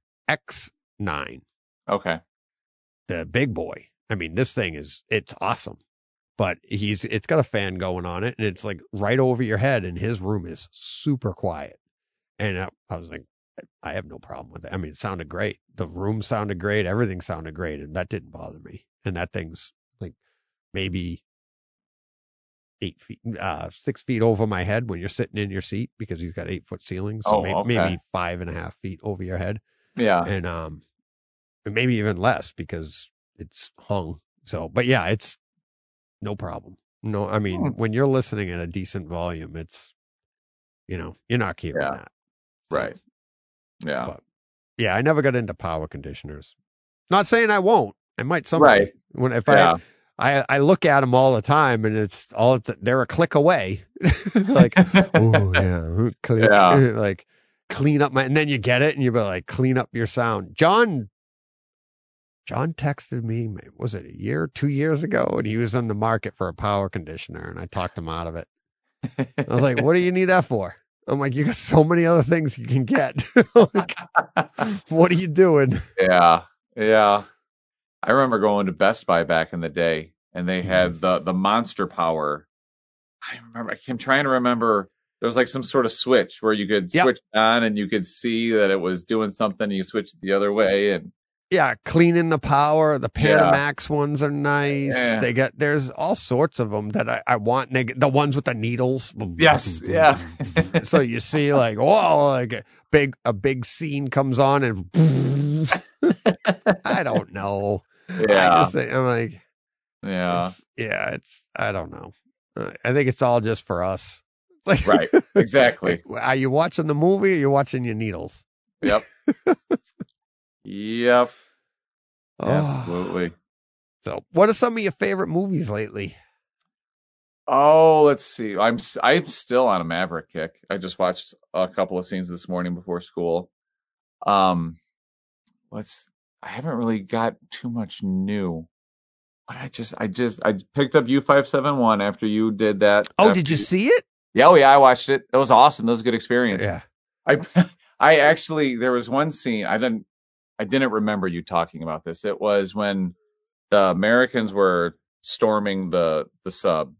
Okay. The big boy. I mean, this thing it's awesome. But it's got a fan going on it, and it's like right over your head, and his room is super quiet. And I was like, I have no problem with it. I mean, it sounded great. The room sounded great. Everything sounded great. And that didn't bother me. And that thing's like maybe 6 feet over my head when you're sitting in your seat because you've got 8-foot ceilings. So maybe 5.5 feet over your head. Yeah. And maybe even less because it's hung. So, but yeah, it's no problem. No, I mean, when you're listening at a decent volume, it's, you're not hearing that. Right. Yeah. But yeah, I never got into power conditioners. Not saying I won't. I might someday. Right. I look at them all the time, and they're a click away. Like, oh yeah, click, like clean up and then you get it, and you be like, clean up your sound. John texted me. Was it 2 years ago? And he was on the market for a power conditioner, and I talked him out of it. I was like, what do you need that for? I'm like, you got so many other things you can get. Like, what are you doing? Yeah. Yeah. I remember going to Best Buy back in the day, and they had the Monster Power. I'm trying to remember. There was like some sort of switch where you could switch it on, and you could see that it was doing something, and you switch it the other way. And cleaning the power. The Panamax ones are nice. Yeah. There's all sorts of them that I want. The ones with the needles. Yes. Yeah. So you see like, whoa, like a big scene comes on and I don't know. Yeah. I'm like, I don't know. I think it's all just for us. Like, Right. Exactly. Are you watching the movie or are you watching your needles? Yep. Yep. Oh. Absolutely. So, what are some of your favorite movies lately? Oh, let's see. I'm still on a Maverick kick. I just watched a couple of scenes this morning before school. I haven't really got too much new. But I picked up U571 after you did that. Oh, did you see it? Yeah, I watched it. It was awesome. That was a good experience. Yeah. I actually, there was one scene I didn't remember you talking about this. It was when the Americans were storming the sub,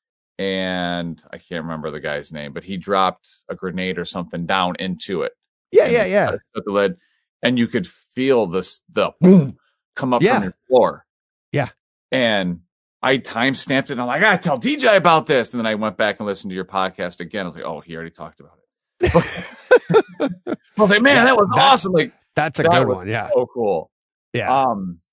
and I can't remember the guy's name, but he dropped a grenade or something down into it. Yeah. The lid, and you could feel the boom come up from your floor. Yeah. And I time stamped it. And I'm like, I gotta tell DJ about this. And then I went back and listened to your podcast again. I was like, oh, he already talked about it. I was like, man, that was awesome. Like, that's a good one. Yeah. So cool. Yeah.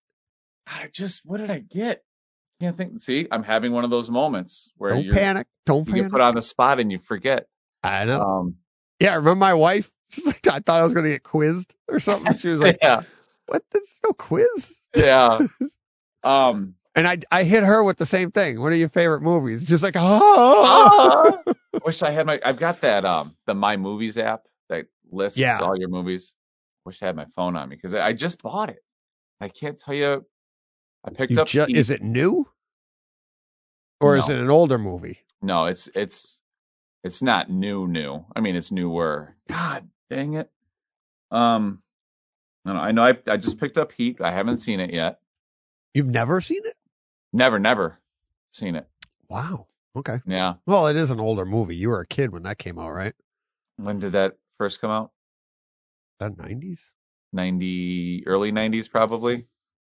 What did I get? Can't think. See, I'm having one of those moments where Don't panic. You get put on the spot and you forget. I know. Yeah. Remember my wife? She's like, I thought I was going to get quizzed or something. She was like, yeah. What? There's no quiz. Yeah. And I hit her with the same thing. What are your favorite movies? Just like, I wish I had I've got that, the My Movies app that lists all your movies. Wish I had my phone on me because I just bought it. I can't tell you. I picked up. Is it new? Or is it an older movie? No, it's not new. I mean, it's newer. God dang it. I know I just picked up Heat. I haven't seen it yet. You've never seen it? Never seen it. Wow. Okay. Yeah. Well, it is an older movie. You were a kid when that came out, right? When did that first come out? That 90s? Early 90s, probably.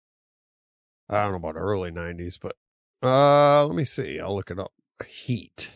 I don't know about early 90s, but let me see. I'll look it up. Heat.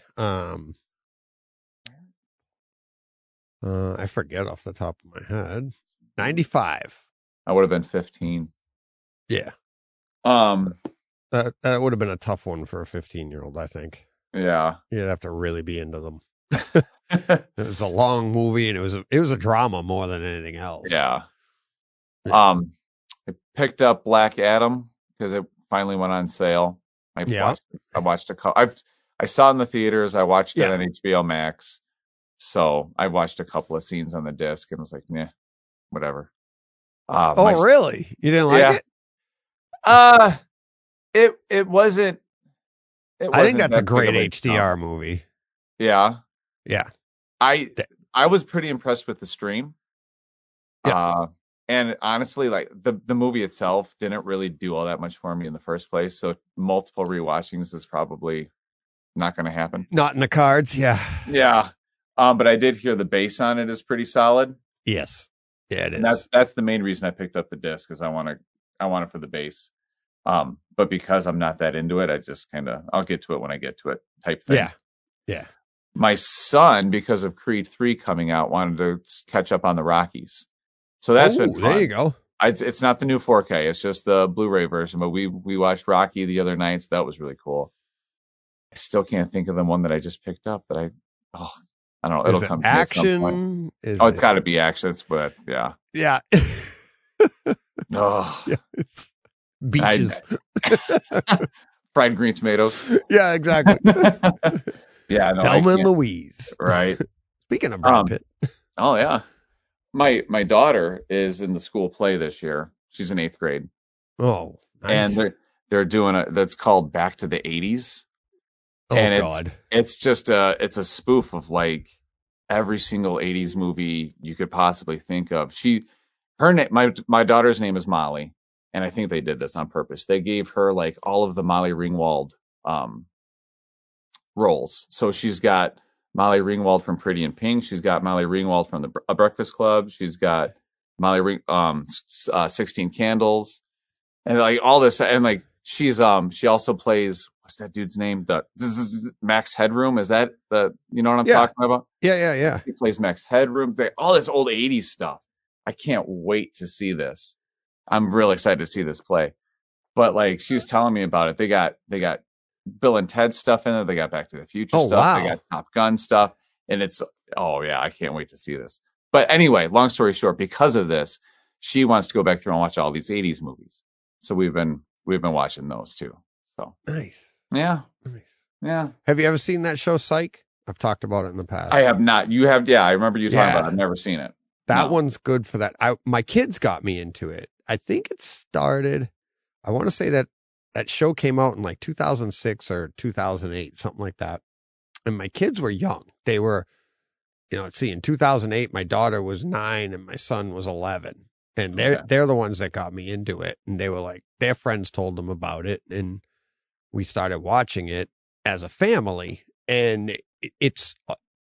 I forget off the top of my head. 95. I would have been 15. Yeah. That would have been a tough one for a 15-year-old, I think. Yeah. You'd have to really be into them. It was a long movie, and it was a drama more than anything else. Yeah. I picked up Black Adam because it finally went on sale. I watched a couple. I saw it in the theaters. I watched it on HBO Max. So I watched a couple of scenes on the disc and was like, nah, whatever. Really? You didn't like it? It wasn't. I think that's a great HDR movie. Yeah. Yeah. I was pretty impressed with the stream. Yeah. And honestly, like the movie itself didn't really do all that much for me in the first place. So multiple rewatchings is probably not going to happen. Not in the cards. Yeah. Yeah. But I did hear the bass on it is pretty solid. Yes. Yeah, it is. That's the main reason I picked up the disc because I want it for the bass. But because I'm not that into it, I just I'll get to it when I get to it type thing. Yeah. Yeah. My son, because of Creed 3 coming out, wanted to catch up on the Rockies. So that's been fun. There you go. It's not the new 4K. It's just the Blu-ray version. But we watched Rocky the other night. So that was really cool. I still can't think of the one that I just picked up that I don't know. It'll come action. It's got to be action. But yeah. Yeah. Oh. Yeah, beaches. Fried green tomatoes. Yeah, exactly. Yeah. No, Thelma and Louise. Right. Speaking of Brad Pitt. Oh, yeah. My daughter is in the school play this year. She's in 8th grade. Oh, nice. And they're doing that's called Back to the 80s. Oh, and God. It's just it's a spoof of like every single 80s movie you could possibly think of. My daughter's name is Molly, and I think they did this on purpose. They gave her like all of the Molly Ringwald roles. So she's got Molly Ringwald from Pretty in Pink. She's got Molly Ringwald from the Breakfast Club. She's got Molly 16 Candles, and like all this. And like she's she also plays, what's that dude's name? Max Headroom. Is that you know what I'm talking about? Yeah. He plays Max Headroom. All this old 80s stuff. I can't wait to see this. I'm really excited to see this play. But like she was telling me about it. They got Bill and Ted stuff in it. They got Back to the Future stuff. Wow. They got Top Gun stuff. And it's, oh yeah, I can't wait to see this. But anyway, long story short, because of this, she wants to go back through and watch all these 80s movies. So we've been watching those too. So nice. Yeah. Nice. Yeah. Have you ever seen that show Psych? I've talked about it in the past. I have not. You have? Yeah, I remember you talking about it. I've never seen it. That one's good for that. My kids got me into it. I think it started, I want to say that show came out in like 2006 or 2008, something like that. And my kids were young. They were, let's see, in 2008, my daughter was 9 and my son was 11. And they're the ones that got me into it. And they were like, their friends told them about it. And we started watching it as a family. And it's,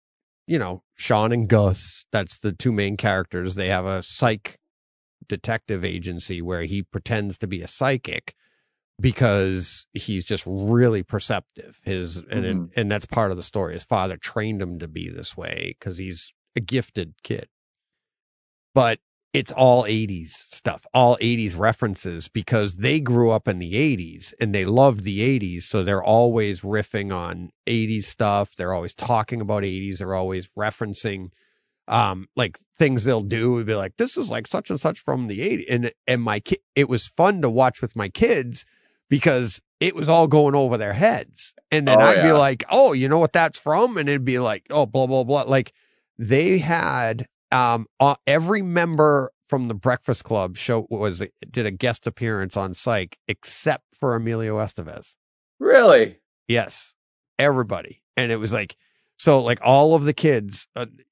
Sean and Gus, that's the two main characters. They have a psych detective agency where he pretends to be a psychic because he's just really perceptive. And that's part of the story. His father trained him to be this way because he's a gifted kid. But it's all 80s stuff, all 80s references, because they grew up in the 80s and they loved the 80s. So they're always riffing on 80s stuff. They're always talking about 80s. They're always referencing like things they'll do would be like, this is like such and such from the 80s. And my kid, it was fun to watch with my kids because it was all going over their heads. And then I'd be like, oh, you know what that's from? And it'd be like, oh, blah, blah, blah. Like they had, every member from the Breakfast Club show did a guest appearance on Psych, except for Emilio Estevez. Really? Yes. Everybody. And it was like, so like all of the kids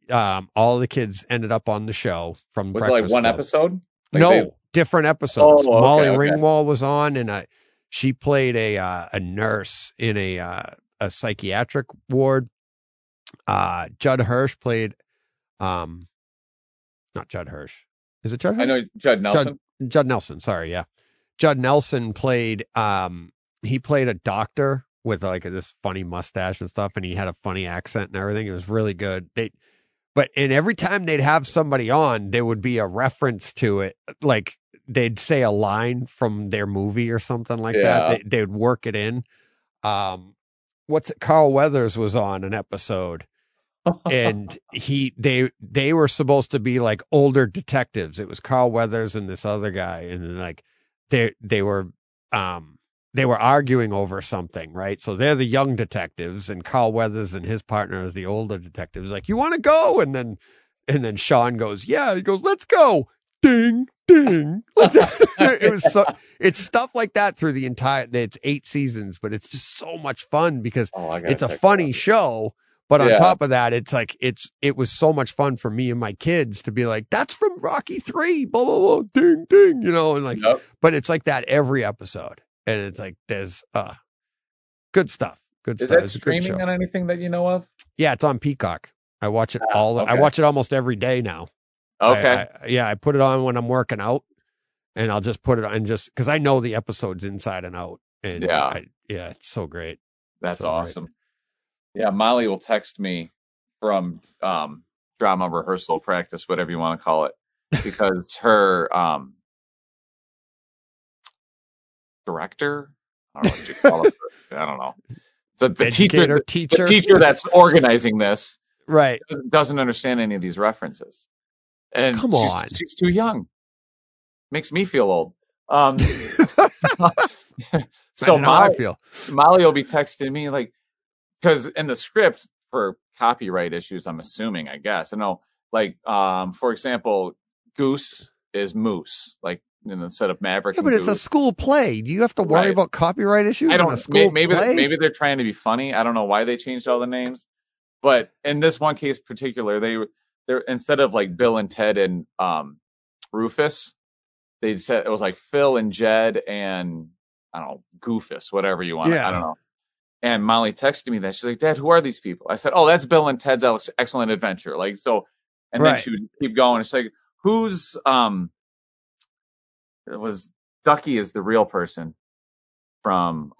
ended up on the show from was Breakfast it like one Club. Episode? Like different episodes. Oh, okay, Molly Ringwald was on, and she played a nurse in a psychiatric ward. Judd Hirsch played, not Judd Hirsch. Is it Judd Hirsch? I know Judd Nelson. Judd Nelson. Sorry. Yeah. Judd Nelson played, he played a doctor with like this funny mustache and stuff. And he had a funny accent and everything. It was really good. And every time they'd have somebody on, there would be a reference to it. Like they'd say a line from their movie or something like that. They would work it in. Carl Weathers was on an episode. And they were supposed to be like older detectives. It was Carl Weathers and this other guy, and like they were arguing over something, right? So they're the young detectives, and Carl Weathers and his partner is the older detectives. Like, you want to go? And then Sean goes, yeah. He goes, let's go. Ding, ding. Like that. It's stuff like that through the entire. It's 8 seasons, but it's just so much fun because it's a funny show. But on top of that, it's like, it was so much fun for me and my kids to be like, that's from Rocky 3, blah, blah, blah, ding, ding, and like, but it's like that every episode. And it's like, there's, good stuff. Good Is stuff. That streaming on anything that you know of? Yeah. It's on Peacock. I watch it I watch it almost every day now. Okay. I put it on when I'm working out, and I'll just put it on just cause I know the episodes inside and out. And it's so great. That's so awesome. Great. Yeah, Molly will text me from drama rehearsal practice, whatever you want to call it, because her director, I don't know what you call it. I don't know. The teacher that's organizing this, right, doesn't understand any of these references. And come on, she's too young. Makes me feel old. So Molly will be texting me like. Because in the script for copyright issues, I'm assuming, I guess, I know, like, for example, Goose is Moose, like instead of Maverick. Yeah, but it's a school play. Do you have to worry about copyright issues? Maybe they're trying to be funny. I don't know why they changed all the names, but in this one case in particular, they're instead of like Bill and Ted and Rufus, they said it was like Phil and Jed and I don't know, Goofus, whatever you want. I don't know. And Molly texted me that. She's like, Dad, who are these people? I said, oh, that's Bill and Ted's Excellent Adventure. Like, so, and then she would keep going. It's like, who's, it was Ducky is the real person from,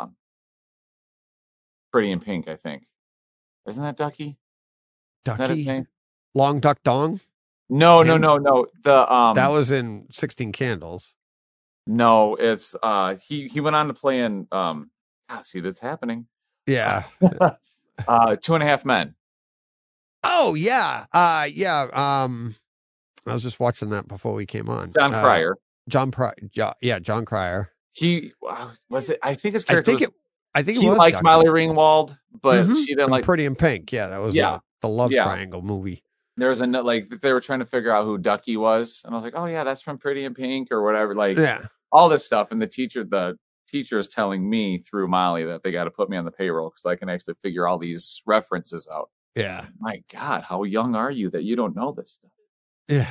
Pretty in Pink, I think. Isn't that Ducky? Ducky? Is that his name? Long Duck Dong? No. That was in 16 Candles. No, it's, he went on to play in, see, that's happening. Yeah. 2.5 Men. Oh yeah. Yeah. I was just watching that before we came on. John Cryer. John Cryer. He was it. I think his character. I think he it was liked Ducky. Molly Ringwald, but she didn't like Pretty in Pink. Yeah, that was the love triangle movie. There was they were trying to figure out who Ducky was, and I was like, oh yeah, that's from Pretty in Pink or whatever. Like all this stuff, and the teacher is telling me through Molly that they got to put me on the payroll because I can actually figure all these references out. Yeah. My God, how young are you that you don't know this stuff? Yeah.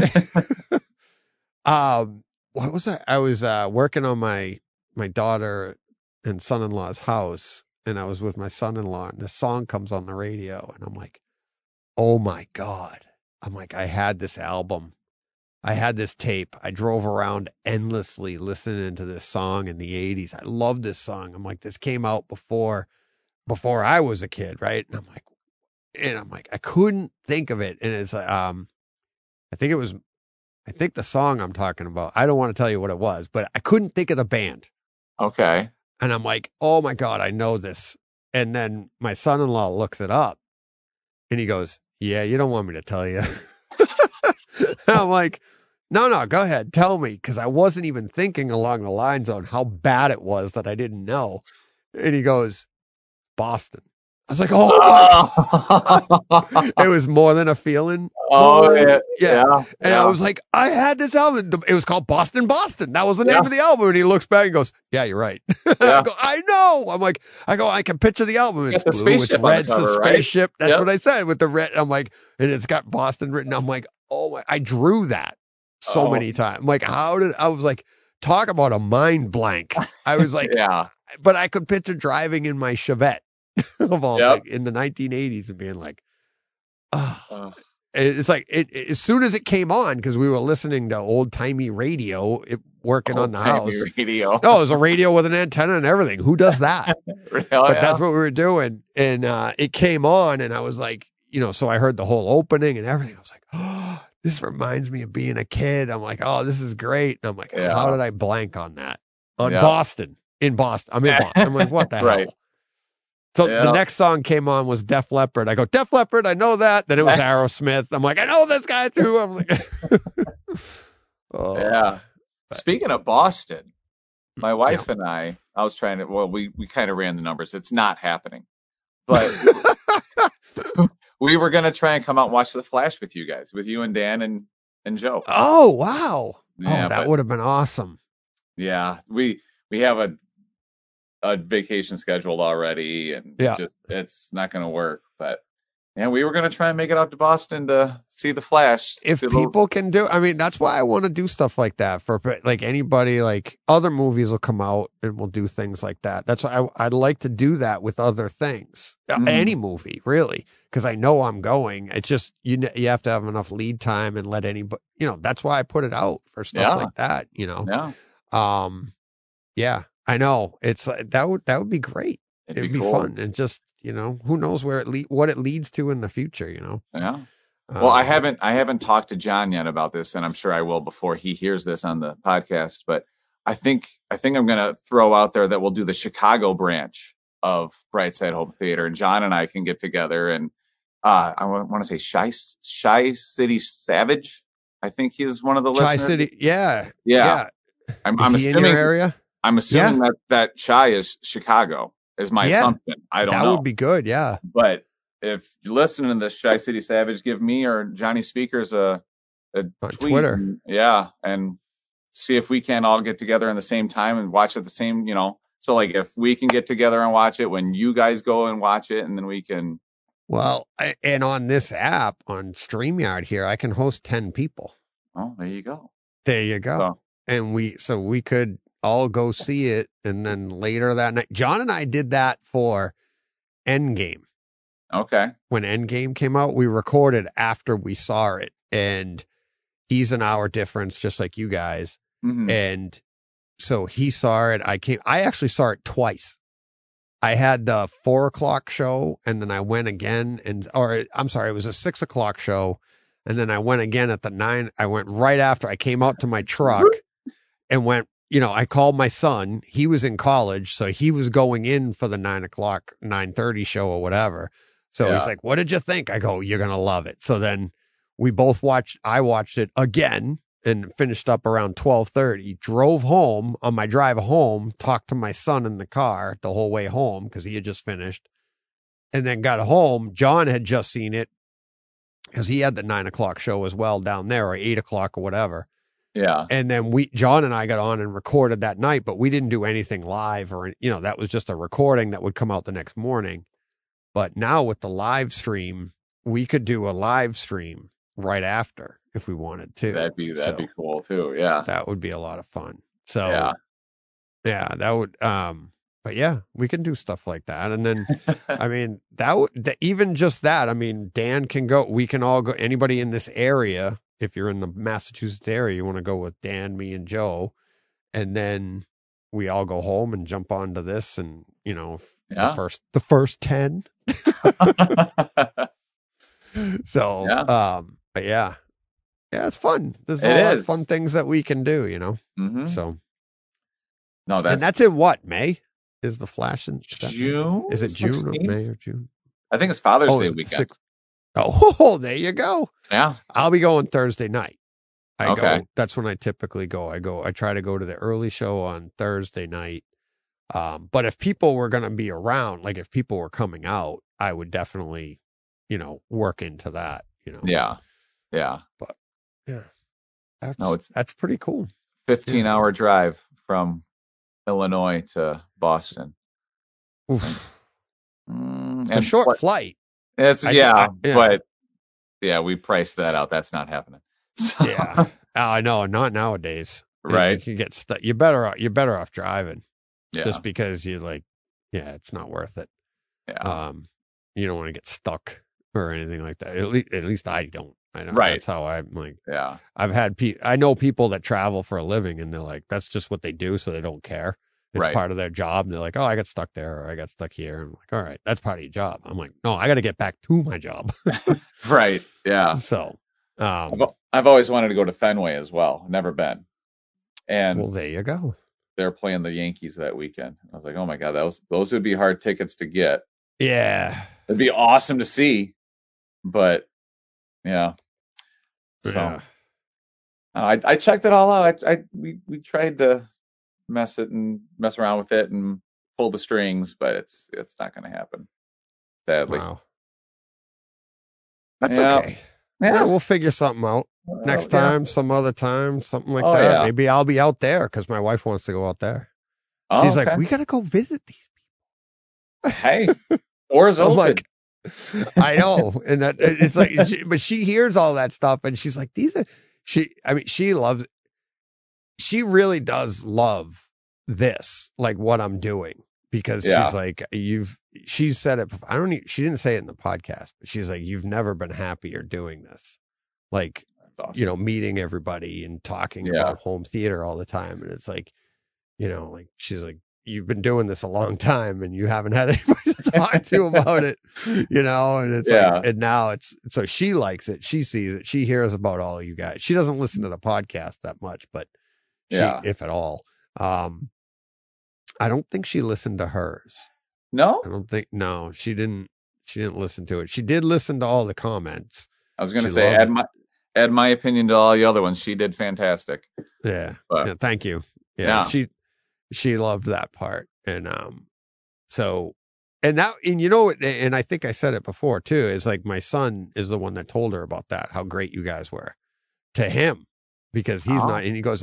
What was that? I was working on my daughter and son-in-law's house, and I was with my son-in-law, and the song comes on the radio, and I'm like, oh my God. I'm like, I had this album. I had this tape. I drove around endlessly listening to this song in the 80s. I love this song. I'm like, this came out before I was a kid, right? And I'm like, I couldn't think of it. And it's I think the song I'm talking about, I don't want to tell you what it was, but I couldn't think of the band. Okay. And I'm like, oh my God, I know this. And then my son-in-law looks it up and he goes, yeah, you don't want me to tell you. I'm like, no, go ahead. Tell me. Cause I wasn't even thinking along the lines on how bad it was that I didn't know. And he goes, Boston. I was like, oh, it was More Than a Feeling. Oh, yeah. And I was like, I had this album. It was called Boston. That was the name of the album. And he looks back and goes, yeah, you're right. I go, I know. I can picture the album. It's blue, it's red, it's a spaceship. Right? That's what I said with the red. I'm like, and it's got Boston written. I'm like, oh, I drew that so many times. I'm like, I was like, talk about a mind blank. I was like, but I could picture driving in my Chevette. Of all in the 1980s and being like, it's like as soon as it came on, because we were listening to old timey radio, working on the house. Radio. Oh, it was a radio with an antenna and everything. Who does that? That's what we were doing. And it came on and I was like, so I heard the whole opening and everything. I was like, oh, this reminds me of being a kid. I'm like, oh, this is great. And I'm like, how did I blank on that? Boston. In Boston. I'm in Boston. I'm like, what the hell? So the next song came on was Def Leppard. I go, Def Leppard, I know that. Then it was Aerosmith. I'm like, I know this guy too. I'm like, Speaking of Boston, my wife and I was trying to, we kind of ran the numbers. It's not happening. But we were going to try and come out and watch The Flash with you guys, with you and Dan and Joe. Oh, wow. Yeah, that would have been awesome. Yeah. We have a vacation scheduled already and it's not going to work, but we were going to try and make it out to Boston to see The Flash. If people can do, that's why I want to do stuff like that for like anybody, like other movies will come out and we'll do things like that. That's why I'd like to do that with other things, any movie really. Cause I know I'm going, it's just, you have to have enough lead time and let anybody, that's why I put it out for stuff like that, I know it's that would be great. It'd be cool. Fun. And just, who knows where what it leads to in the future, Yeah. Well, I haven't talked to John yet about this, and I'm sure I will before he hears this on the podcast, but I think I'm going to throw out there that we'll do the Chicago branch of Brightside Home Theater, and John and I can get together and I want to say Shy City Savage. I think he's one of the listeners. Tri-City. Yeah. I'm assuming in your area. I'm assuming that Shy is Chicago is my assumption. I don't know. That would be good. Yeah. But if you're listening to this Shy City Savage, give me or Johnny Speakers a on tweet. Twitter. And see if we can all get together in the same time and watch at the same, so like if we can get together and watch it when you guys go and watch it, and then we can. Well, and on this app on StreamYard here, I can host 10 people. Oh, there you go. So, and we could all go see it, and then later that night, John and I did that for Endgame. Okay. When Endgame came out, we recorded after we saw it, and he's an hour difference, just like you guys. Mm-hmm. And so he saw it. I actually saw it twice. I had the 4:00 show, and then I went again, it was a 6:00 show, and then I went again at the 9. I went right after. I came out to my truck and went. I called my son. He was in college, so he was going in for the 9:00, 9:30 show or whatever. So he's like, what did you think? I go, you're going to love it. So then I watched it again and finished up around 12:30, drove home. On my drive home, talked to my son in the car the whole way home because he had just finished, and then got home. John had just seen it because he had the 9:00 show as well down there, or 8:00 or whatever. Yeah. And then John and I got on and recorded that night, but we didn't do anything live or, that was just a recording that would come out the next morning. But now with the live stream, we could do a live stream right after if we wanted to. That'd be cool too. Yeah. That would be a lot of fun. So yeah, that would, but yeah, we can do stuff like that. And then, I mean, even just that, I mean, Dan can go, we can all go, anybody in this area. If you're in the Massachusetts area, you want to go with Dan, me, and Joe, and then we all go home and jump onto this, and the first 10. So, but yeah, it's fun. There's a lot of fun things that we can do, Mm-hmm. So, no, that's in what, May? Is the Flash in June? Is it June 16th? or May or June? I think it's Father's Day weekend. Oh, there you go. Yeah. I'll be going Thursday night. Okay. That's when I typically go. I try to go to the early show on Thursday night. But if people were going to be around, like if people were coming out, I would definitely, work into that, Yeah. Yeah. But yeah, that's pretty cool. 15-hour drive from Illinois to Boston. Oof. It's a short flight. It's but we priced that out. That's not happening. So. Yeah, I know. Not nowadays, right? You get stuck. You're better off driving, just because it's not worth it. Yeah. You don't want to get stuck or anything like that. At least I don't. I know. Right. That's how I'm like. Yeah. I've had I know people that travel for a living, and they're like, that's just what they do, so they don't care. It's part of their job. And they're like, oh, I got stuck there, or I got stuck here. And I'm like, all right, that's part of your job. I'm like, no, I got to get back to my job. Right. Yeah. So, I've always wanted to go to Fenway as well. Never been. And well, there you go. They're playing the Yankees that weekend. I was like, oh my God, those would be hard tickets to get. Yeah. It'd be awesome to see, but yeah. So I checked it all out. We tried to mess around with it and pull the strings, but it's not going to happen, sadly. Wow. That's okay. Yeah, we'll figure something out next time, some other time, something like that. Yeah. Maybe I'll be out there because my wife wants to go out there. She's like, we got to go visit these people. Hey, doors open. Like, I know, and that it's like, but she hears all that stuff, and she's like, she loves. She really does love this, like what I'm doing, because she's like, she said it. She didn't say it in the podcast, but she's like, you've never been happier doing this. Like, awesome. Meeting everybody and talking about home theater all the time. And it's like, like she's like, you've been doing this a long time and you haven't had anybody to talk to about it, and it's like, and now so she likes it. She sees it. She hears about all of you guys. She doesn't listen to the podcast that much, but if at all. I don't think she listened to hers. No? I don't think, no, she didn't listen to it. She did listen to all the comments. I was going to say, add my opinion to all the other ones. She did fantastic. Yeah. Thank you. Yeah. She loved that part. And, so, and I think I said it before too, is like my son is the one that told her about that, how great you guys were to him, because he's not, and he goes,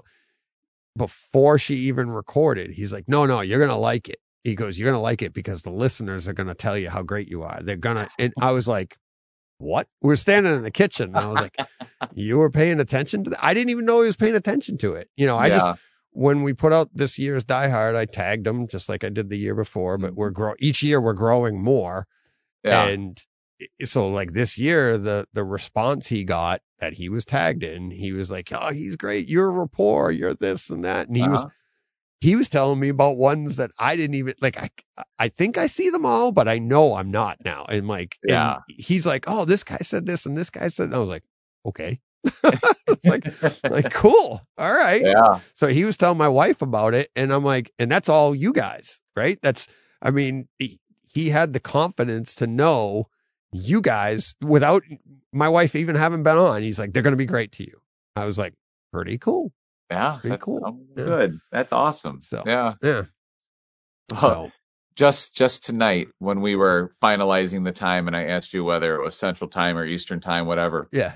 before she even recorded, he's like, no, you're going to like it. He goes, you're going to like it because the listeners are going to tell you how great you are. They're going to, and I was like, what? We're standing in the kitchen. And I was like, you were paying attention to that? I didn't even know he was paying attention to it. Just, when we put out this year's Die Hard, I tagged him just like I did the year before, but each year we're growing more. Yeah. And so like this year, the response he got that he was tagged in, he was like, oh, he's great. You're a rapport. You're this and that. And he was telling me about ones that I didn't even like. I think I see them all, but I know I'm not now. And like, and he's like, oh, this guy said this and this guy said, and I was like, okay. It's like cool. All right. Yeah. So he was telling my wife about it, and I'm like, and that's all you guys, right? That's, I mean, he had the confidence to know you guys without my wife even having been on. He's like, they're going to be great to you. I was like, pretty cool. Yeah. Pretty cool. Good. That's awesome. So, yeah. So just tonight when we were finalizing the time and I asked you whether it was Central Time or Eastern Time, whatever. Yeah.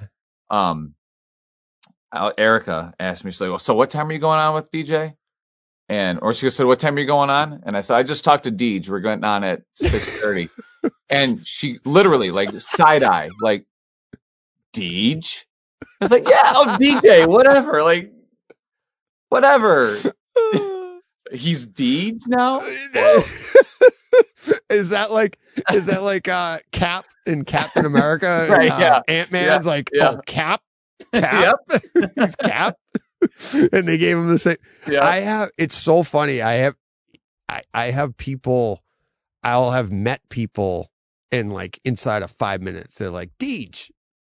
Erica asked me, she's like, well, so what time are you going on with DJ? Or she said, what time are you going on? And I said, I just talked to Deej. We're going on at 6:30. And she literally like side eye, like, Deej? I was like, yeah, DJ, whatever. Like, whatever. He's Deej now? Is that like Cap in Captain America? Right, yeah. Ant-Man's oh, Cap? Yep. He's Cap. And they gave him the same. Yeah. It's so funny. I have people, I'll have met people and like inside of 5 minutes, they're like, Deej.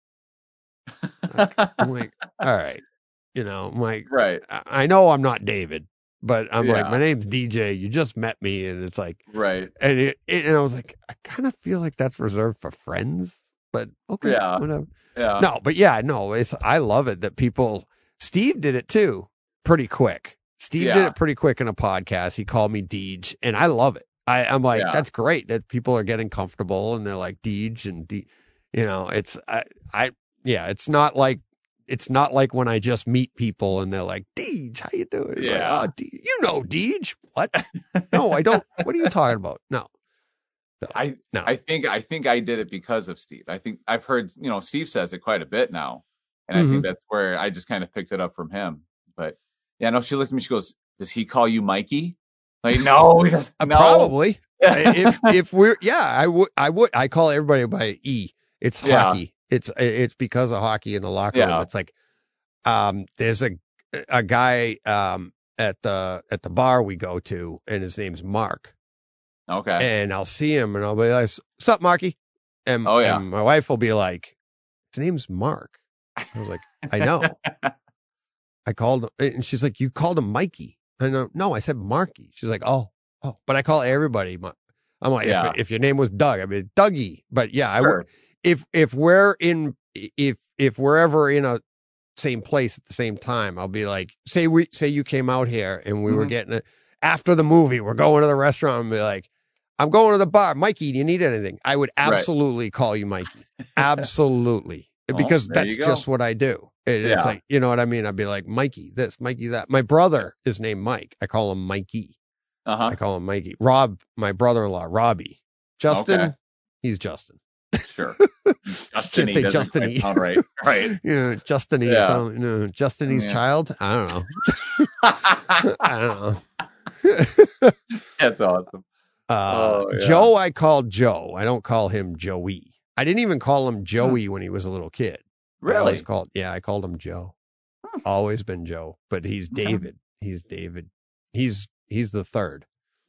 I'm like, all right. You know, I'm like, right. I know I'm not David, but I'm Yeah. like, my name's DJ. You just met me. And it's like, right. And and I was like, I kind of feel like that's reserved for friends, but okay. Yeah. Whatever. Yeah. No, but yeah, no, I love it that people, Steve did it too, pretty quick. Steve did it pretty quick in a podcast. He called me Deej, and I love it. I'm like, that's great that people are getting comfortable and they're like Deej and you know, it's it's not like when I just meet people and they're like, Deej, how you doing? Yeah. Like, oh, you know Deej. What? No, I don't. What are you talking about? No. So, I think I did it because of Steve. I think I've heard, Steve says it quite a bit now. And I think that's where I just kind of picked it up from him. But yeah, no, she looked at me, she goes, does he call you Mikey? Like, no, he doesn't. No. Probably. if we're, I would, I call everybody by E. It's hockey. It's because of hockey in the locker room. It's like, there's a guy, at the bar we go to, and his name's Mark. Okay. And I'll see him and I'll be like, what's up, Marky? And, and my wife will be like, his name's Mark. I was like, I know. I called him, and she's like, you called him Mikey. I know. No, I said Marky. She's like, oh, but I call everybody. I'm like, if your name was Doug, I mean, Dougie. But yeah, sure. I would, if we're ever in a same place at the same time, I'll be like, say you came out here and we were getting it after the movie, we're going to the restaurant and be like, I'm going to the bar. Mikey, do you need anything? I would absolutely call you Mikey. Absolutely. Because that's just what I do. It's like, you know what I mean? I'd be like, Mikey this, Mikey that. My brother is named Mike. I call him Mikey. I call him Mikey. Rob, my brother-in-law, Robbie. Justin, he's Justin. Sure. Justin, say Justin. Right. Yeah, Justin. Justin's child. I don't know. I don't know. That's awesome. Joe, I call Joe. I don't call him Joey. I didn't even call him Joey when he was a little kid. Really? I called him Joe. Always been Joe, but he's David. He's David. He's the third.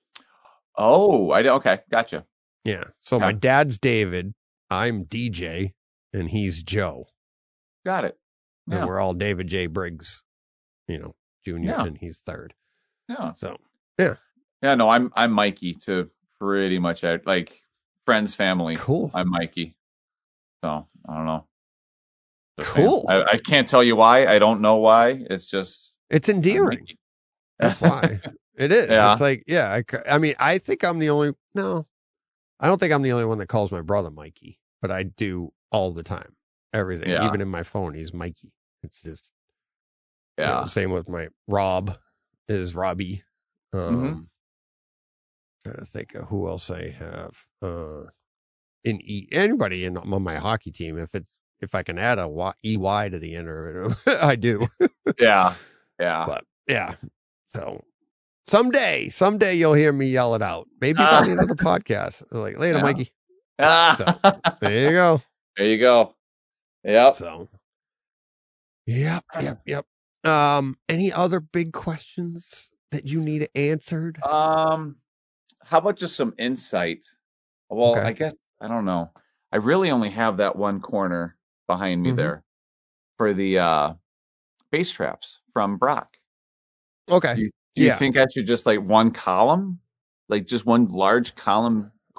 Oh, okay. Gotcha. Yeah. So my dad's David. I'm DJ, and he's Joe. Got it. Yeah. And we're all David J. Briggs, Junior, and he's third. Yeah. So yeah. Yeah. No, I'm Mikey to pretty much like friends, family. Cool. I'm Mikey. So I don't know. Cool. I can't tell you why. I don't know why. It's just it's endearing. That's why it is. Yeah. It's like I mean, I think I'm the only. No, I don't think I'm the only one that calls my brother Mikey, but I do all the time. Everything, even in my phone, he's Mikey. It's just same with my Rob is Robbie. Trying to think of who else I have. Anybody on my hockey team, if I can add a EY to the end of it, I do. Yeah. But yeah. So someday you'll hear me yell it out. Maybe by the end of the podcast. Like, later, Mikey. So, there you go. There you go. Yep. So yep. Any other big questions that you need answered? How about just some insight? Well, I guess I don't know. I really only have that one corner behind me there for the base traps from Brock. Okay. Do you think I should just like one column, like just one large column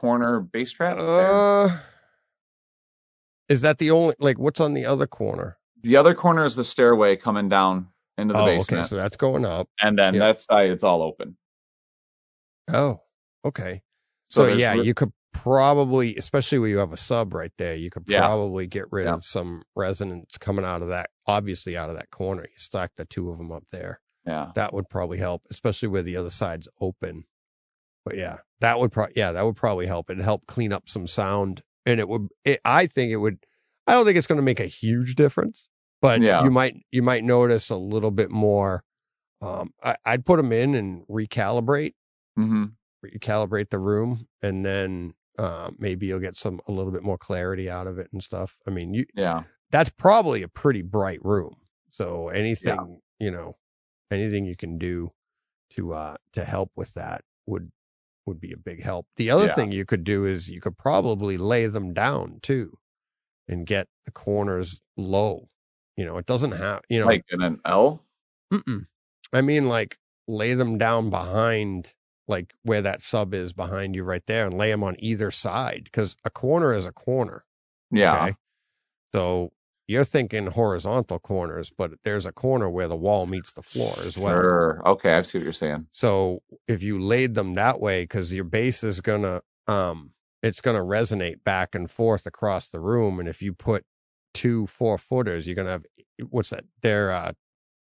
corner bass trap there? Is that the only, like, what's on the other corner? The other corner is the stairway coming down into the basement. Okay, so that's going up. And then that side, it's all open. Oh, okay. So yeah, you could probably, especially where you have a sub right there, you could probably get rid of some resonance coming out of that, obviously out of that corner. You stack the two of them up there. Yeah. That would probably help, especially where the other side's open. But yeah, that would probably help. It'd help clean up some sound. And I think it would, I don't think it's going to make a huge difference, but you might notice a little bit more. I'd put them in and recalibrate the room, and then maybe you'll get a little bit more clarity out of it and stuff. I mean, that's probably a pretty bright room. So anything, anything you can do to help with that would be a big help. The other thing you could do is you could probably lay them down too and get the corners low. It doesn't have, like in an L. I mean, like lay them down behind, like where that sub is behind you right there, and lay them on either side, because a corner is a corner. Yeah. Okay? So you're thinking horizontal corners, but there's a corner where the wall meets the floor as well. Sure. Okay, I see what you're saying. So if you laid them that way, because your bass is gonna it's gonna resonate back and forth across the room, and if you put 2 4-footers, you're gonna have, what's that? They're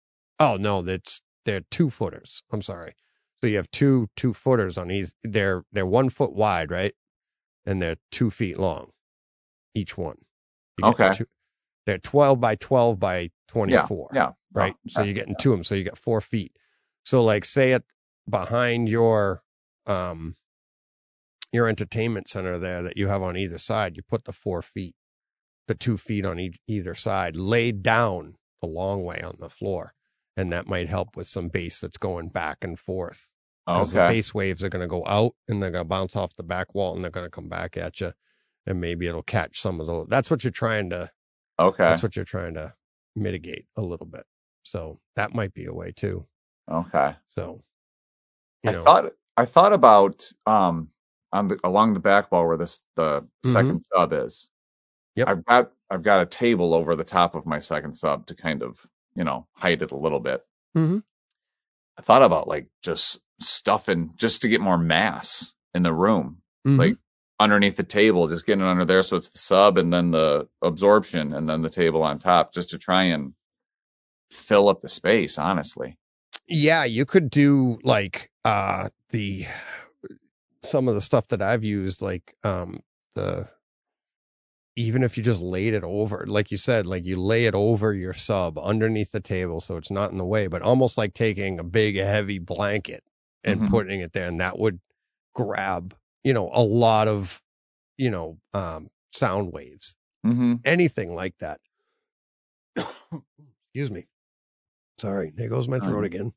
2-footers. I'm sorry. So you have two 2-footers on each. They're 1 foot wide, right? And they're 2 feet long, each one. Okay. They're 12 by 12 by 24. Yeah. Right. So you're getting to them. So you got 4 feet. So like say it behind your entertainment center there that you have on either side, you put the 4 feet, the 2 feet on either side, laid down the long way on the floor. And that might help with some bass that's going back and forth. Because the bass waves are going to go out and they're going to bounce off the back wall and they're going to come back at you. And maybe it'll catch some of those. That's what you're trying to mitigate a little bit. So that might be a way too. Okay. So I thought about along the back wall where the second sub is. Yep. I've got a table over the top of my second sub to kind of, hide it a little bit. Mm-hmm. I thought about like just stuffing just to get more mass in the room, like underneath the table, just getting it under there. So it's the sub and then the absorption and then the table on top, just to try and fill up the space, honestly. Yeah, you could do like some of the stuff that I've used, like even if you just laid it over, like you said, like you lay it over your sub underneath the table so it's not in the way, but almost like taking a big heavy blanket and putting it there, and that would grab, a lot of, sound waves, anything like that. Excuse me. Sorry, there goes my throat again.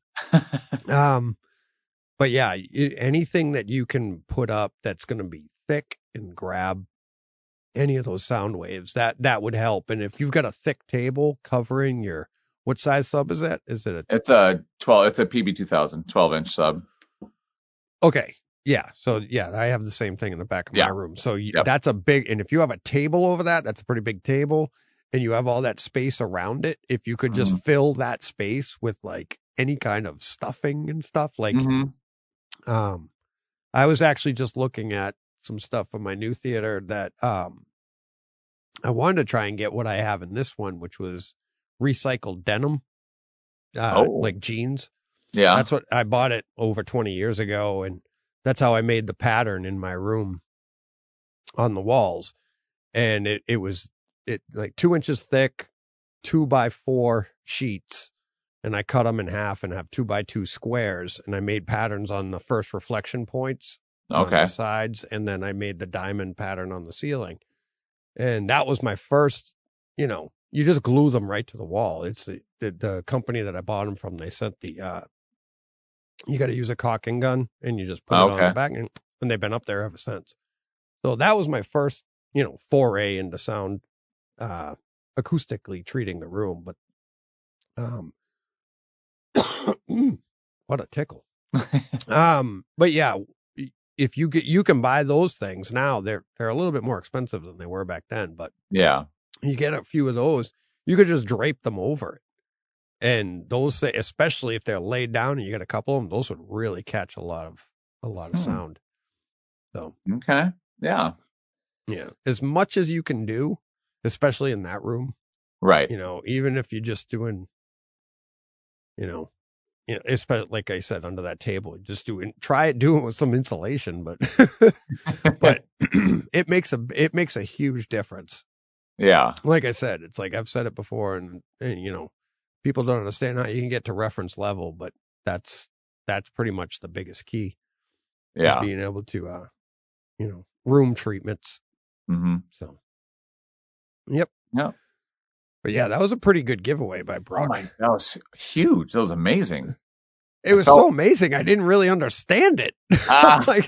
But yeah, anything that you can put up that's going to be thick and grab any of those sound waves, that would help. And if you've got a thick table covering your, what size sub is that? Is it it's a PB2000 12-inch sub. Okay. Yeah. So yeah, I have the same thing in the back of my room. So that's a big, and if you have a table over that, that's a pretty big table, and you have all that space around it. If you could just fill that space with like any kind of stuffing and stuff, like, I was actually just looking at some stuff for my new theater that, I wanted to try and get what I have in this one, which was recycled denim, like jeans. Yeah. That's what I bought it over 20 years ago. And that's how I made the pattern in my room on the walls. And it was like 2 inches thick, 2x4 sheets. And I cut them in half and have 2x2 squares. And I made patterns on the first reflection points on the sides. And then I made the diamond pattern on the ceiling. And that was my first, you just glue them right to the wall. It's the company that I bought them from. They sent the, you got to use a caulking gun and you just put it on the back, and they've been up there ever since. So that was my first, foray into sound, acoustically treating the room. But, what a tickle. But yeah, if you can buy those things now, they're a little bit more expensive than they were back then, but yeah, you get a few of those, you could just drape them over it. And those, especially if they're laid down and you get a couple of them, those would really catch a lot of sound. So, okay. Yeah. Yeah. As much as you can do, especially in that room, right. Even if you're just doing, especially like I said, under that table, just doing it with some insulation, but, but it makes a huge difference. Yeah. Like I said, it's like I've said it before, and people don't understand how you can get to reference level, but that's pretty much the biggest key. Yeah. Is being able to, room treatments. Mm-hmm. So, yep. Yep. But yeah, that was a pretty good giveevaway by Brock. Oh that was huge. That was amazing. It was so amazing. I didn't really understand it. I'm like,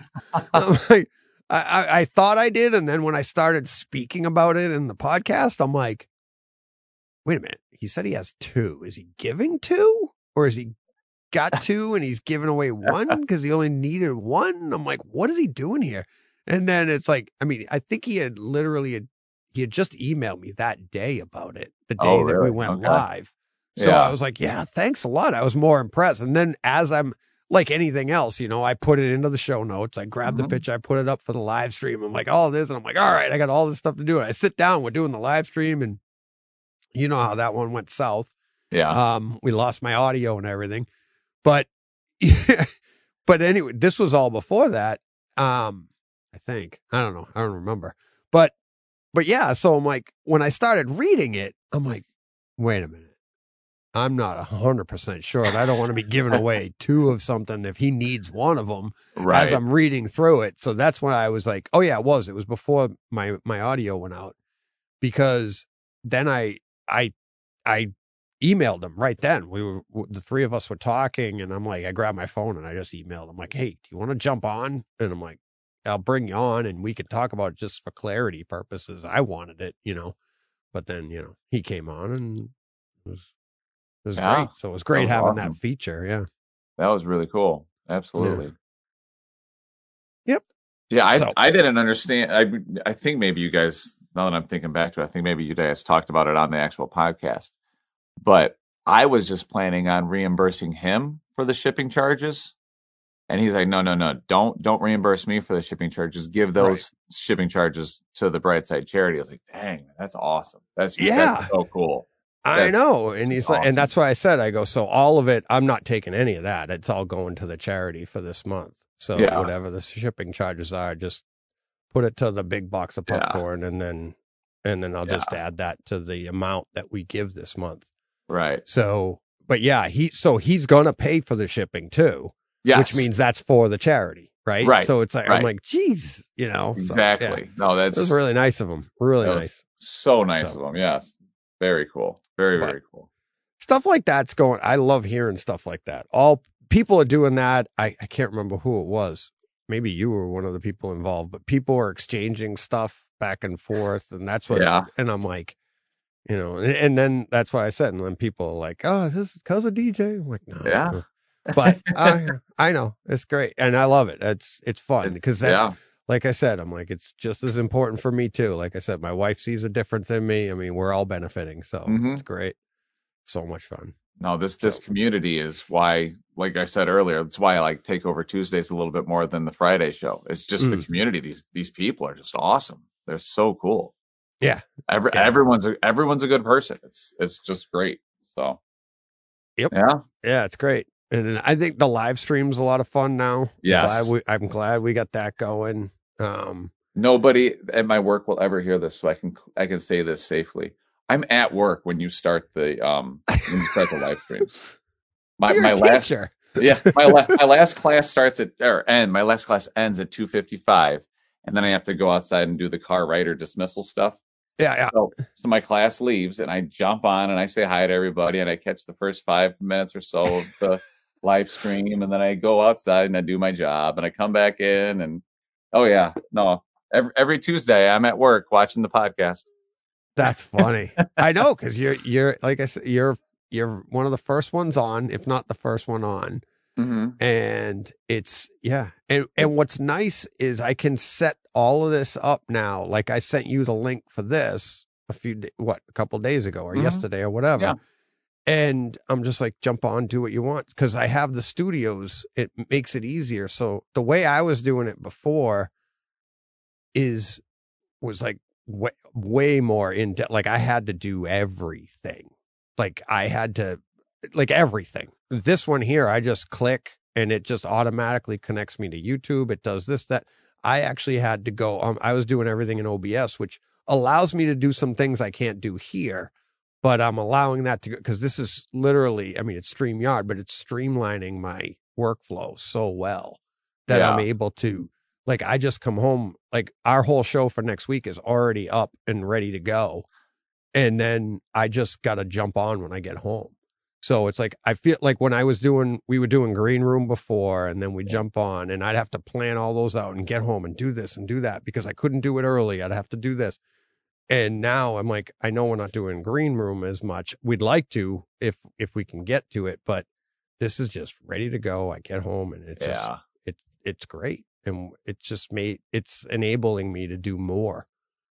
I thought I did. And then when I started speaking about it in the podcast, I'm like, wait a minute. He said he has 2. Is he giving 2? Or is he got 2 and he's giving away 1 because he only needed 1? I'm like, what is he doing here? And then it's like, I think he had just emailed me that day about it, the day that we went live. So I was like, yeah, thanks a lot. I was more impressed. And then as I'm like anything else, I put it into the show notes. I grabbed the picture. I put it up for the live stream. I'm like, all this. And I'm like, all right, I got all this stuff to do. And I sit down, we're doing the live stream, and you know how that one went south. Yeah. We lost my audio and everything, but anyway, this was all before that. I think, I don't know. I don't remember, but yeah. So I'm like, when I started reading it, I'm like, wait a minute. I'm not 100% sure. And I don't want to be giving away 2 of something if he needs 1 of them as I'm reading through it. So that's when I was like, oh yeah, it was before my audio went out, because then I emailed him right then. The 3 of us were talking, and I'm like, I grabbed my phone and I just emailed him like, hey, do you want to jump on? And I'm like, I'll bring you on and we could talk about it just for clarity purposes. I wanted it, but then, he came on and it was great. So it was great having that feature. Yeah. That was really cool. Absolutely. Yeah. Yep. Yeah. I didn't understand. I think maybe you guys, now that I'm thinking back to it, I think maybe you guys talked about it on the actual podcast, but I was just planning on reimbursing him for the shipping charges. And he's like, no, don't reimburse me for the shipping charges. Give those shipping charges to the Brightside charity. I was like, dang, that's awesome. That's so cool. I know. And he's awesome. Like, and that's why I said, I go, so all of it, I'm not taking any of that. It's all going to the charity for this month. So whatever the shipping charges are, just put it to the big box of popcorn, and then I'll just add that to the amount that we give this month. Right. So, but yeah, he's going to pay for the shipping too. Yes. Which means that's for the charity, right? Right. So it's like, I'm like, geez, Exactly. So, yeah. No, that was really nice of him. Really nice. So nice of him. Yes. Very cool. Very cool. Stuff like that's going, I love hearing stuff like that. All people are doing that. I can't remember who it was. Maybe you were one of the people involved, but people are exchanging stuff back and forth. And that's what, and I'm like, and then that's why I said, and then people are like, oh, is this because of DJ? I'm like, no. Yeah. But I know it's great, and I love it. It's fun because that's like I said, I'm like, it's just as important for me too. Like I said, my wife sees a difference in me. I mean, we're all benefiting, so it's great. So much fun. No, this community is why, like I said earlier, it's why I like Takeover Tuesdays a little bit more than the Friday show. It's just the community. These people are just awesome. They're so cool. Yeah. Everyone's a good person. It's just great. So. Yep. Yeah, it's great. And I think the live stream's a lot of fun now. Yes. I'm glad we got that going. Nobody at my work will ever hear this, so I can say this safely. I'm at work when you start the live streams. My last teacher. my last class starts my last class ends at 2:55, and then I have to go outside and do the car writer dismissal stuff. Yeah. So my class leaves, and I jump on and I say hi to everybody, and I catch the first 5 minutes or so of the live stream, and then I go outside and I do my job, and I come back in, and every Tuesday I'm at work watching the podcast. That's funny. I know, because you're like I said, you're one of the first ones on, if not the first one on. And it's, And what's nice is I can set all of this up now. Like I sent you the link for this a couple days ago or yesterday or whatever. Yeah. And I'm just like, jump on, do what you want. Cause I have the studios. It makes it easier. So the way I was doing it before was like way more in depth. Like I had to do everything. Like I had to, like everything. This one here, I just click and it just automatically connects me to YouTube. It does this, that. I actually had to go, I was doing everything in OBS, which allows me to do some things I can't do here, but I'm allowing that to go, because this is literally, I mean, it's StreamYard, but it's streamlining my workflow so well that I'm able to, like, I just come home, like our whole show for next week is already up and ready to go. And then I just got to jump on when I get home. So it's like, I feel like when we were doing Green Room before, and then we jump on, and I'd have to plan all those out and get home and do this and do that because I couldn't do it early. I'd have to do this. And now I'm like, I know we're not doing Green Room as much. We'd like to, if we can get to it, but this is just ready to go. I get home and it's just, it's great. And it's enabling me to do more.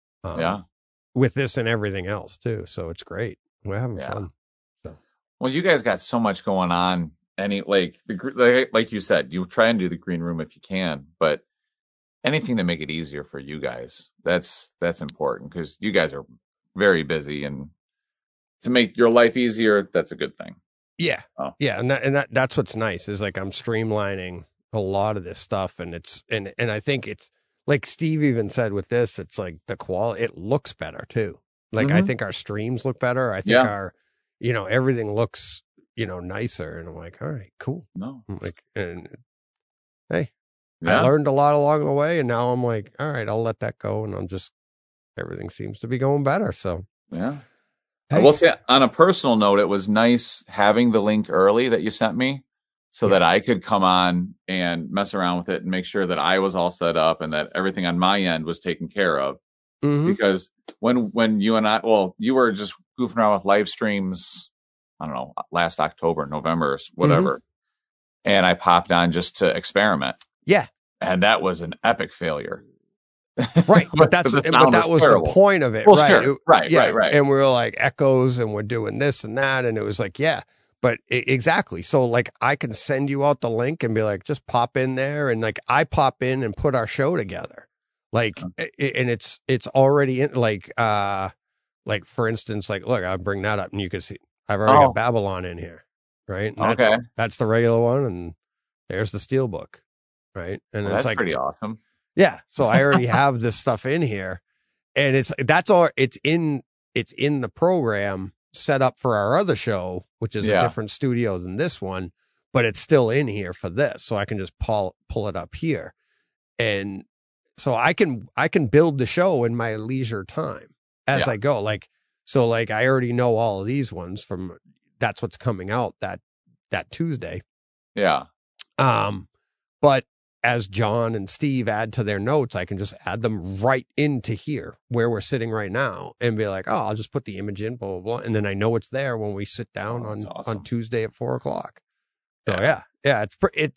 With this and everything else too. So it's great. We're having fun. Well, you guys got so much going on. Like you said, you try and do the Green Room if you can, but anything to make it easier for you guys, that's important, because you guys are very busy, and to make your life easier, that's a good thing. Yeah. Oh. Yeah. And that's what's nice is like, I'm streamlining a lot of this stuff, and and I think it's like Steve even said with this, it's like the quality, it looks better too. Like, I think our streams look better. I think our, everything looks, nicer. And I'm like, all right, cool. No. I'm like, and hey, I learned a lot along the way. And now I'm like, all right, I'll let that go. And everything seems to be going better. So, yeah. Hey. I will say, on a personal note, it was nice having the link early that you sent me so that I could come on and mess around with it and make sure that I was all set up and that everything on my end was taken care of. Because when you and you were just goofing around with live streams, I don't know, last October, November, whatever. And I popped on just to experiment. Yeah. And that was an epic failure. Right. But that was terrible. The point of it. Well, right. Sure. Right. And we were like echoes and we're doing this and that. And it was like, but exactly. So like I can send you out the link and be like, just pop in there. And like I pop in and put our show together. Like, and it's already in like for instance, like, look, I'll bring that up and you can see I've already got Babylon in here. Right. And that's the regular one. And there's the Steelbook. Right. And it's that's like pretty awesome. Yeah. So I already have this stuff in here, and it's in the program set up for our other show, which is a different studio than this one, but it's still in here for this. So I can just pull it up here. And so I can build the show in my leisure time as I go. Like, so like I already know all of these ones that's what's coming out that Tuesday. Yeah. But as John and Steve add to their notes, I can just add them right into here where we're sitting right now and be like, oh, I'll just put the image in, blah, blah, blah. And then I know it's there when we sit down on Tuesday at 4:00. So it's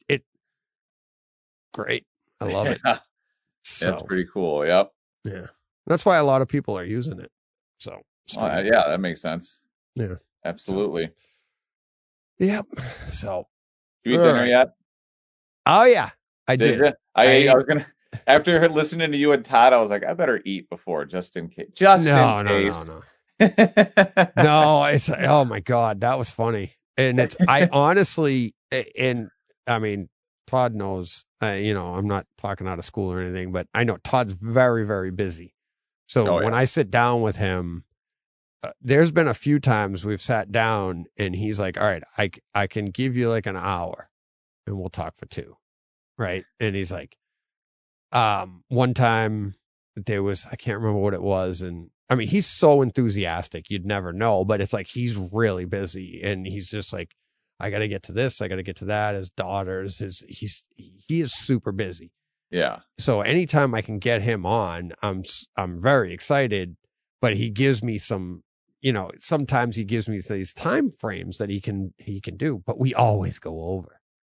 great. I love it. So, that's pretty cool. Yep. Yeah. That's why a lot of people are using it. So, that makes sense. Yeah. Absolutely. Yep. So, you eat dinner yet? Oh, yeah. I did. I was going to, after listening to you and Todd, I was like, I better eat before just in case. No. No, oh my God, that was funny. And I honestly, and I mean, Todd knows, I'm not talking out of school or anything, but I know Todd's very, very busy. So when I sit down with him, there's been a few times we've sat down and he's like, all right, I can give you like an hour and we'll talk for 2. Right. And he's like, one time there was, I can't remember what it was. And I mean, he's so enthusiastic, you'd never know, but it's like, he's really busy and he's just like, I got to get to this. I got to get to that. His daughters, he is super busy. Yeah. So anytime I can get him on, I'm very excited, but he gives me some, sometimes he gives me these time frames that he can do, but we always go over.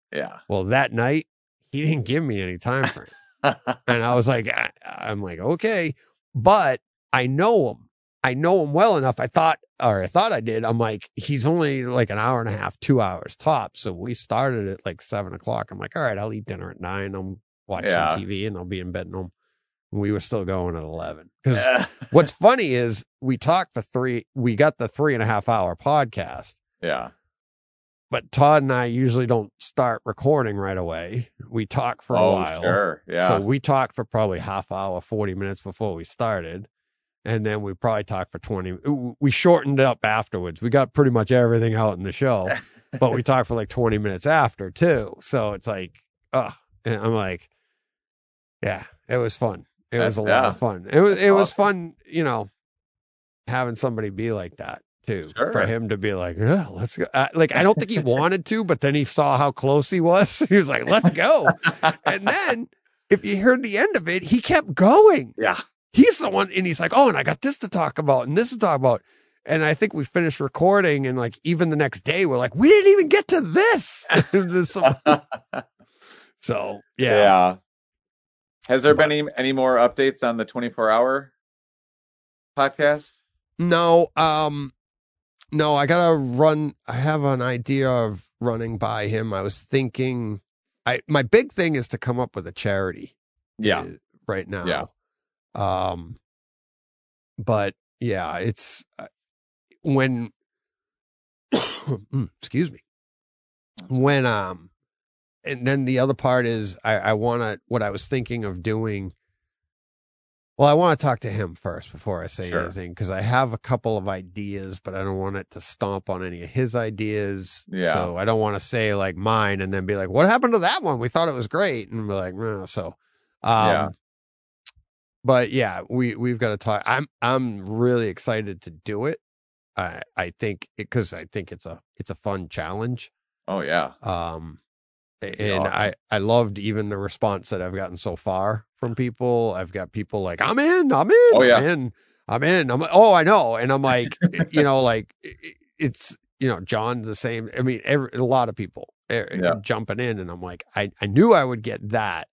Yeah. Well, that night he didn't give me any time frame. And I was like, I'm like, okay, but I know him. I know him well enough. I thought I did. I'm like, he's only like an hour and a half, 2 hours tops. So we started at like 7:00. I'm like, all right, I'll eat dinner at 9. I'll watch some TV and I'll be in bed. And we were still going at 11. Because what's funny is we got the 3.5 hour podcast. Yeah. But Todd and I usually don't start recording right away. We talk for a while. Sure. Yeah. So we talked for probably half hour, 40 minutes before we started. And then we probably talked for 20. We shortened it up afterwards. We got pretty much everything out in the show, but we talked for like 20 minutes after too. So it's like, and I'm like, yeah, it was fun. It was a lot of fun. It was fun, having somebody be like that too, for him to be like, yeah, let's go. Like, I don't think he wanted to, but then he saw how close he was. He was like, let's go. And then if you heard the end of it, he kept going. Yeah. He's the one, and he's like, oh, and I got this to talk about and this to talk about. And I think we finished recording, and like even the next day, we're like, we didn't even get to this. So, yeah. Yeah. Has there been any more updates on the 24-hour podcast? No. No, I gotta run. I have an idea of running by him. I was thinking, my big thing is to come up with a charity. Yeah. Right now. Yeah. But yeah, it's when, excuse me, when, and then the other part is what I was thinking of doing. Well, I want to talk to him first before I say anything, because I have a couple of ideas, but I don't want it to stomp on any of his ideas. Yeah. So I don't want to say like mine and then be like, what happened to that one? We thought it was great. And be like, no. So, yeah. But yeah, we've got to talk. I'm really excited to do it. I think because I think it's a fun challenge. Oh yeah. And awesome. I loved even the response that I've gotten so far from people. I've got people like, I'm in. Oh yeah. I'm in. Oh, I know. And I'm like, like it's, John's the same. I mean, a lot of people jumping in, and I'm like, I knew I would get that.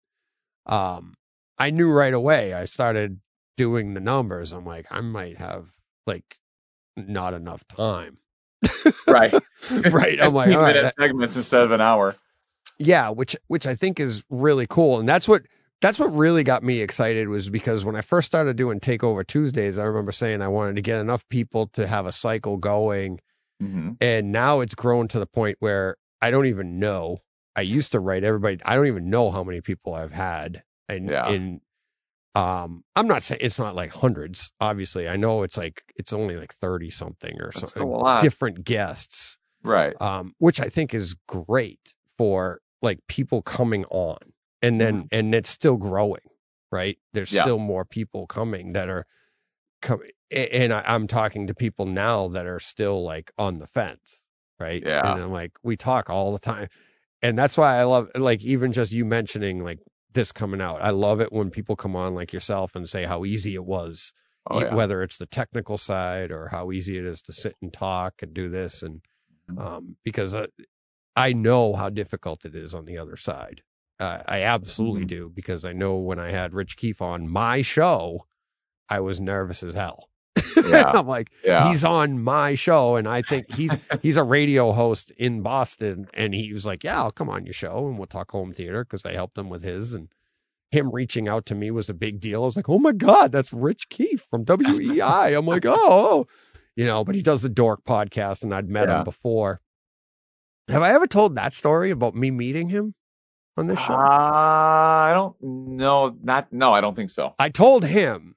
I knew right away. I started doing the numbers. I'm like, I might have like not enough time. Right. Right. I'm like, all right, segments instead of an hour. Yeah. Which I think is really cool. And that's what really got me excited, was because when I first started doing Takeover Tuesdays, I remember saying I wanted to get enough people to have a cycle going. Mm-hmm. And now it's grown to the point where I don't even know. I used to write everybody. I don't even know how many people I've had. And I'm not saying it's not like hundreds. Obviously, I know it's only like 30 something or That's something. A lot. Different guests, right? Which I think is great for like people coming on, and then and it's still growing, right? There's still more people coming that are coming, and I'm talking to people now that are still like on the fence, right? Yeah, and I'm like, we talk all the time, and that's why I love, like, even just you mentioning like this coming out. I love it when people come on like yourself and say how easy it was, whether it's the technical side or how easy it is to sit and talk and do this. And because I know how difficult it is on the other side. I absolutely do, because I know when I had Rich Keefe on my show, I was nervous as hell. Yeah. I'm like, he's on my show, and I think he's a radio host in Boston, and he was like, yeah, I'll come on your show and we'll talk home theater, because I helped him with his, and him reaching out to me was a big deal. I was like, oh my God, that's Rich Keefe from WEI. I'm like, oh, but he does the Dork podcast, and I'd met him before. Have I ever told that story about me meeting him on this show? I don't know. I don't think so. I told him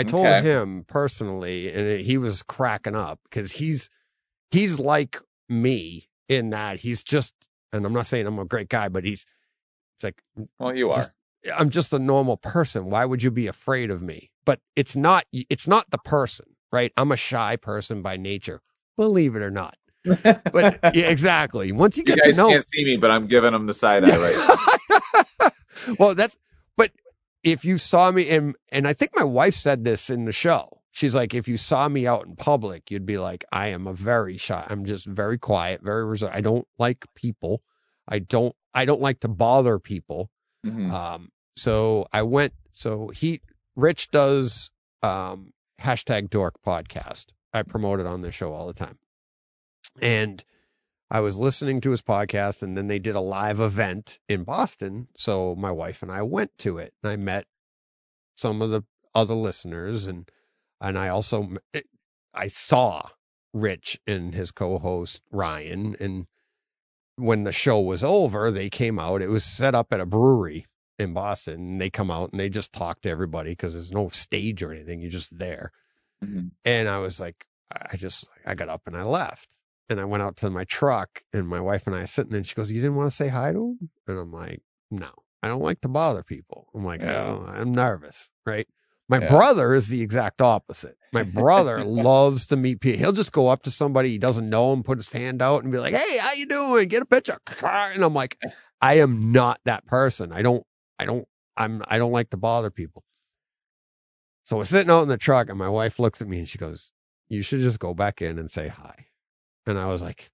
personally, and he was cracking up, because he's like me in that he's just, and I'm not saying I'm a great guy, but it's like, well, you are. I'm just a normal person. Why would you be afraid of me? But it's not the person, right? I'm a shy person by nature, believe it or not. But yeah, exactly. Once you get to know, you guys can't see me, but I'm giving them the side eye right. Well, but if you saw me, and I think my wife said this in the show, she's like, if you saw me out in public, you'd be like, I am a very shy, I'm just very quiet, very reserved. I don't like people. I don't like to bother people. Mm-hmm. So Rich does hashtag Dork podcast. I promote it on the show all the time. And I was listening to his podcast, and then they did a live event in Boston. So my wife and I went to it, and I met some of the other listeners, and I saw Rich and his co-host Ryan. And when the show was over, they came out. It was set up at a brewery in Boston, and they come out and they just talk to everybody because there's no stage or anything. You're just there. Mm-hmm. And I was like, I got up and I left. And I went out to my truck, and my wife and I are sitting there, and she goes, "You didn't want to say hi to him?" And I'm like, "No, I don't like to bother people." I'm like, I'm nervous, right? My brother is the exact opposite. My brother loves to meet people. He'll just go up to somebody he doesn't know and put his hand out and be like, "Hey, how you doing? Get a picture." And I'm like, I am not that person. I don't like to bother people. So we're sitting out in the truck, and my wife looks at me and she goes, "You should just go back in and say hi." And I was like,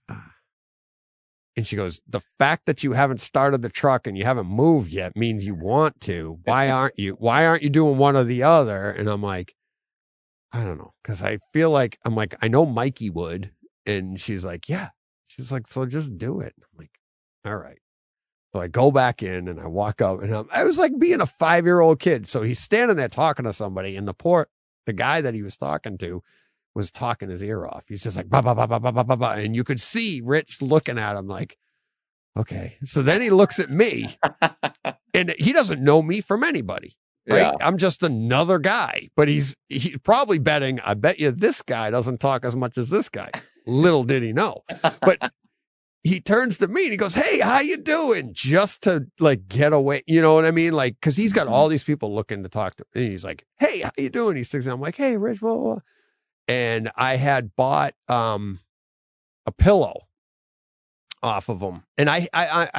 And she goes, "The fact that you haven't started the truck and you haven't moved yet means you want to. Why aren't you doing one or the other?" And I'm like, I don't know. Cause I feel like, I know Mikey would. And she's like, yeah. She's like, "So just do it." I'm like, all right. So I go back in and I walk up, and I was like being a 5-year-old kid. So he's standing there talking to somebody, and the guy that he was talking to was talking his ear off. He's just like, bah, bah, bah, bah, bah, bah, bah, bah. And you could see Rich looking at him like, okay. So then he looks at me, and he doesn't know me from anybody. Right. Yeah. I'm just another guy, but he's probably betting, I bet you this guy doesn't talk as much as this guy. Little did he know. But he turns to me and he goes, "Hey, how you doing?" Just to like get away. You know what I mean? Like, cause he's got all these people looking to talk to him. And he's like, "Hey, how you doing?" He sits down. I'm like, "Hey, Rich, blah, blah, blah." And I had bought a pillow off of him. And had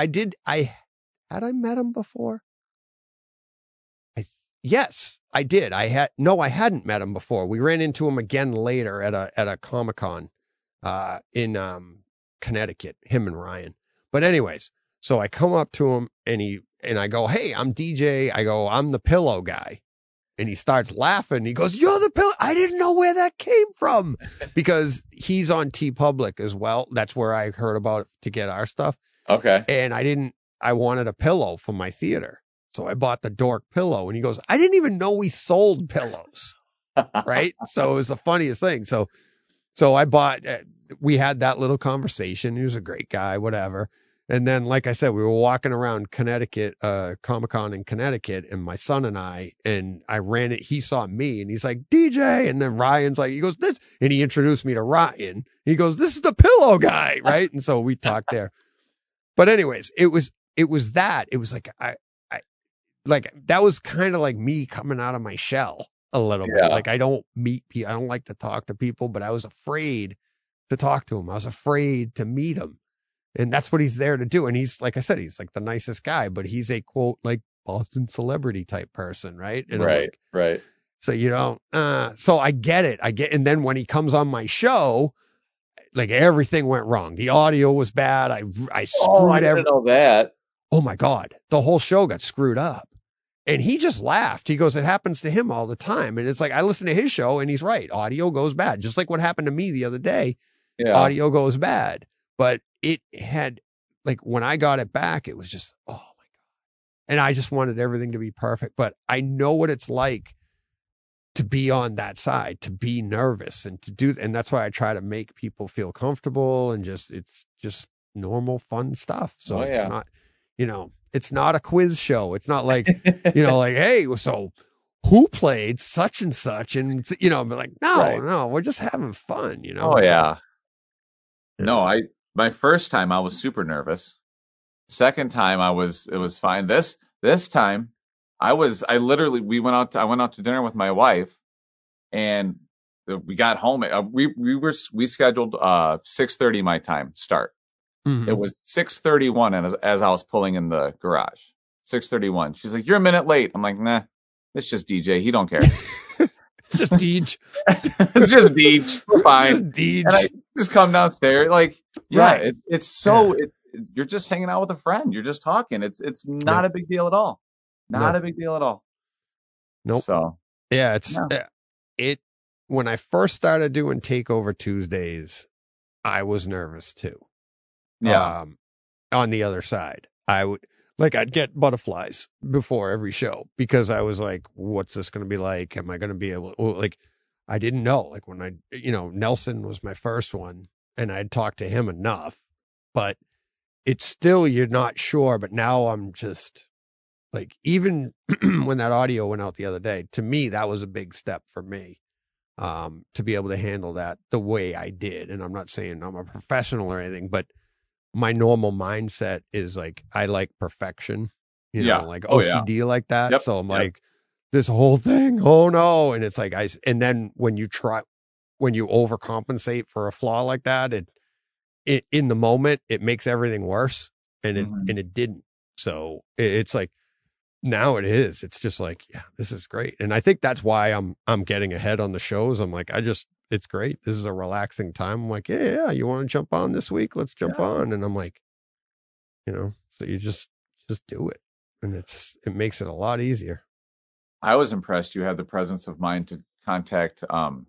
I met him before? Yes, I did. I hadn't met him before. We ran into him again later at a Comic-Con in Connecticut, him and Ryan. But anyways, so I come up to him and I go, "Hey, I'm DJ." I go, "I'm the pillow guy." And he starts laughing. He goes, "You're the pillow." I didn't know where that came from, because he's on TeePublic as well. That's where I heard about it to get our stuff. Okay. And I wanted a pillow for my theater. So I bought the Dork pillow, and he goes, "I didn't even know we sold pillows." Right. So it was the funniest thing. So I bought, we had that little conversation. He was a great guy, whatever. And then, like I said, we were walking around Connecticut, Comic-Con in Connecticut, and my son and I ran it. He saw me and he's like, "DJ." And then Ryan's like, he goes, "This," and he introduced me to Ryan. He goes, "This is the pillow guy." Right. And so we talked there. But anyways, it was that. It was like, like, that was kind of like me coming out of my shell a little bit. Like, I don't meet people. I don't like to talk to people, but I was afraid to talk to him. I was afraid to meet him. And that's what he's there to do. And he's, like I said, he's like the nicest guy, but he's a quote, like Boston celebrity type person. Right. And right. So, so I get it. And then when he comes on my show, like, everything went wrong. The audio was bad. I screwed I didn't know that. Oh my God. The whole show got screwed up. And he just laughed. He goes, "It happens to him all the time." And it's like, I listen to his show and he's right. Audio goes bad. Just like what happened to me the other day. Yeah. Audio goes bad. But it had, like, when I got it back, it was just, oh my God. And I just wanted everything to be perfect. But I know what it's like to be on that side, to be nervous and to do. And that's why I try to make people feel comfortable, and it's just normal, fun stuff. So it's not, it's not a quiz show. It's not like, like, "Hey, so who played such and such?" And, I'm like, no, we're just having fun, Oh, yeah. No, my first time I was super nervous. Second time it was fine. This time I went out to dinner with my wife, and we got home. We scheduled 6:30 my time start. Mm-hmm. It was 6:31, and as I was pulling in the garage, 6:31. She's like, "You're a minute late." I'm like, "Nah, it's just DJ. He don't care." It's just Deej. It's just Deej. We're fine. Deej. And I just come downstairs. Like, yeah, right. It's so, you're just hanging out with a friend. You're just talking. It's not a big deal at all. Not a big deal at all. Nope. So yeah, it when I first started doing Takeover Tuesdays, I was nervous too. Yeah. On the other side, I'd get butterflies before every show because I was like, what's this going to be like? Am I going to be able to, I didn't know, like when Nelson was my first one and I'd talked to him enough, but it's still, you're not sure. But now I'm just like, even when that audio went out the other day, to me, that was a big step for me, to be able to handle that the way I did. And I'm not saying I'm a professional or anything, but my normal mindset is like, I like perfection, like OCD like that. Yep. So I'm like, this whole thing, oh no. And it's like, and then when you overcompensate for a flaw like that, it in the moment, it makes everything worse. And it didn't. So it's like, now it's just like, yeah, this is great. And I think that's why I'm getting ahead on the shows. I'm like, it's great. This is a relaxing time. I'm like, yeah. You want to jump on this week? Let's jump on. And I'm like, so you just do it. And it makes it a lot easier. I was impressed you had the presence of mind to contact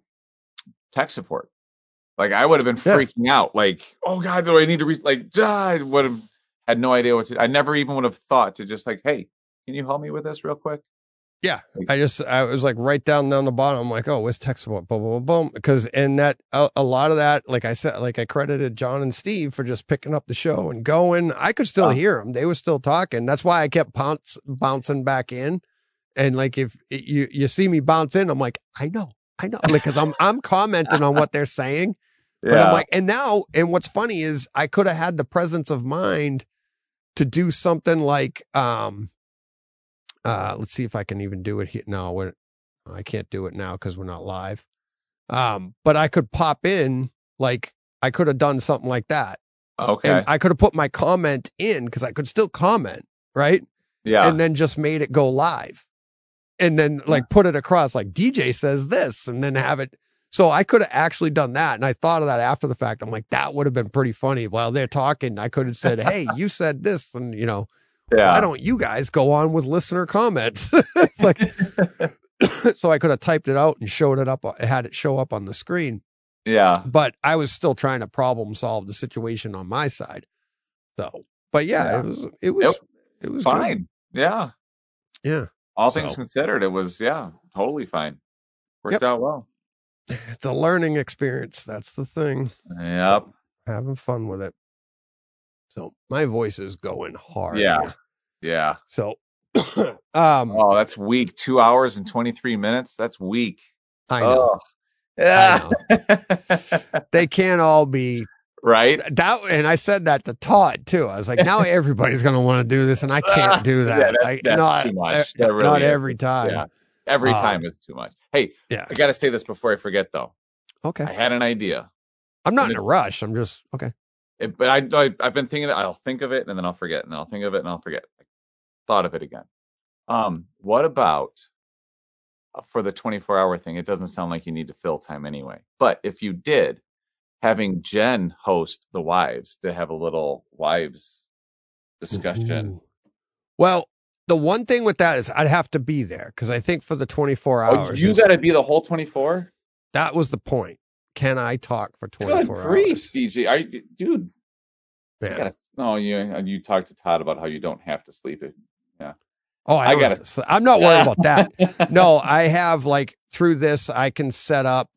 tech support. Like I would have been freaking out. Like, oh God, do I need to I would have had no idea what to. I never even would have thought to just like, hey, can you help me with this real quick? Yeah, I was like right down the bottom. I'm like, oh, where's tech support? Boom, boom, boom. Because that a lot of that, like I said, like I credited John and Steve for just picking up the show and going. I could still hear them; they were still talking. That's why I kept bouncing back in. And like if you see me bounce in, I'm like, I know, like because I'm commenting on what they're saying. But I'm like, and what's funny is I could have had the presence of mind to do something like let's see if I can even do it here. No, I can't do it now because we're not live. But I could pop in, like I could have done something like that. Okay. And I could have put my comment in because I could still comment, right? Yeah. And then just made it go live. And then like put it across like DJ says this and then have it. So I could have actually done that. And I thought of that after the fact. I'm like, that would have been pretty funny. While they're talking, I could have said, hey, you said this. And why don't you guys go on with listener comments? It's like, so I could have typed it out and showed it up, had it show up on the screen. Yeah. But I was still trying to problem solve the situation on my side. So, but it was fine. Good. Yeah. Yeah. All things considered, it was, totally fine. Worked out well. It's a learning experience. That's the thing. Yep. So, having fun with it. So my voice is going hard. Yeah. Here. Yeah. So, oh, that's weak. 2 hours and 23 minutes. That's weak. I know. Oh. Yeah. I know. They can't all be right. And I said that to Todd too. I was like, now everybody's going to want to do this and I can't do that. That's too much. That really not is. Every time. Yeah. Every time is too much. Hey, I got to say this before I forget though. Okay. I had an idea. I'm not in a rush. I'm just, okay. But I've been thinking, I'll think of it and then I'll forget and I'll think of it and I'll forget. I thought of it again. What about for the 24-hour thing? It doesn't sound like you need to fill time anyway. But if you did, having Jen host the wives to have a little wives discussion. Ooh. Well, the one thing with that is I'd have to be there because I think for the 24 hours. You got to be the whole 24? That was the point. Can I talk for 24 Good grief, hours? DJ. Dude. Yeah. You talked to Todd about how you don't have to sleep. Yeah. Oh, I'm not worried about that. No, I have like through this, I can set up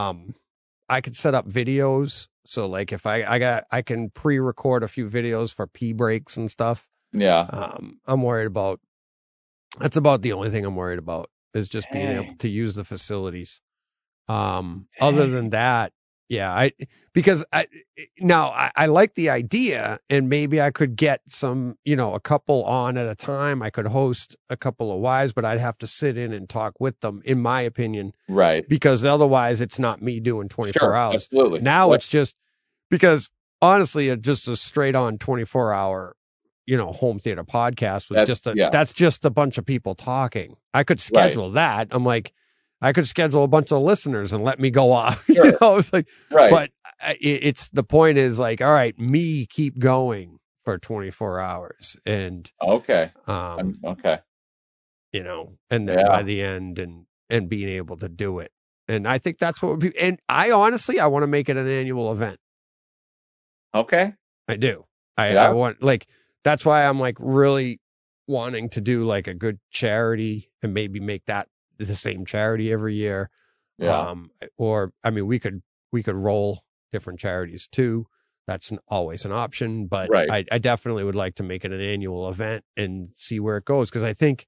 videos. So like if I can pre-record a few videos for pee breaks and stuff. Yeah. I'm worried about, that's about the only thing I'm worried about is just being able to use the facilities. Other than that, because I like the idea and maybe I could get some, a couple on at a time. I could host a couple of wives, but I'd have to sit in and talk with them, in my opinion. Right. Because otherwise it's not me doing 24 hours. Absolutely. Now it's just because honestly, it's just a straight on 24-hour, home theater podcast with that's just a bunch of people talking. I could schedule that. I'm like, I could schedule a bunch of listeners and let me go off. Sure. It's like, but it's the point is like, all right, me keep going for 24 hours. And, okay. okay. You know, and then by the end and being able to do it. And I think that's what would be, and I honestly want to make it an annual event. Okay. I do. I want, like, that's why I'm like really wanting to do like a good charity and maybe make that the same charity every year. Yeah. Or, I mean, we could roll different charities too. That's always an option, but right. I definitely would like to make it an annual event and see where it goes. Cause I think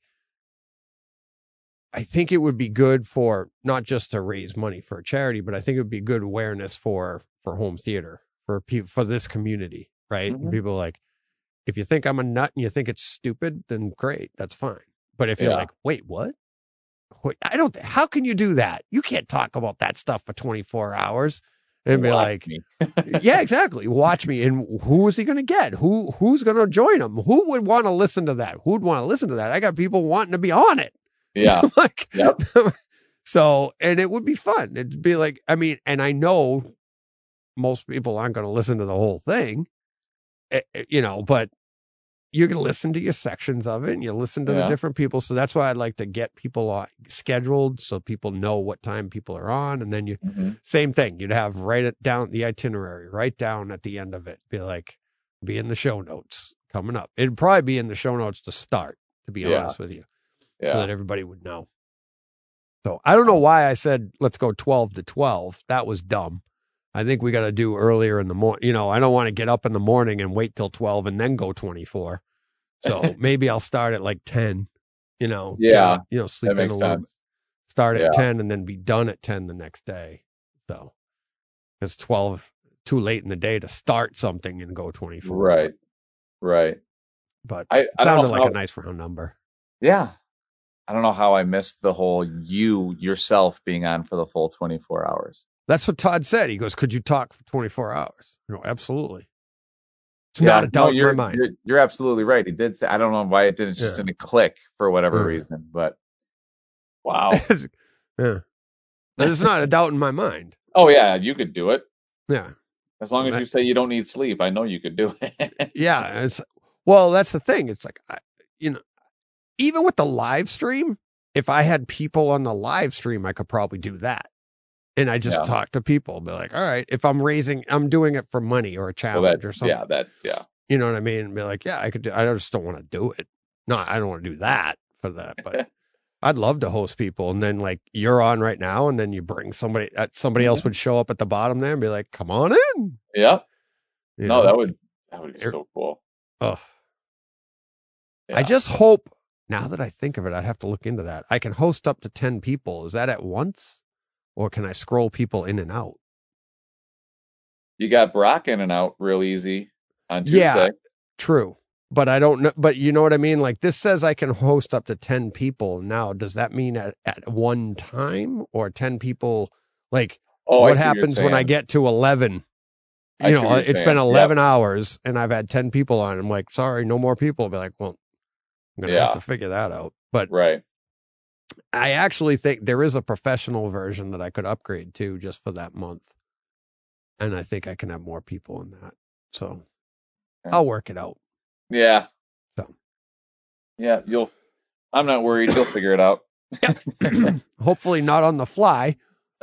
it would be good for not just to raise money for a charity, but I think it would be good awareness for home theater, for people, for this community. Right. Mm-hmm. And people are like, if you think I'm a nut and you think it's stupid, then great. That's fine. But if you're like, wait, what? How can you do that? You can't talk about that stuff for 24 hours and be like, yeah, exactly. Watch me. And who is he going to get? Who's going to join him? Who would want to listen to that? Who would want to listen to that? I got people wanting to be on it. Yeah. Like, yep. So, and it would be fun. It'd be like, I mean, and I know most people aren't going to listen to the whole thing, you know, but you can listen to your sections of it and you listen to the different people. So that's why I'd like to get people scheduled so people know what time people are on. And then same thing, you'd have write it down, the itinerary, right down at the end of it. Be like, be in the show notes coming up. It'd probably be in the show notes to start, to be honest with you, so that everybody would know. So I don't know why I said, let's go 12 to 12. That was dumb. I think we got to do earlier in the morning. You know, I don't want to get up in the morning and wait till 12 and then go 24. So maybe I'll start at like 10, you know, sleep in a little bit, start at 10 and then be done at 10 the next day. So it's 12 too late in the day to start something and go 24. Right. Right. But it sounded like a nice round number. Yeah. I don't know how I missed the whole yourself being on for the full 24 hours. That's what Todd said. He goes, could you talk for 24 hours? You know, absolutely. It's not a doubt in my mind. You're absolutely right. He did say, I don't know why it didn't click for whatever reason, but wow. There's not a doubt in my mind. Oh yeah. You could do it. Yeah. As long as you say you don't need sleep, I know you could do it. Yeah. Well, that's the thing. It's like, you know, even with the live stream, if I had people on the live stream, I could probably do that. And I just talk to people, be like, all right, if I'm doing it for money or a challenge or something. You know what I mean? Be like, yeah, I could do, I just don't want to do it. No, I don't want to do that for that, but I'd love to host people. And then like you're on right now and then you bring somebody else would show up at the bottom there and be like, come on in. Yeah. That would be so cool. Oh, I just hope now that I think of it, I'd have to look into that. I can host up to 10 people. Is that at once? Or can I scroll people in and out? You got Brock in and out real easy on Tuesday. Yeah, true. But I don't know. But you know what I mean? Like this says I can host up to 10 people. Now, does that mean at one time or 10 people? Like what happens when I get to 11? You know, it's been 11 hours and I've had 10 people on. I'm like, sorry, no more people. I'll be like, well, I'm going to have to figure that out. But I actually think there is a professional version that I could upgrade to just for that month. And I think I can have more people in that. So I'll work it out. Yeah. So. Yeah, I'm not worried. You'll figure it out. Hopefully not on the fly.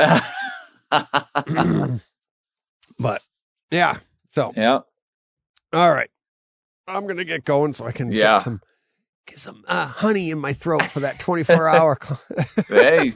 But yeah. So. Yeah. All right. I'm going to get going so I can get some honey in my throat for that 24-hour. Hey.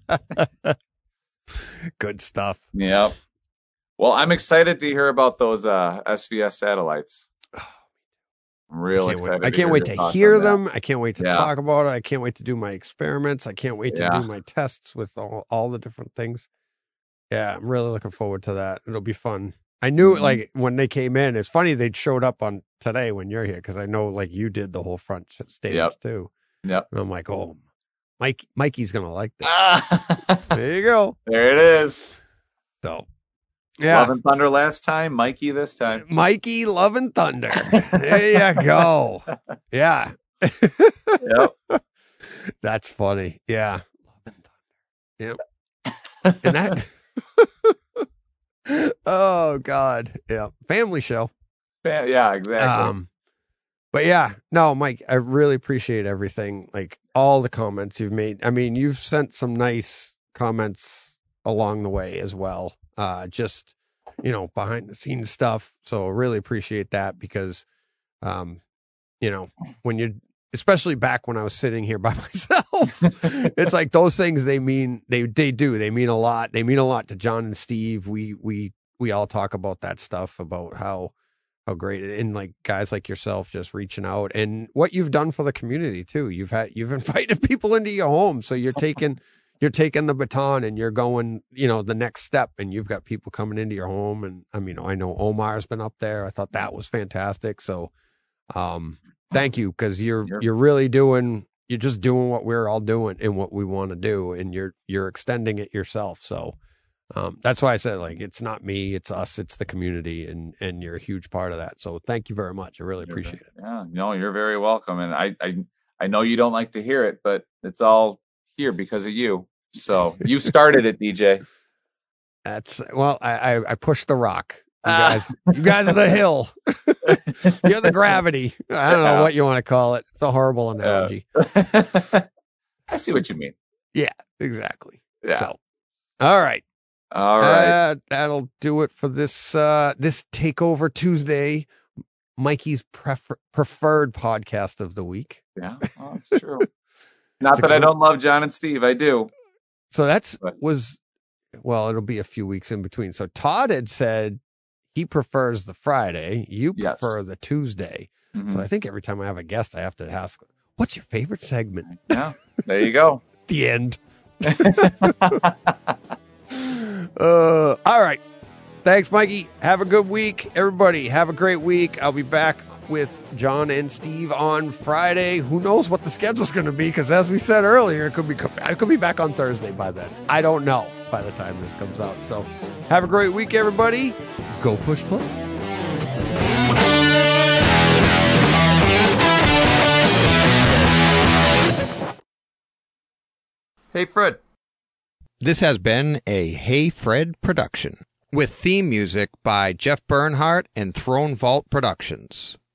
Good stuff. Yep. Well, I'm excited to hear about those SVS satellites. I'm real excited. I can't wait to hear them. I can't wait to talk about it. I can't wait to do my experiments. I can't wait to do my tests with all the different things. Yeah, I'm really looking forward to that. It'll be fun. I knew like when they came in, it's funny they showed up on today when you're here because I know like you did the whole front stage too. Yep. And I'm like, oh, Mikey's gonna like this. There you go. There it is. So, yeah. Love and Thunder last time, Mikey this time. Mikey, Love and Thunder. There you go. Yeah. Yep. That's funny. Yeah. Love and Thunder. Yep. And that. Oh God. Yeah. Family show. Yeah, exactly. But yeah, no, Mike, I really appreciate everything. Like all the comments you've made. I mean, you've sent some nice comments along the way as well. Just, behind the scenes stuff. So I really appreciate that because, when you're, especially back when I was sitting here by myself, it's like those things they mean a lot. They mean a lot to John and Steve. We all talk about that stuff, about how great it, and like guys like yourself just reaching out and what you've done for the community too. You've invited people into your home. So you're taking the baton and you're going, the next step, and you've got people coming into your home. And I mean, I know Omar's been up there. I thought that was fantastic. So, thank you. Cause you're really you're just doing what we're all doing and what we want to do. And you're extending it yourself. So, that's why I said, like, it's not me, it's us, it's the community, and you're a huge part of that. So thank you very much. I really appreciate it. Yeah, no, you're very welcome. And I know you don't like to hear it, but it's all here because of you. So you started it, DJ. I pushed the rock. You guys are the hill. You're the gravity. I don't know what you want to call it. It's a horrible analogy. I see what you mean. Yeah, exactly. Yeah. So, all right. That'll do it for this Takeover Tuesday, Mikey's preferred podcast of the week. Yeah, that's true. Not that I don't love John and Steve, I do. So it'll be a few weeks in between. So Todd had said he prefers the Friday. You prefer the Tuesday. Mm-hmm. So I think every time I have a guest, I have to ask, what's your favorite segment? Yeah, there you go. The end. All right. Thanks, Mikey. Have a good week. Everybody, have a great week. I'll be back with John and Steve on Friday. Who knows what the schedule's going to be? Because as we said earlier, I could be back on Thursday by then. I don't know by the time this comes out. So have a great week, everybody. Go push play. Hey, Fred. This has been a Hey Fred production with theme music by Jeff Bernhardt and Throne Vault Productions.